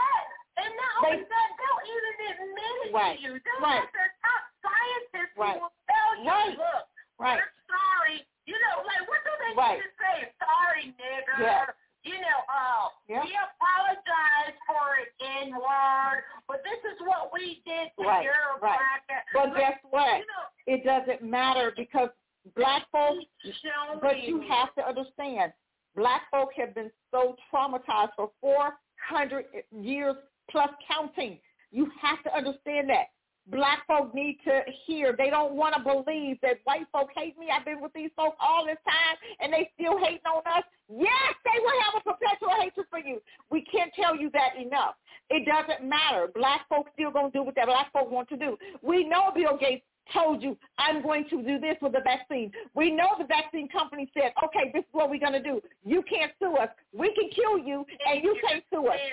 And not only they, that, they'll even admit it right, to you. They'll right. have their top scientists right. who will tell you, right. look, right. we're sorry. You know, like, what do they right. need to say? Sorry, nigga. Yeah. You know, uh, yeah. we apologize for it, N-word, but this is what we did to right, your right. Black. But like, guess what? You know, it doesn't matter because Black folks, but you have to understand, Black folk have been so traumatized for four hundred years plus counting. You have to understand that. Black folk need to hear. They don't want to believe that white folk hate me. I've been with these folks all this time, and they still hating on us. Yes, they will have a perpetual hatred for you. We can't tell you that enough. It doesn't matter. Black folks still going to do what that Black folk want to do. We know Bill Gates told you, I'm going to do this with the vaccine. We know the vaccine company said, okay, this is what we're going to do. You can't sue us. We can kill you, and you can't sue us.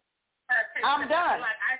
I'm done.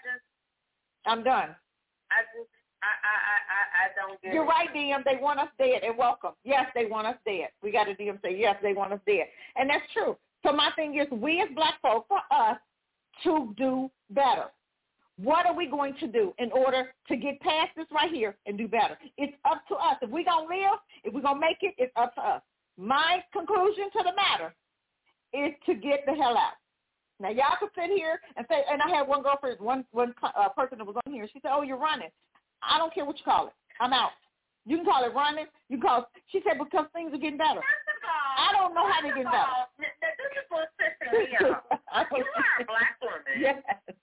I'm done. I just, I, I, I, I don't get You're it. right, D M. They want us dead, and welcome. Yes, they want us dead. We got a D M say, yes, they want us dead. And that's true. So my thing is, we as Black folk, for us to do better. What are we going to do in order to get past this right here and do better? It's up to us. If we're going to live, if we're going to make it, it's up to us. My conclusion to the matter is to get the hell out. Now, y'all could sit here and say, and I had one girlfriend, one one uh, person that was on here. She said, oh, you're running. I don't care what you call it. I'm out. You can call it running. You can call it, she said, because things are getting better. First of all, I don't know how they get better. all, this is what's pissing me off. You are a black woman. Yes.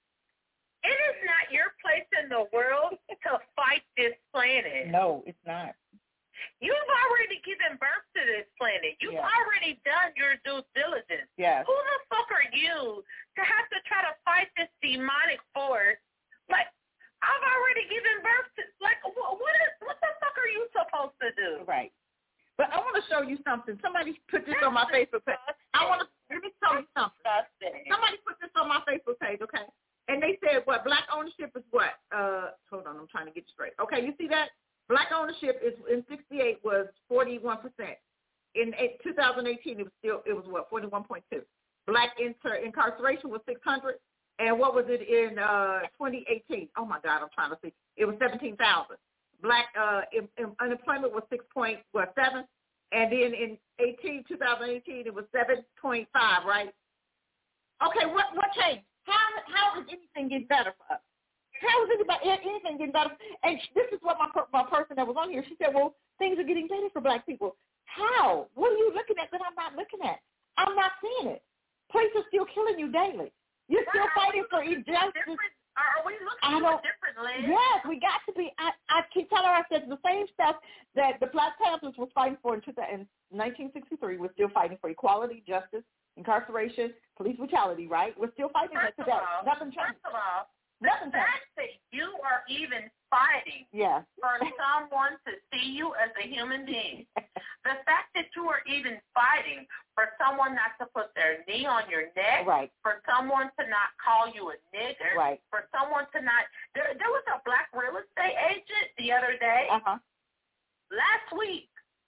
It is not your place in the world to fight this planet. No, it's not. You've already given birth to this planet. You've Yeah. already done your due diligence. Yes. Who the fuck are you to have to try to fight this demonic force? Like, I've already given birth to, like, what, what is, what the fuck are you supposed to do? Right. But I want to show you something. Somebody put this That's on my Facebook page. I want to, let me tell you something. Disgusting. Somebody put this on my Facebook page, okay? And they said, what, black ownership is what? Uh, hold on, I'm trying to get you straight. Okay, you see that? Black ownership is in sixty-eight was forty-one percent. In eight, two thousand eighteen, it was still, it was what, forty-one point two. Black inter, incarceration was six hundred. And what was it in uh, twenty eighteen? Oh, my God, I'm trying to see. It was seventeen thousand. Black uh, in, in unemployment was six point seven. And then in eighteen, two thousand eighteen, it was seven point five, right? Okay, what what changed? How how is anything getting better for us? How is anybody, anything getting better? And this is what my my person that was on here, she said, well, things are getting better for black people. How? What are you looking at that I'm not looking at? I'm not seeing it. Police are still killing you daily. You're still Are fighting for injustice. Are we looking I at don't, a different lens? Yes, we got to be. I, I keep telling her, I said the same stuff that the Black Panthers was fighting for in nineteen sixty-three. We're still fighting for equality, justice, incarceration, police brutality, right? We're still fighting First that of today. all, Nothing changed. First of all, Nothing the changed. fact that you are even fighting Yeah. for someone to see you as a human being, the fact that you are even fighting for someone not to put their knee on your neck, Right. for someone to not call you a nigger, Right. for someone to not – there there was a black real estate agent the other day, Uh-huh. last week,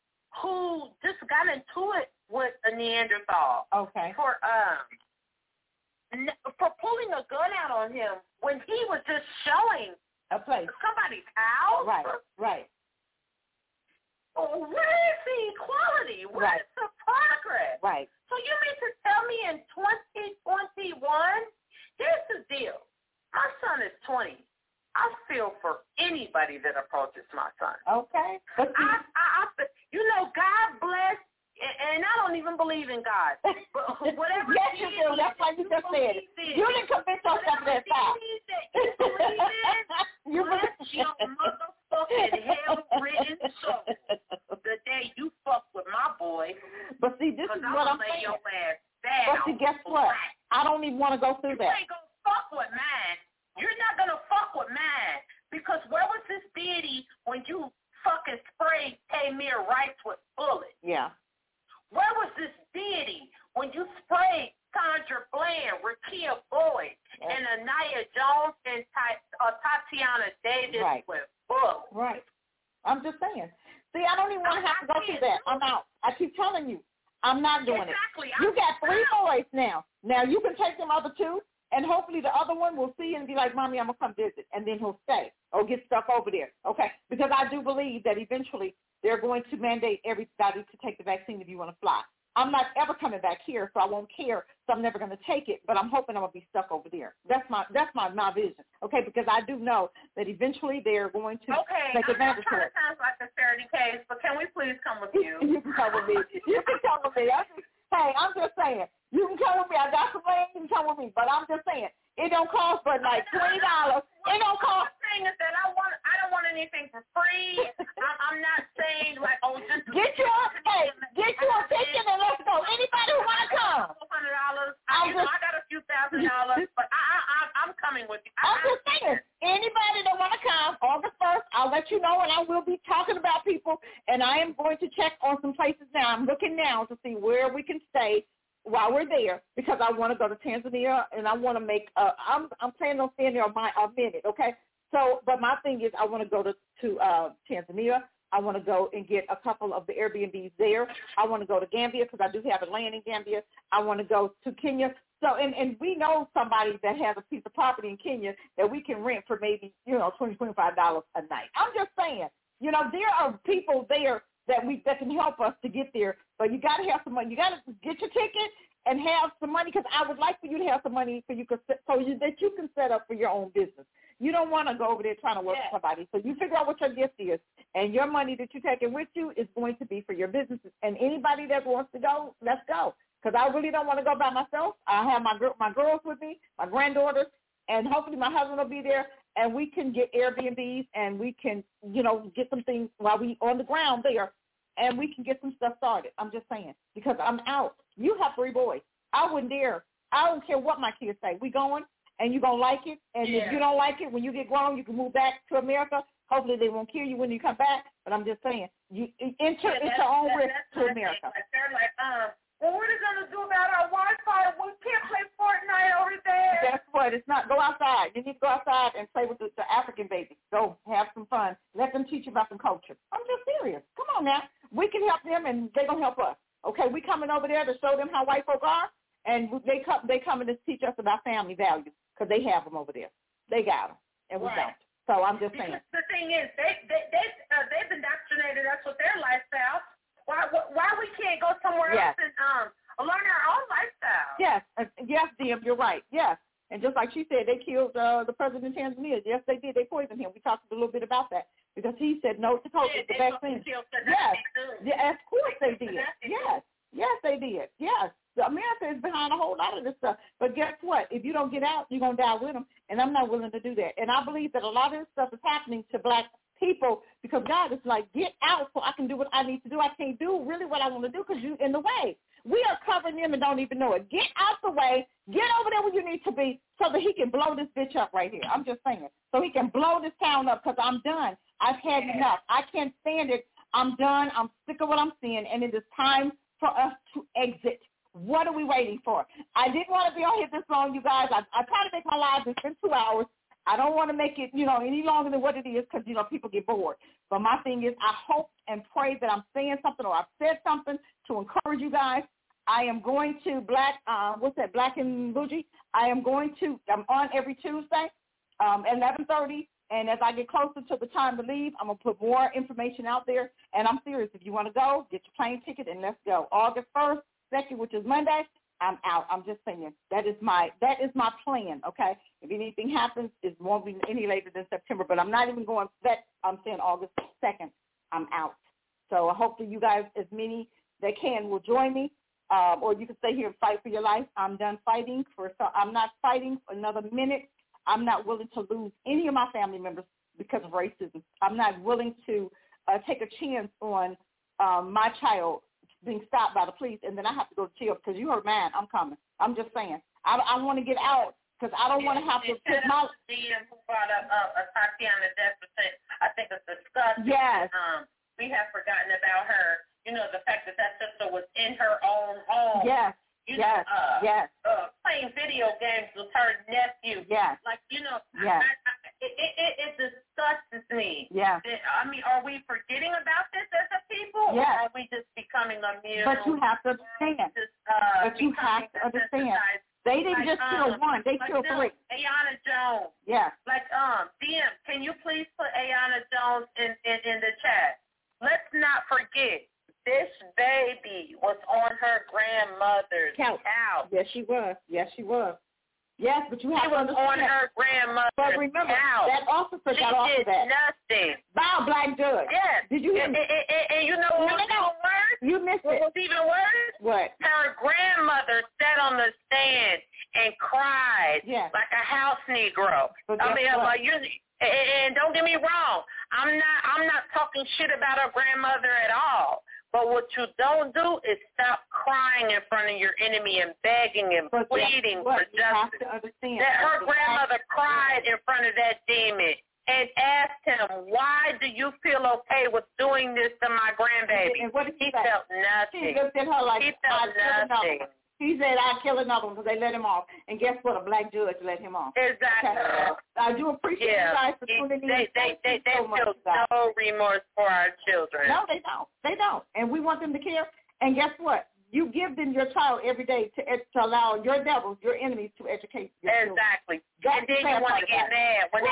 who just got into it with a Neanderthal Okay. for um n- for pulling a gun out on him when he was just showing A place. somebody's house. Right. Right. Oh, where is the equality? Where Right. is the progress? Right. So you mean to tell me in twenty twenty-one, here's the deal. My son is twenty. I feel for anybody that approaches my son. Okay. But see, I, I, I, you know, God bless, and, and I don't even believe in God. But whatever yes, you do. That's why you just said it. You didn't convince yourself of that fact. You believe in, You bless your motherfucking hell-written soul the day you fuck with my boy. But see, this Because is I'm what I'm going to lay saying. your ass down. But see, guess what? I don't even want to go through You that. ain't going to fuck with mine. You're not going to fuck with mine. Because where was this deity when you fucking sprayed Tamir Rice with bullets? Yeah. Where was this deity when you sprayed Sandra Bland, Rakia Boyd, Yeah. and Anaya Jones and Ty- uh, Tatiana Davis Right. with bullets? Right. I'm just saying. See, I don't even want to have to go through that. I'm out. I keep telling you, I'm not doing Exactly. it. You I'm got three out. boys now. Now you can take them other two, and hopefully the other one will see and be like, Mommy, I'm going to come visit, and then he'll stay or get stuff over there, okay? Because I do believe that eventually they're going to mandate everybody to take the vaccine if you want to fly. I'm not ever coming back here, so I won't care, so I'm never going to take it, but I'm hoping I'm going to be stuck over there. That's my that's my, my vision, okay, because I do know that eventually they're going to Okay, take I'm advantage not of trying it. to sound like a charity case, but can we please come with you? You can come with me. You can come with me. I'm just, hey, I'm just saying. You can come with me. I got some land. You can come with me. But I'm just saying, it don't cost but like twenty dollars. It don't cost. What I'm saying is that I want, I don't want anything for free. I'm, I'm not saying like, oh, just Get you a, hey, get you a ticket and let's go. Anybody who want to come. Four hundred dollars. I'm You know, just- I got a few thousand dollars, but I, I, I, I'm coming with you. I, I'm just saying, anybody that want to come, August first, I'll let you know, and I will be talking about people, and I am going to check on some places now. I'm looking now to see where we can stay while we're there, because I want to go to Tanzania, and I want to make, uh, I'm I'm planning on staying there a, mi- a minute, okay? So, but my thing is I want to go to, to uh, Tanzania. I want to go and get a couple of the Airbnbs there. I want to go to Gambia because I do have a land in Gambia. I want to go to Kenya. So, and, and we know somebody that has a piece of property in Kenya that we can rent for maybe, you know, twenty dollars, twenty-five dollars a night. I'm just saying, you know, there are people there that we that can help us to get there, but you got to have some money. You got to get your ticket and have some money, because I would like for you to have some money for you, so you, that you can set up for your own business. You don't want to go over there trying to work yeah. for somebody. So you figure out what your gift is, and your money that you're taking with you is going to be for your business. And anybody that wants to go, let's go. Because I really don't want to go by myself. I have my my girls with me, my granddaughters, and hopefully my husband will be there, and we can get Airbnbs, and we can, you know, get some things while we on the ground there, and we can get some stuff started. I'm just saying, because I'm out. You have three boys. I wouldn't dare. I don't care what my kids say. We going, and you're going to like it. And yeah. if you don't like it, when you get grown, you can move back to America. Hopefully they won't kill you when you come back. But I'm just saying, you enter yeah, into your own risk to America. Like they're like, um, well, what are we going to do about our Wi-Fi? We can't play Fortnite over there. Guess what? It's not. Go outside. You need to go outside and play with the, the African babies. Go have some fun. Let them teach you about some culture. I'm just serious. Come on now. We can help them, and they're going to help us. Okay, we coming over there to show them how white folk are, and they come they coming to teach us about family values, because they have them over there. They got them, and we right. don't. So I'm just saying. Because the thing is, they, they, they, uh, they've indoctrinated us with their lifestyle. Why why we can't go somewhere yes. else and um learn our own lifestyle? Yes, uh, yes, Dim, you're right. Yes, and just like she said, they killed uh, the president of Tanzania. Yes, they did. They poisoned him. We talked a little bit about that because he said no to COVID, yeah, the vaccine. Yes, yeah, of course they did. Yes, yes, they did. Yes, America is behind a whole lot of this stuff. But guess what? If you don't get out, you're gonna die with them, and I'm not willing to do that. And I believe that a lot of this stuff is happening to black people because God is like, get out so I can do what I need to do. I can't do really what I want to do because you're in the way. We are covering them and don't even know it. Get out the way. Get over there where you need to be so that he can blow this bitch up right here. I'm just saying. So he can blow this town up because I'm done. I've had enough. I can't stand it. I'm done. I'm sick of what I'm seeing, and it is time for us to exit. What are we waiting for? I didn't want to be on here this long, you guys. I, I try to make my lives. It's been two hours. I don't want to make it, you know, any longer than what it is because, you know, people get bored. But my thing is I hope and pray that I'm saying something or I've said something to encourage you guys. I am going to Black, uh, what's that, Black and Bougie. I am going to, I'm on every Tuesday, um, eleven thirty. And as I get closer to the time to leave, I'm going to put more information out there. And I'm serious. If you want to go, get your plane ticket and let's go. August first, second, which is Monday, I'm out. I'm just saying that is my that is my plan. Okay, if anything happens, it won't be any later than September. But I'm not even going that. I'm saying August second. I'm out. So hopefully you guys, as many that can, will join me, um, or you can stay here and fight for your life. I'm done fighting for. So I'm not fighting for another minute. I'm not willing to lose any of my family members because of racism. I'm not willing to uh, take a chance on um, my child being stopped by the police, and then I have to go to jail because you heard mine. I'm coming. I'm just saying. I, I want to get out because I don't want to have to put my. D M who brought up uh, Tatiana Desperate, I think it's disgusting. Yes. Um, we have forgotten about her. You know, the fact that that sister was in her own home. Yes. You yes. know, uh, yes. Uh, playing video games with her nephew. Yes. Like, you know, yes. I, I, it, it, it disgusts me. Yeah. I mean, are we forgetting about this as a people? Yes. Or are we just becoming immune? But you have to understand. Just, uh, but you have to understand. They didn't like, just kill um, one. They like killed them, three. Ayana Jones. Yeah. Like, um, D M, can you please put Ayana Jones in, in, in the chat? Let's not forget. This baby was on her grandmother's couch. couch. Yes, she was. Yes, she was. Yes, but you have she to was understand. on her grandmother's But remember, couch. that officer she got off of that. She did nothing. By a black judge. Yes. Did you hear and, me? and, and, and you know what was even worse? You missed what it. What was even worse? What? Her grandmother sat on the stand and cried yeah. like a house Negro. But I mean, what? like, you, and, and don't get me wrong. I'm not. I'm not talking shit about her grandmother at all. But what you don't do is stop crying in front of your enemy and begging and but pleading for justice. You have to understand. That her grandmother cried in front of that demon and asked him, why do you feel okay with doing this to my grandbaby? And what did he, he say? felt nothing. He looked at her like, he felt nothing. He said, I'd kill another one because they let him off. And guess what? A black judge let him off. Exactly. Okay. I do appreciate yeah. you guys for tuning in. They, they, they, they so feel no remorse for our children. No, they don't. They don't. And we want them to care. And guess what? You give them your child every day to, to allow your devils, your enemies, to educate your Exactly. children. And then you want to get mad when right. they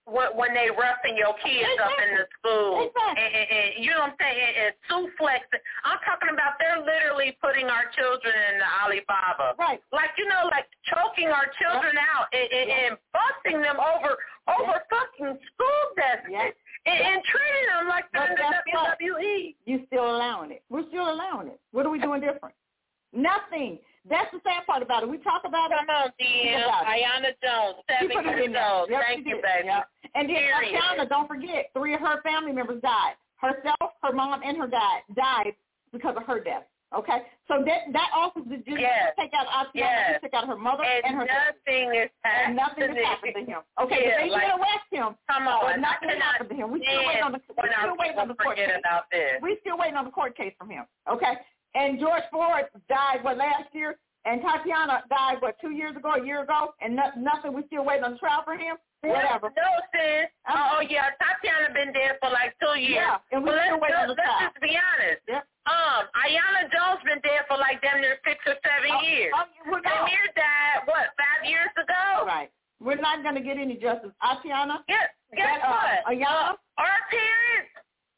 when, when they roughing your kids exactly. up in the school, exactly. and, and, and you know what I'm saying, and, and suplex. I'm talking about they're literally putting our children in the Alibaba. Right. Like, you know, like choking our children yep. out and, and, yep. and busting them over over yep. fucking school desks yep. and, yep. and treating them like they're in the W W E. You still allowing it. We're still allowing it. What are we doing different? Nothing. That's the sad part about it. We talk about Come it. Come on, D M. Ayana Jones, seven years old. Yep, Thank you, baby. Yep. And then Ayana, don't forget, three of her family members died. Herself, her mom, and her dad died because of her death. Okay? So that that also just yes. take out Ayana, yes. take out her mother and, and her nothing is and nothing has happened to him. Okay, yeah, but they like, did arrest him. Come on. Nothing happened to him. We still waiting on the, we still waiting on the court case. About this. We still waiting on the court case from him. Okay? And George Floyd died, what, last year? And Tatiana died, what, two years ago, a year ago? And no, nothing, we still waiting on the trial for him? Whatever. No, sis. Oh, yeah, Tatiana been dead for like two years. Yeah, and we well, still waiting on the trial. Let's just be honest. Yep. Um, Ayana Jones been dead for like damn near six or seven oh, years. Oh, well, no. Amir died, what, five years ago? Right. We're not going to get any justice. Tatiana? Guess, guess that, what? Uh, Ayana? Uh, our parents,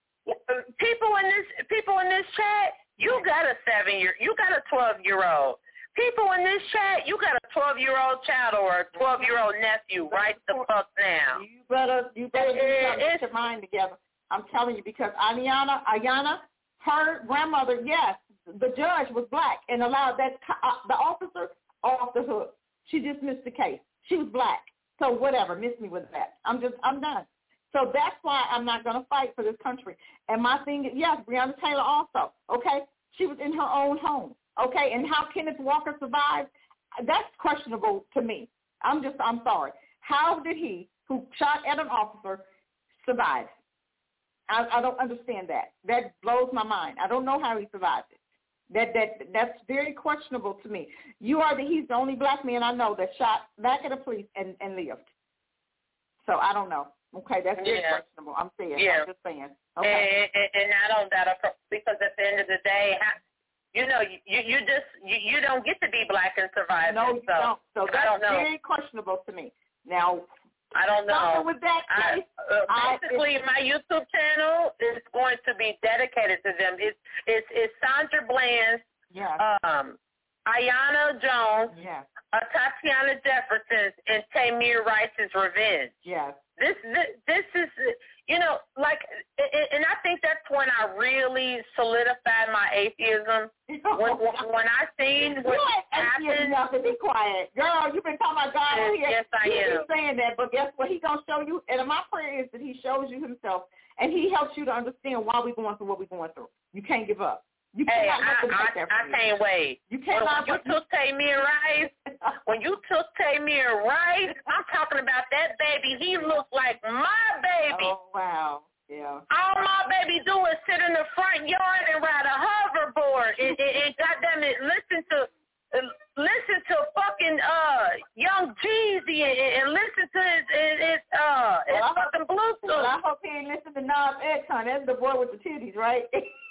people in this, people in this chat, you got a seven-year, you got a twelve-year-old. People in this chat, you got a twelve-year-old child or a twelve-year-old nephew. Right the fuck now. You better, you better it, get your mind together. I'm telling you, because Ayana, Ayana, her grandmother, yes, the judge was black and allowed that uh, the officer off the hook. She dismissed the case. She was black, so whatever. Miss me with that. I'm just, I'm done. So that's why I'm not going to fight for this country. And my thing is, yes, Breonna Taylor also, okay? She was in her own home, okay? And how Kenneth Walker survived, that's questionable to me. I'm just, I'm sorry. How did he, who shot at an officer, survive? I, I don't understand that. That blows my mind. I don't know how he survived it. That that that's very questionable to me. You are the he's the only black man I know that shot back at the police and, and lived. So I don't know. Okay, that's very yeah. questionable. I'm saying. Yeah. I'm just saying. Okay. And, and, and I don't doubt it because at the end of the day, you know, you you just you, you don't get to be black and survive. No, it, you so don't. So that's I don't know. very questionable to me. Now, I don't know. With that case, I, uh, basically, I, my YouTube channel is going to be dedicated to them. It's it's, it's Sandra Bland's, yeah. um, Ayana Jones, yeah. uh, Tatiana Jefferson's, and Tamir Rice's Revenge. Yes. This, this this is, you know, like, and I think that's when I really solidified my atheism. When when I seen what happened. Nothing. Be quiet, girl. You've been talking about God yes, here. Yes, I You've am. been saying that, but guess what? He gonna show you. And my prayer is that He shows you Himself, and He helps you to understand why we're going through what we're going through. You can't give up. You hey, cannot I, let I, I can't wait. You cannot. When you took Tamir Rice, when you took Tamir Rice, I'm talking about that baby. He looked like my baby. Oh wow, yeah. All my baby do is sit in the front yard and ride a hoverboard and, and, and goddamn it, listen to uh, listen to fucking uh Young Jeezy and, and listen to his his, his uh his well, fucking Bluetooth. Well, I hope he ain't listen to Nas X, huh? That's the boy with the titties, right?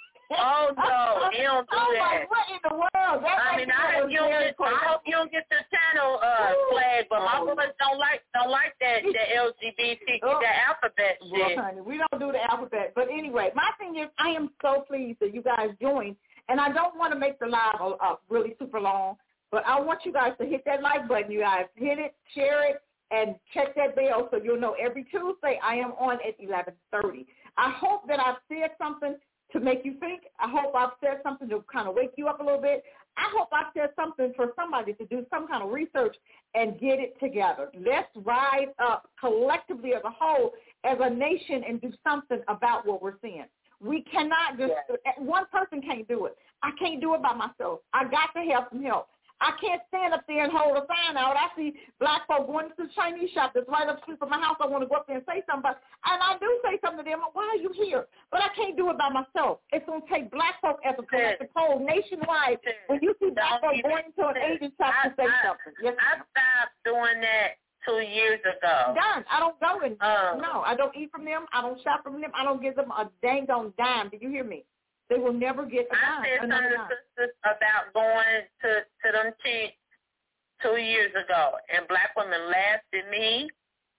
Oh no, he don't do oh, that. My, what in the world? That I mean, I hope you don't get. I hope you don't get the channel uh, flag, but my oh. boys don't like don't like that the L G B T oh. that alphabet well, shit. Honey, we don't do the alphabet. But anyway, my thing is, I am so pleased that you guys joined, and I don't want to make the live uh, really super long, but I want you guys to hit that like button. You guys hit it, share it, and check that bell so you'll know every Tuesday I am on at eleven thirty. I hope that I've said something to make you think. I hope I've said something to kind of wake you up a little bit. I hope I've said something for somebody to do some kind of research and get it together. Let's rise up collectively as a whole, as a nation, and do something about what we're seeing. We cannot just, yeah. one person can't do it. I can't do it by myself. I got to have some help. I can't stand up there and hold a sign out. I see black folk going to the Chinese shop that's right up the street from my house. I want to go up there and say something, but, and I do say something to them. Why are you here? But I can't do it by myself. It's going to take black folk as a collective whole nationwide. When you see black folk going into an Asian shop to say I, something. Yes, I stopped doing that two years ago. Done. I don't go and um, no, I don't eat from them. I don't shop from them. I don't give them a dang on dime. Do you hear me? They will never get a dime. I said something to sisters about going to, to them cheeks two years ago, and black women laughed at me,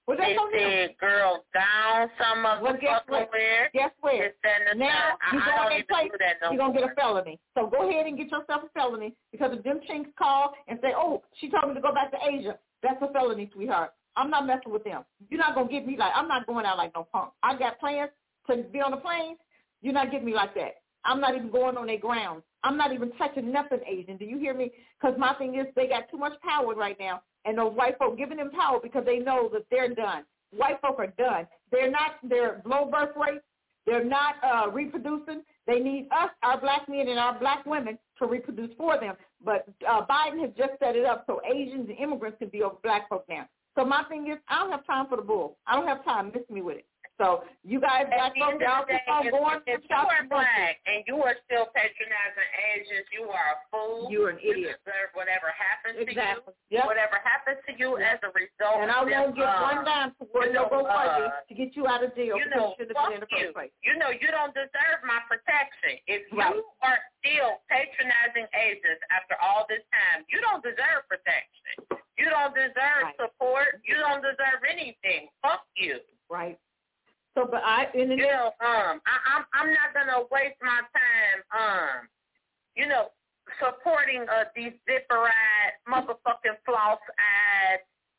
Well, they that's said girls down some of well, the guess fucking what? wear. Guess what? This, that, and the Now, third. you I, go I don't in even place, do that no you're going to more. get a felony. So go ahead and get yourself a felony because if them chinks call and say, oh, she told me to go back to Asia, that's a felony, sweetheart. I'm not messing with them. You're not going to get me like, I'm not going out like no punk. I got plans to be on the plane. You're not getting me like that. I'm not even going on their ground. I'm not even touching nothing Asian. Do you hear me? Because my thing is they got too much power right now, and those white folk giving them power because they know that they're done. White folk are done. They're not, they're low birth rates. They're not uh, reproducing. They need us, our black men and our black women, to reproduce for them. But uh, Biden has just set it up so Asians and immigrants can be over black folk now. So my thing is, I don't have time for the bull. I don't have time. Miss me with it. So you guys, black folks, y'all keep on going. If you are black and you are still patronizing Asians, you are a fool. You're an idiot. You deserve whatever happens exactly. to you. Yep. Whatever happens to you yep. as a result. And I won't get uh, one dime towards you know, your GoFundMe uh, to get you out of jail you because know, you should have been in the you. first place. You know, you don't deserve my protection. If right. you are still patronizing Asians after all this time, you don't deserve protection. You don't deserve right. support. You don't deserve anything. Fuck you. Right. So, but I, in the you know, um, I, I'm I'm not gonna waste my time, um, you know, supporting uh these zipper-eyed, motherfucking floss-eyed,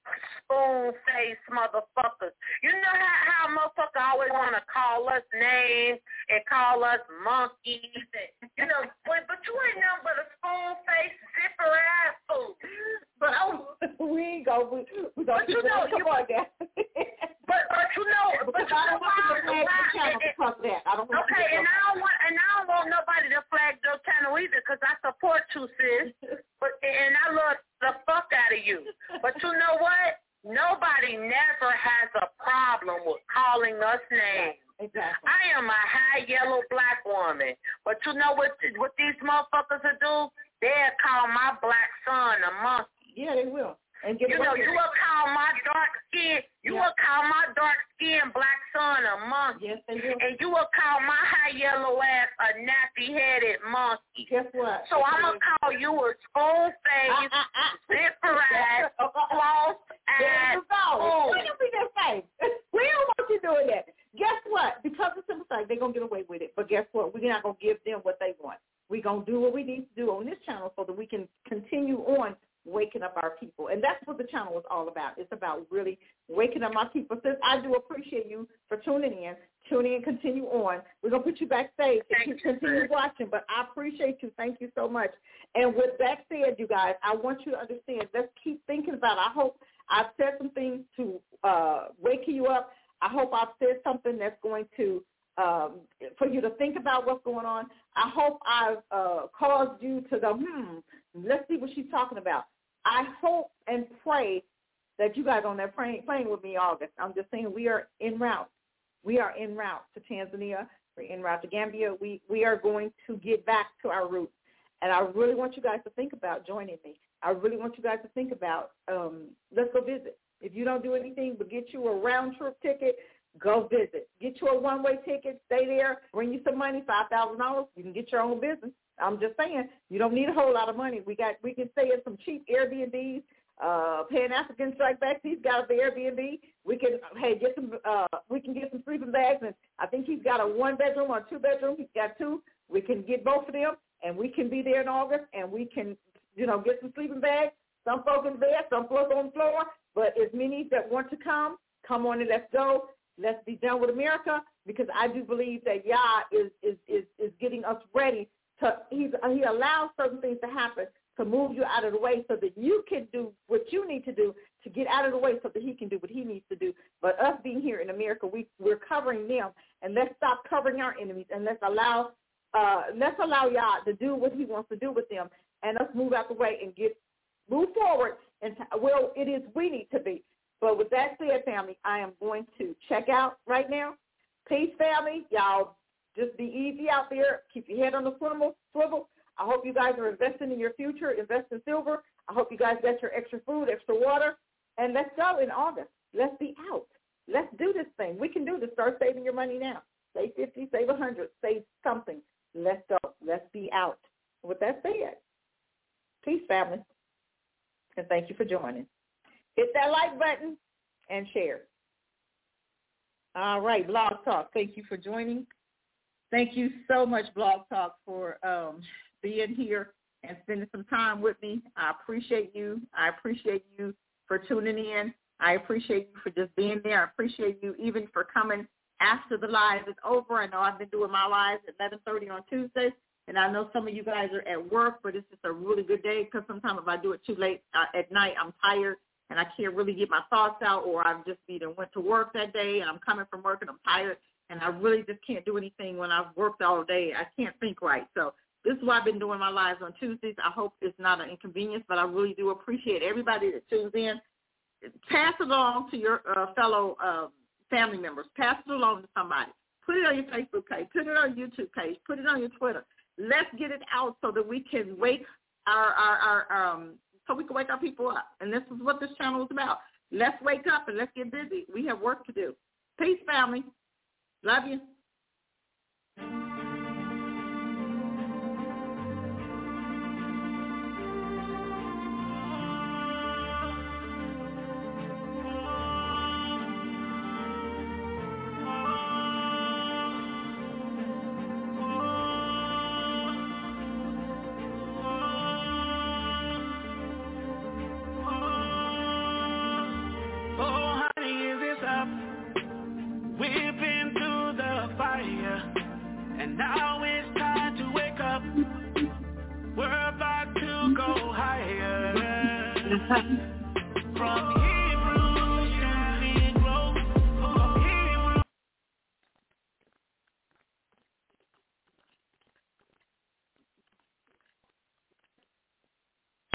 spoon-faced motherfuckers. You know how how motherfuckers always want to call us names and call us monkeys, and, you know, but but you ain't nothing but a spoon-faced, zipper-eyed fool. But oh, we ain't go. We, we but you know, come you, on, guys. But but you know, but you I don't know want why? to flag the channel because of that. I don't want okay, and I don't want and I don't want nobody to flag your channel either because I support you, sis. But and I love the fuck out of you. But you know what? Nobody never has a problem with calling us names. Exactly. I am a high yellow black woman. But you know what? What these motherfuckers will do? They'll call my black son a monkey. Yeah, they will. And get you know, you will call my dark skin, you yeah. will call my dark skinned black son a monkey. Yes, they will. And you will call my high yellow ass a nappy-headed monkey. Guess what? So I'm going to call you a spoon-faced, uh, uh, uh. zipper-eyed, floss-eyed fool. Why you be that face? We don't want you doing that. Guess what? Because of simple fact, they're going to get away with it. But guess what? We're not going to give them what they want. We're going to do what we need to do on this channel so that we can continue on waking up our people. And that's what the channel is all about. It's about really waking up my people. Sis, I do appreciate you for tuning in. Tune in, continue on. We're going to put you backstage and continue watching, but I appreciate you. Thank you so much. And with that said, you guys, I want you to understand, let's keep thinking about it. I hope I've said some things to uh, wake you up. I hope I've said something that's going to Um, for you to think about what's going on. I hope I've uh, caused you to go, hmm, let's see what she's talking about. I hope and pray that you guys are on that plane, playing with me in August. I'm just saying we are en route. We are en route to Tanzania. We're en route to Gambia. We, we are going to get back to our roots. And I really want you guys to think about joining me. I really want you guys to think about, um, let's go visit. If you don't do anything but get you a round-trip ticket, go visit. Get you a one-way ticket. Stay there. Bring you some money, five thousand dollars. You can get your own business. I'm just saying, you don't need a whole lot of money. We got, we can stay in some cheap Airbnbs. Uh, Pan-African Strike Back, he's got an Airbnb. We can, hey, get some, uh, we can get some sleeping bags. And I think he's got a one-bedroom or two-bedroom. He's got two. We can get both of them, and we can be there in August, and we can, you know, get some sleeping bags. Some folks in bed, some folks on the floor. But as many that want to come, come on and let's go. Let's be done with America, because I do believe that Yah is is is, is getting us ready to. He's, he allows certain things to happen to move you out of the way so that you can do what you need to do to get out of the way so that he can do what he needs to do. But us being here in America, we we're covering them, and let's stop covering our enemies, and let's allow uh, let's allow Yah to do what he wants to do with them, and us move out the way and get move forward. And well, it is we need to be. But with that said, family, I am going to check out right now. Peace, family. Y'all just be easy out there. Keep your head on the swivel. swivel. I hope you guys are investing in your future. Invest in silver. I hope you guys got your extra food, extra water. And let's go in August. Let's be out. Let's do this thing. We can do this. Start saving your money now. Save fifty, save one hundred, save something. Let's go. Let's be out. With that said, peace, family. And thank you for joining. Hit that like button and share. All right, Blog Talk, thank you for joining. Thank you so much, Blog Talk, for um, being here and spending some time with me. I appreciate you. I appreciate you for tuning in. I appreciate you for just being there. I appreciate you even for coming after the live is over. I know I've been doing my lives at eleven thirty on Tuesdays, and I know some of you guys are at work, but it's just a really good day because sometimes if I do it too late uh, at night, I'm tired and I can't really get my thoughts out, or I've just either went to work that day and I'm coming from work and I'm tired, and I really just can't do anything when I've worked all day. I can't think right. So this is why I've been doing my lives on Tuesdays. I hope it's not an inconvenience, but I really do appreciate everybody that tunes in. Pass it along to your uh, fellow uh, family members. Pass it along to somebody. Put it on your Facebook page. Put it on your YouTube page. Put it on your Twitter. Let's get it out so that we can wake our, our, our um, so we can wake our people up. And this is what this channel is about. Let's wake up and let's get busy. We have work to do. Peace, family. Love you. And now it's time to wake up. We're about to go higher.